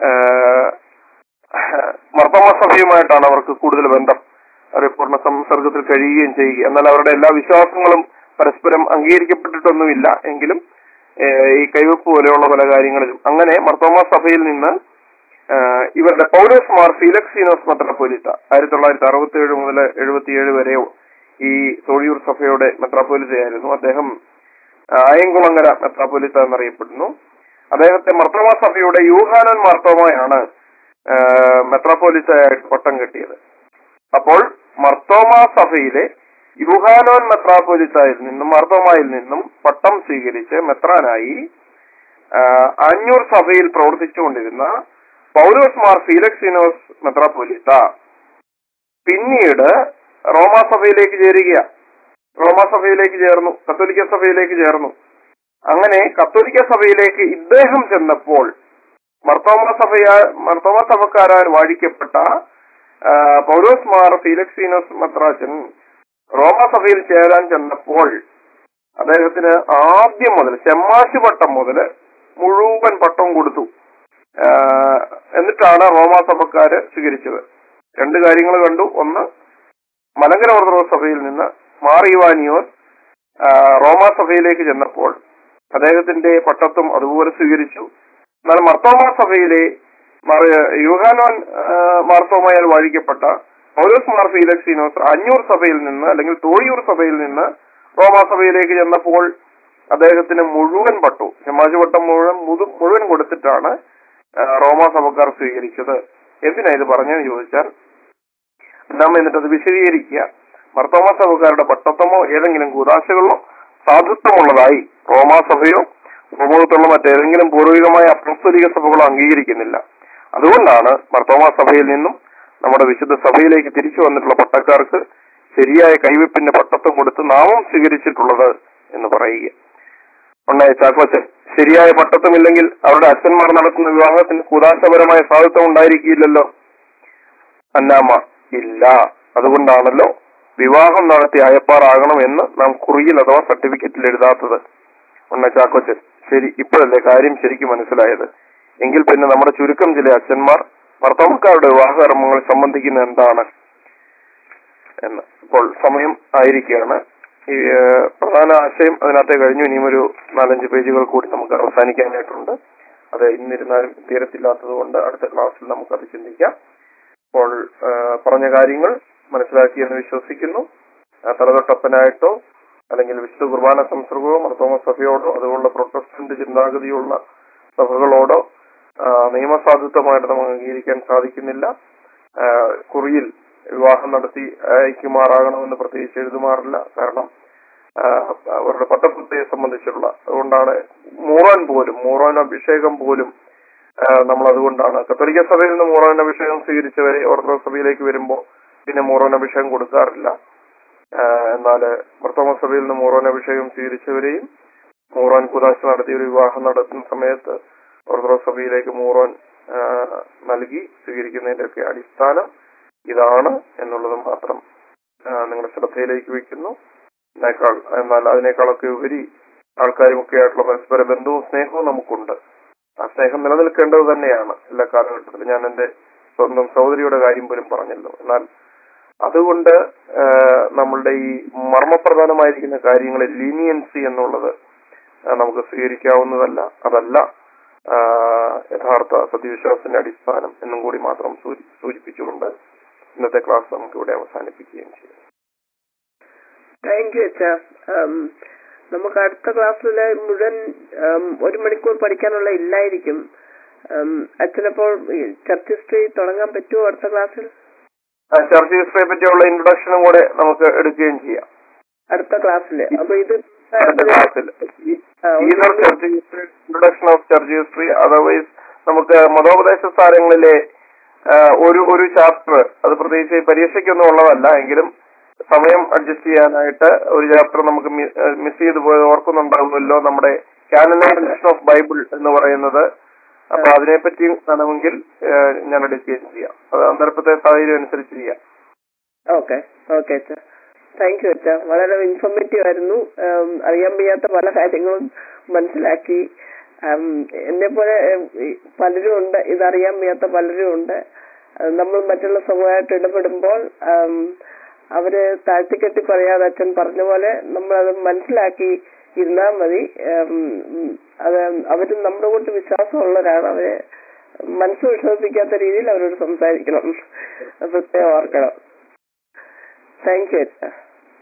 A: മർത്തോമാ സഭയുമായിട്ടാണ് അവർക്ക് കൂടുതൽ ബന്ധം. അവർ പൂർണ്ണ സംസർഗത്തിൽ കഴിയുകയും ചെയ്യുക. എന്നാൽ അവരുടെ എല്ലാ വിശ്വാസങ്ങളും പരസ്പരം അംഗീകരിക്കപ്പെട്ടിട്ടൊന്നുമില്ല. എങ്കിലും ഈ കൈവപ്പ് പോലെയുള്ള പല കാര്യങ്ങളിലും അങ്ങനെ മർത്തോമാ സഭയിൽ നിന്ന് ഇവരുടെ പൗലോസ് മാർ ഫീലക്സീനോസ് മെത്രാപ്പൊലീത്ത 1967 മുതൽ 77 വരെ ഈ തൊഴിയൂർ സഭയുടെ മെത്രാപ്പൊലീത്തയായിരുന്നു. അദ്ദേഹം ആയംകുളങ്ങര മെത്രാപ്പൊലീത്ത എന്നറിയപ്പെടുന്നു. അദ്ദേഹത്തെ മർത്തോമാ സഭയുടെ യൂഹാനോൻ മാർത്തോമയാണ് മെത്രാപ്പൊലീത്തയായിട്ട് പട്ടം കെട്ടിയത്. അപ്പോൾ മർത്തോമാ സഭയിലെ യൂഹാനോൻ മെത്രാപ്പൊലീത്തയിൽ നിന്നും മാർത്തോമായിൽ നിന്നും പട്ടം സ്വീകരിച്ച് മെത്രാനായി 500 സഭയിൽ പ്രവർത്തിച്ചുകൊണ്ടിരുന്ന പൗലോസ് മാർ ഫീലക്സീനോസ് മെത്രാപ്പൊലീത്ത പിന്നീട് റോമാ സഭയിലേക്ക് ചേർന്നു, കത്തോലിക്ക സഭയിലേക്ക് ചേർന്നു. അങ്ങനെ കത്തോലിക്ക സഭയിലേക്ക് ഇദ്ദേഹം ചെന്നപ്പോൾ മർത്തോമാ സഭക്കാരാൽ വാഴിക്കപ്പെട്ട പൗലോസ് മാർ ഫീലക്സീനോസ് മെത്രാച്ചൻ റോമാ സഭയിൽ ചേരാൻ ചെന്നപ്പോൾ അദ്ദേഹത്തിന് ആദ്യം മുതൽ ഷമ്മാശ് പട്ടം മുതൽ മുഴുവൻ പട്ടവും കൊടുത്തു. എന്നിട്ടാണ് റോമാസഭക്കാര് സ്വീകരിച്ചത്. രണ്ട് കാര്യങ്ങൾ കണ്ടു. ഒന്ന്, മലങ്കര ഓർത്തഡോക്സ് സഭയിൽ നിന്ന് മാർ ഇവാനിയോസ് റോമാസഭയിലേക്ക് ചെന്നപ്പോൾ അദ്ദേഹത്തിന്റെ പട്ടത്വം അതുപോലെ സ്വീകരിച്ചു. എന്നാൽ മർത്തോമാ സഭയിലെ യൂഹാനോൻ മാർത്തോമയാൽ വാഴിക്കപ്പെട്ട പൗലോസ് മാർ ഫീലക്സീനോസ് അഞ്ഞൂർ സഭയിൽ നിന്ന് അല്ലെങ്കിൽ തോഴിയൂർ സഭയിൽ നിന്ന് റോമാസഭയിലേക്ക് ചെന്നപ്പോൾ അദ്ദേഹത്തിന് മുഴുവൻ പട്ടു ഷമ്മാശ് പട്ടം മുഴുവൻ കൊടുത്തിട്ടാണ് റോമാസഭക്കാർ സ്വീകരിച്ചത്. എന്തിനാ ഇത് പറഞ്ഞെന്ന് ചോദിച്ചാൽ, നാം എന്നിട്ട് അത് വിശദീകരിക്കുക. മർത്തോമാ സഭക്കാരുടെ പട്ടത്വമോ ഏതെങ്കിലും കൂദാശകളോ സാധുത്വമുള്ളതായി റോമാസഭയോ സമൂഹത്തുള്ള മറ്റേതെങ്കിലും പൂർവികമായ അപ്പോസ്തലിക സഭകളോ അംഗീകരിക്കുന്നില്ല. അതുകൊണ്ടാണ് മർത്തോമാ സഭയിൽ നിന്നും നമ്മുടെ വിശുദ്ധ സഭയിലേക്ക് തിരിച്ചു വന്നിട്ടുള്ള പട്ടക്കാർക്ക് ശരിയായ കൈവെപ്പിന്റെ പട്ടത്വം കൊടുത്ത് നാമം സ്വീകരിച്ചിട്ടുള്ളത് എന്ന് പറയുക. ഉണ്ടായ ചാക്കോച്ചൻ, ശരിയായ പട്ടത്വമില്ലെങ്കിൽ അവരുടെ അച്ഛന്മാർ നടത്തുന്ന വിവാഹത്തിന് കൂദാശപരമായ സാധുത്വം ഉണ്ടായിരിക്കില്ലല്ലോ. അന്നാമ ഇല്ല. അതുകൊണ്ടാണല്ലോ വിവാഹം നടത്തി അയപ്പാറാകണം എന്ന് നാം കുറിയിൽ അഥവാ സർട്ടിഫിക്കറ്റിൽ എഴുതാത്തത്. ചാക്കോച്ചൻ, ശരി, ഇപ്പോഴല്ലേ കാര്യം ശരിക്കും മനസ്സിലായത്. എങ്കിൽ പിന്നെ നമ്മുടെ ചുരുക്കം ചില അച്ഛന്മാർ ഭർത്താക്കന്മാരുടെ വിവാഹകർമ്മങ്ങൾ സംബന്ധിക്കുന്ന എന്താണ് എന്ന്. ഇപ്പോൾ സമയം ആയിരിക്കുകയാണ്. ഈ പ്രധാന ആശയം അതിനകത്തെ കഴിഞ്ഞു. ഇനിയും ഒരു 4-5 പേജുകൾ കൂടി നമുക്ക് അവസാനിക്കാനായിട്ടുണ്ട്. അത് ഇന്നിരുന്നാലും തീരത്തില്ലാത്തത് കൊണ്ട് അടുത്ത ക്ലാസ്സിൽ നമുക്കത് ചിന്തിക്കാം. അപ്പോൾ പറഞ്ഞ കാര്യങ്ങൾ മനസ്സിലാക്കിയെന്ന് വിശ്വസിക്കുന്നു. തലതൊട്ടപ്പനായിട്ടോ അല്ലെങ്കിൽ വിശുദ്ധ കുർബാന സംസർഗമോ മർത്തോമ സഭയോടോ അതുപോലുള്ള പ്രൊട്ടസ്റ്റന്റ് ചിന്താഗതിയുള്ള സഭകളോടോ നിയമസാധുത്വമായിട്ട് നമുക്ക് അംഗീകരിക്കാൻ സാധിക്കുന്നില്ല. കുറിയിൽ വിവാഹം നടത്തി അയക്കുമാറാകണമെന്ന് പ്രത്യേകിച്ച് എഴുതുമാറില്ല. കാരണം അവരുടെ പട്ടത്വത്തെ സംബന്ധിച്ചുള്ള അതുകൊണ്ടാണ് മൂറാൻ അഭിഷേകം പോലും നമ്മൾ അതുകൊണ്ടാണ് കത്തോലിക്ക സഭയിൽ നിന്ന് മൂറാൻ അഭിഷേകം സ്വീകരിച്ചവരെ ഓർത്തഡോക്സ് സഭയിലേക്ക് വരുമ്പോൾ പിന്നെ മൂറാൻ അഭിഷേകം കൊടുക്കാറില്ല. എന്നാൽ മർത്തോമ സഭയിൽ നിന്ന് മൂറാൻ അഭിഷേകം സ്വീകരിച്ചവരെയും മൂറാൻ കുദാശ നടത്തി ഒരു വിവാഹം നടത്തുന്ന സമയത്ത് ഓർത്തഡോക്സ് സഭയിലേക്ക് മൂറാൻ നൽകി സ്വീകരിക്കുന്നതിന്റെ ഒക്കെ അടിസ്ഥാനം ഇതാണ് എന്നുള്ളത് മാത്രം നിങ്ങളുടെ ശ്രദ്ധയിലേക്ക് വയ്ക്കുന്നു. എന്നാൽ അതിനേക്കാളൊക്കെ ഉപരി ആൾക്കാരുമൊക്കെ ആയിട്ടുള്ള പരസ്പര ബന്ധവും സ്നേഹവും നമുക്കുണ്ട്. ആ സ്നേഹം നിലനിൽക്കേണ്ടത് തന്നെയാണ് എല്ലാ കാലഘട്ടത്തിലും. ഞാൻ എന്റെ സ്വന്തം സഹോദരിയുടെ കാര്യം പോലും പറഞ്ഞല്ലോ. എന്നാൽ അതുകൊണ്ട് നമ്മളുടെ ഈ മർമ്മപ്രധാനമായിരിക്കുന്ന കാര്യങ്ങളിൽ ലീനിയൻസി എന്നുള്ളത് നമുക്ക് സ്വീകരിക്കാവുന്നതല്ല. അതല്ല യഥാർത്ഥ സത്യവിശ്വാസത്തിന്റെ അടിസ്ഥാനം എന്നും കൂടി മാത്രം സൂചിപ്പിച്ചുകൊണ്ട് ഇന്നത്തെ ക്ലാസ് നമുക്ക് ഇവിടെ അവസാനിപ്പിക്കുകയും ചെയ്യും.
C: താങ്ക് യു അച്ഛാ. നമുക്ക് അടുത്ത ക്ലാസ്സിലെ മുഴുവൻ 1 മണിക്കൂർ പഠിക്കാനുള്ള ഇല്ലായിരിക്കും. അച്ഛനപ്പോൾ ചർച്ച് ഹിസ്റ്ററി തുടങ്ങാൻ പറ്റുമോ അടുത്ത ക്ലാസ്സിൽ?
A: ചർച്ച് ഹിസ്റ്ററിയെ പറ്റിയുള്ള ഇൻട്രൊഡക്ഷനും കൂടെ നമുക്ക് എടുക്കുകയും ചെയ്യാം
C: അടുത്ത ക്ലാസ്സിൽ. അപ്പൊ ഇത്
A: introduction of church history. Otherwise നമുക്ക് മതോപദേശ സാരങ്ങളിലെ ഒരു ചാപ്റ്റർ, അത് പ്രത്യേകിച്ച് പരീക്ഷയ്ക്കൊന്നും ഉള്ളതല്ല എങ്കിലും സമയം അഡ്ജസ്റ്റ് ചെയ്യാനായിട്ട് ഒരു ചാപ്റ്റർ നമുക്ക് മിസ് ചെയ്തു പോയത് ഓർക്കുന്നുണ്ടാകുമല്ലോ, നമ്മുടെ കാനനൈസേഷൻ ഓഫ് ബൈബിൾ എന്ന് പറയുന്നത്. അപ്പൊ അതിനെപ്പറ്റി വേണമെങ്കിൽ ഞാൻ ഡിസ്കസ് ചെയ്യാം. അത് അന്തരപ്പത്തെ സാഹചര്യം അനുസരിച്ച് ചെയ്യാം.
C: ഓക്കെ ഓക്കെ അച്ഛാ, താങ്ക് യു അച്ഛാ. വളരെ ഇൻഫോർമേറ്റീവ് ആയിരുന്നു. അറിയാൻ വയ്യാത്ത പല കാര്യങ്ങളും മനസ്സിലാക്കി. എന്നെ പോലെ പലരും ഉണ്ട്, ഇതറിയാൻ വയ്യാത്ത പലരും ഉണ്ട്. നമ്മൾ മറ്റുള്ള സമൂഹമായിട്ട് ഇടപെടുമ്പോൾ അവര് താഴ്ത്തിക്കെട്ടി പറയാതെ അച്ഛൻ പറഞ്ഞ പോലെ നമ്മളത് മനസ്സിലാക്കി ഇരുന്നാൽ മതി. അത് അവര് നമ്മുടെ കൂട്ട് വിശ്വാസമുള്ളവരാണ്. അവരെ മനസ്സ് വിശ്വസിക്കാത്ത രീതിയിൽ അവരോട് സംസാരിക്കണം, പ്രത്യേകം ഓർക്കണം. താങ്ക് യു അച്ഛാ.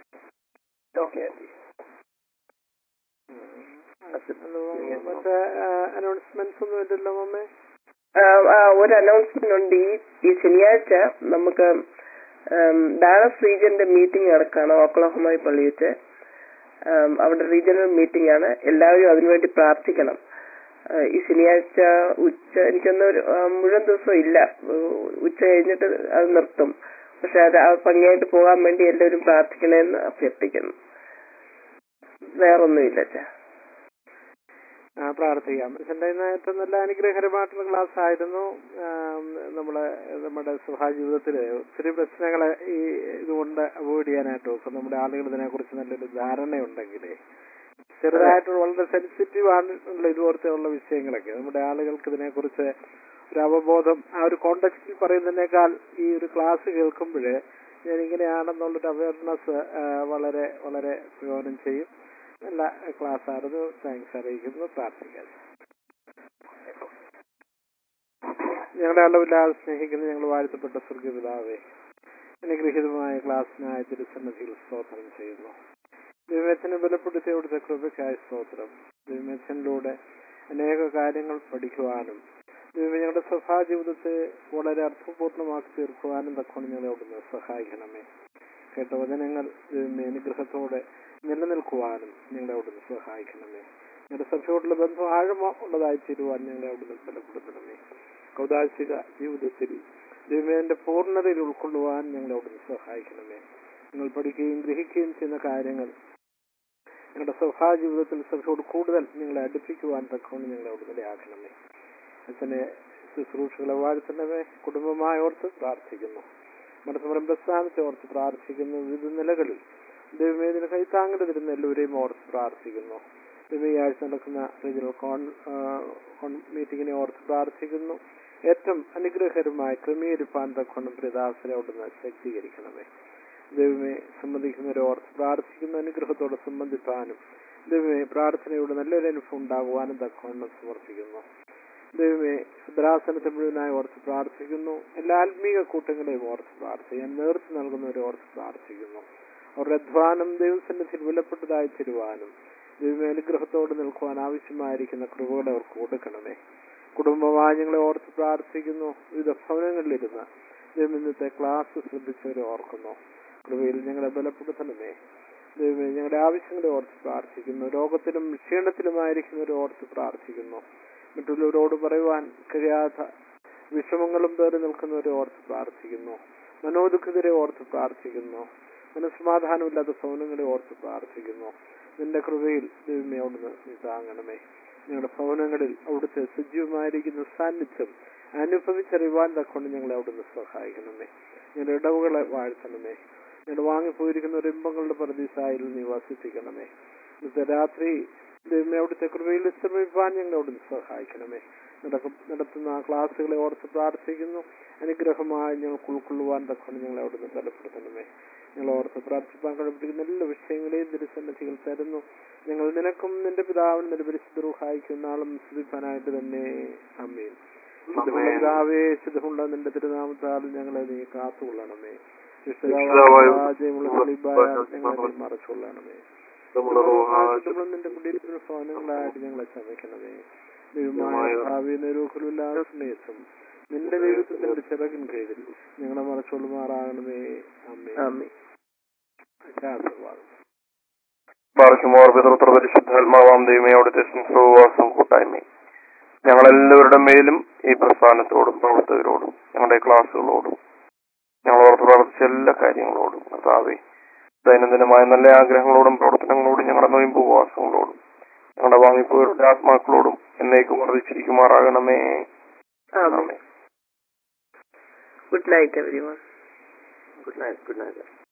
B: മറ്റേ അനൗൺസ്മെന്റ്സ് ഒന്നും ഇല്ലല്ലോ മമ്മേ?
C: ഒരു അനൗൺസ്മെന്റ് ഉണ്ട്. ഈ ശനിയാഴ്ച നമുക്ക് ഡാലസ് റീജിയന്റെ മീറ്റിംഗ് നടക്കുകയാണ് ഓക്ലഹോമ പള്ളി വെച്ച്. അവിടെ റീജിയണൽ മീറ്റിംഗ് ആണ്. എല്ലാവരും അതിനുവേണ്ടി പ്രാർത്ഥിക്കണം. ഈ ശനിയാഴ്ച എനിക്കൊന്ന് മുഴുവൻ ദിവസം ഇല്ല, ഉച്ച കഴിഞ്ഞിട്ട് അത് നിർത്തും. പക്ഷെ അത് ഭംഗിയായിട്ട് പോകാൻ വേണ്ടി എല്ലാവരും പ്രാർത്ഥിക്കണമെന്ന് അഭ്യർത്ഥിക്കുന്നു. വേറൊന്നുമില്ല അച്ഛാ.
B: പ്രാർത്ഥിക്കാം. ഏറ്റവും നല്ല അനുഗ്രഹകരമായിട്ടുള്ള ക്ലാസ് ആയിരുന്നു. നമ്മുടെ സഭാജീവിതത്തില് ഒത്തിരി പ്രശ്നങ്ങളെ ഈ ഇതുകൊണ്ട് അവോയ്ഡ് ചെയ്യാനായിട്ട് നോക്കും. നമ്മുടെ ആളുകൾ ഇതിനെ കുറിച്ച് നല്ലൊരു ധാരണയുണ്ടെങ്കിലേ ചെറുതായിട്ടുള്ള വളരെ സെൻസിറ്റീവ് ആണുള്ള ഇതുപോലത്തെയുള്ള വിഷയങ്ങളൊക്കെ നമ്മുടെ ആളുകൾക്ക് ഇതിനെക്കുറിച്ച് ഒരു അവബോധം ആ ഒരു കോണ്ടെക്സ്റ്റിൽ പറയുന്നതിനേക്കാൾ ഈ ഒരു ക്ലാസ് കേൾക്കുമ്പോഴേ ഞാൻ ഇങ്ങനെയാണെന്നുള്ളൊരു അവയർനെസ് വളരെ വളരെ പ്രയോജനം ചെയ്യും. നല്ല ക്ലാസ് ആയിരുന്നു. താങ്ക്സ് അറിയിക്കുന്നു. പ്രാർത്ഥിക്കാം. ഞങ്ങളുടെ അളവില്ലാതെ സ്നേഹിക്കുന്ന ഞങ്ങൾ വാഴ്ത്തപ്പെട്ട സ്വർഗപിതാവേ, അനുഗ്രഹീതമായ ക്ലാസ്സിനായ തിരുസന്നിധിയിൽ സ്തോത്രം ചെയ്യുന്നു. ദൈവത്തിന് ബലപ്പെടുത്തിയ അവിടുത്തെ കൃപയ്ക്കായി സ്തോത്രം. ദൈവത്തിലൂടെ അനേക കാര്യങ്ങൾ പഠിക്കുവാനും ദൈവം ഞങ്ങളുടെ സഭാ ജീവിതത്തെ വളരെ അർത്ഥപൂർണ്ണമാക്കി തീർക്കുവാനും തക്കൊണ്ട് ഞങ്ങളെ അവിടുന്ന് സഹായിക്കണമേ. കേട്ട വചനങ്ങൾ ദൈവമേ അനുഗ്രഹത്തോടെ നിലനിൽക്കുവാനും ഞങ്ങളെ അവിടുന്ന് സഹായിക്കണമേ. ഞങ്ങളുടെ സഭയോടുള്ള ബന്ധം ആഴമോ ഉള്ളതായി തീരുവാൻ ഞങ്ങളെ അവിടുന്ന് ബലപ്പെടുത്തണമേ. കൗദാശിക ജീവിതത്തിൽ ദൈവത്തിന്റെ പൂർണ്ണതയിൽ ഉൾക്കൊള്ളുവാൻ ഞങ്ങളെ അവിടുന്ന് സഹായിക്കണമേ. നിങ്ങൾ പഠിക്കുകയും ഗ്രഹിക്കുകയും ചെയ്യുന്ന കാര്യങ്ങൾ ഞങ്ങളുടെ സഭാ ജീവിതത്തിൽ സഭയോട് കൂടുതൽ നിങ്ങളെ അടുപ്പിക്കുവാൻ തക്കവണ്ണം ഞങ്ങളെ അവിടുന്ന് ആക്കണമേ. അച്ഛനെ ശുശ്രൂഷകളെ വാഴ്ത്തണമേ. കുടുംബമായി ഓർത്ത് പ്രാർത്ഥിക്കുന്നു. മടത്തമരം പ്രസ്ഥാനത്തെ ഓർത്ത് പ്രാർത്ഥിക്കുന്നു. വിവിധ നിലകളിൽ ദൈവമേ ഇതിന് കൈത്താങ്ങരുതിരുന്ന എല്ലാവരെയും ഓർത്ത് പ്രാർത്ഥിക്കുന്നു. ദൈവം ഈ ആഴ്ച നടക്കുന്ന റീജിയണൽ മീറ്റിങ്ങിനെ ഓർത്ത് പ്രാർത്ഥിക്കുന്നു. ഏറ്റവും അനുഗ്രഹകരമായി ക്രമീകരിപ്പാൻ തക്കൊണ്ട് പ്രിയദാസനെ അവിടുന്ന് ശക്തീകരിക്കണമേ. ദൈവമേ സംബന്ധിക്കുന്നവരെ ഓർത്ത് പ്രാർത്ഥിക്കുന്ന അനുഗ്രഹത്തോടെ സംബന്ധിപ്പാനും ദൈവമേ പ്രാർത്ഥനയോട് നല്ലൊരു അനുഭവം ഉണ്ടാകുവാനും തക്കവണ്ണം സമർപ്പിക്കുന്നു. ദൈവമേ ഭദ്രാസനത്തെ മുഴുവനായി ഓർത്ത് പ്രാർത്ഥിക്കുന്നു. എല്ലാ ആത്മീക കൂട്ടങ്ങളെയും ഓർത്ത് പ്രാർത്ഥിക്കാൻ നേർച്ച നൽകുന്നവരെ ഓർത്ത് പ്രാർത്ഥിക്കുന്നു. അവരുടെ അധ്വാനം ദൈവസന്നിധിയിൽ വിലപ്പെട്ടതായി തരുവാനും ദൈവമേ അനുഗ്രഹത്തോട് നിൽക്കുവാൻ ആവശ്യമായിരിക്കുന്ന കൃപകളെ അവർക്ക് കൊടുക്കണമേ. കുടുംബമായി ഞങ്ങളെ ഓർത്ത് പ്രാർത്ഥിക്കുന്നു. വിവിധ ഭവനങ്ങളിലിരുന്ന് ദൈവം ഇന്നത്തെ ക്ലാസ് ശ്രദ്ധിച്ചവരെ ഓർക്കുന്നു. കൃപയിൽ ഞങ്ങളെ ബലപ്പെടുത്തണമേ. ദൈവമേ ഞങ്ങളുടെ ആവശ്യങ്ങളെ ഓർത്ത് പ്രാർത്ഥിക്കുന്നു. രോഗത്തിലും ക്ഷീണത്തിലുമായിരിക്കുന്നവരെ ഓർത്ത് പ്രാർത്ഥിക്കുന്നു. മറ്റുള്ളവരോട് പറയുവാൻ കഴിയാത്ത വിഷമങ്ങളും പേറി നിൽക്കുന്നവരെ ഓർത്ത് പ്രാർത്ഥിക്കുന്നു. മനോദുഃഖിതരെ ഓർത്ത് പ്രാർത്ഥിക്കുന്നു. മനസ്സമാധാനമില്ലാത്ത ഭവനങ്ങളെ ഓർത്ത് പ്രാർത്ഥിക്കുന്നു. നിന്റെ കൃപയിൽ ദൈവമേ അവിടുന്ന് താങ്ങണമേ. ഞങ്ങളുടെ ഭവനങ്ങളിൽ അവിടുത്തെ സജീവമായിരിക്കുന്ന സാന്നിധ്യം അനുഭവിച്ചറിയുവാൻ തക്കൊണ്ട് ഞങ്ങളെ അവിടുന്ന് സഹായിക്കണമേ. ഞങ്ങളുടെ ഇടവുകളെ വാഴ്ത്തണമേ. ഞങ്ങളുടെ വാങ്ങിപ്പോയിരിക്കുന്ന ഇമ്പങ്ങളുടെ പരദീസായിൽ നീ വസിപ്പിക്കണമേ. ഇന്നത്തെ രാത്രി ദൈവമേ അവിടുത്തെ കൃപയിൽ വിശ്രമിപ്പാൻ ഞങ്ങളെ അവിടുന്ന് സഹായിക്കണമേ. നടത്തുന്ന ക്ലാസ്സുകളെ ഓർത്ത് പ്രാർത്ഥിക്കുന്നു. അനുഗ്രഹമായി ഞങ്ങൾക്ക് ഉൾക്കൊള്ളുവാൻ തക്കൊണ്ട് ഞങ്ങളെ അവിടുന്ന് ബലപ്പെടുത്തണമേ. ഞങ്ങൾ ഓർത്ത് പ്രാർത്ഥിപ്പാൻ കഴിപ്പിക്കുന്ന എല്ലാ വിഷയങ്ങളെയും തിരുസന്നിധികൾ തരുന്നു. ഞങ്ങൾ നിനക്കും നിന്റെ പിതാവിനും നിന്റെ പരിശുദ്ധ റൂഹായിക്കും നാളും സ്തുതിപ്പാനായിട്ട് തന്നെ. ആമേൻ. പിതാവേ, ശുദ്ധമുള്ള നിന്റെ തിരുനാമത്താൽ ഞങ്ങളെ നീ കാത്തുകൊള്ളണമേ. ഞങ്ങളെ മറച്ചുകൊള്ളണമേ. നിന്റെ കുടിയിരിക്കുന്ന ഭവനങ്ങളായിട്ട് ഞങ്ങളെ ചമയ്ക്കണമേ. ദൈവമായ ഭാവിയില്ലാത്ത സ്നേഹം നിന്റെ ദൈവത്തിന്റെ ചിറകിൻ കീഴിൽ ഞങ്ങളെ മറച്ചുകൊള്ളുമാറാകണമേ. ആമേൻ.
A: പരിശുദ്ധാത്മാവാം ദൈവമേ അവിടുത്തെ സംഭവവാസം കൂട്ടായ്മ ഞങ്ങളെല്ലാവരുടെ മേലും ഈ പ്രസ്ഥാനത്തോടും പ്രവർത്തകരോടും ഞങ്ങളുടെ ക്ലാസ്സുകളോടും ഞങ്ങൾ ഓർത്ത് പ്രവർത്തിച്ച എല്ലാ കാര്യങ്ങളോടും കർത്താവേ ദൈനംദിനമായ നല്ല ആഗ്രഹങ്ങളോടും പ്രവർത്തനങ്ങളോടും ഞങ്ങളുടെ നൊയിമ്പ് ഉപവാസങ്ങളോടും ഞങ്ങളുടെ വാങ്ങിപ്പോയവരുടെ ആത്മാക്കളോടും എന്നേക്കും വർദ്ധിച്ചിരിക്കുമാറാകണമേ.
C: Good night everyone.
A: Good night.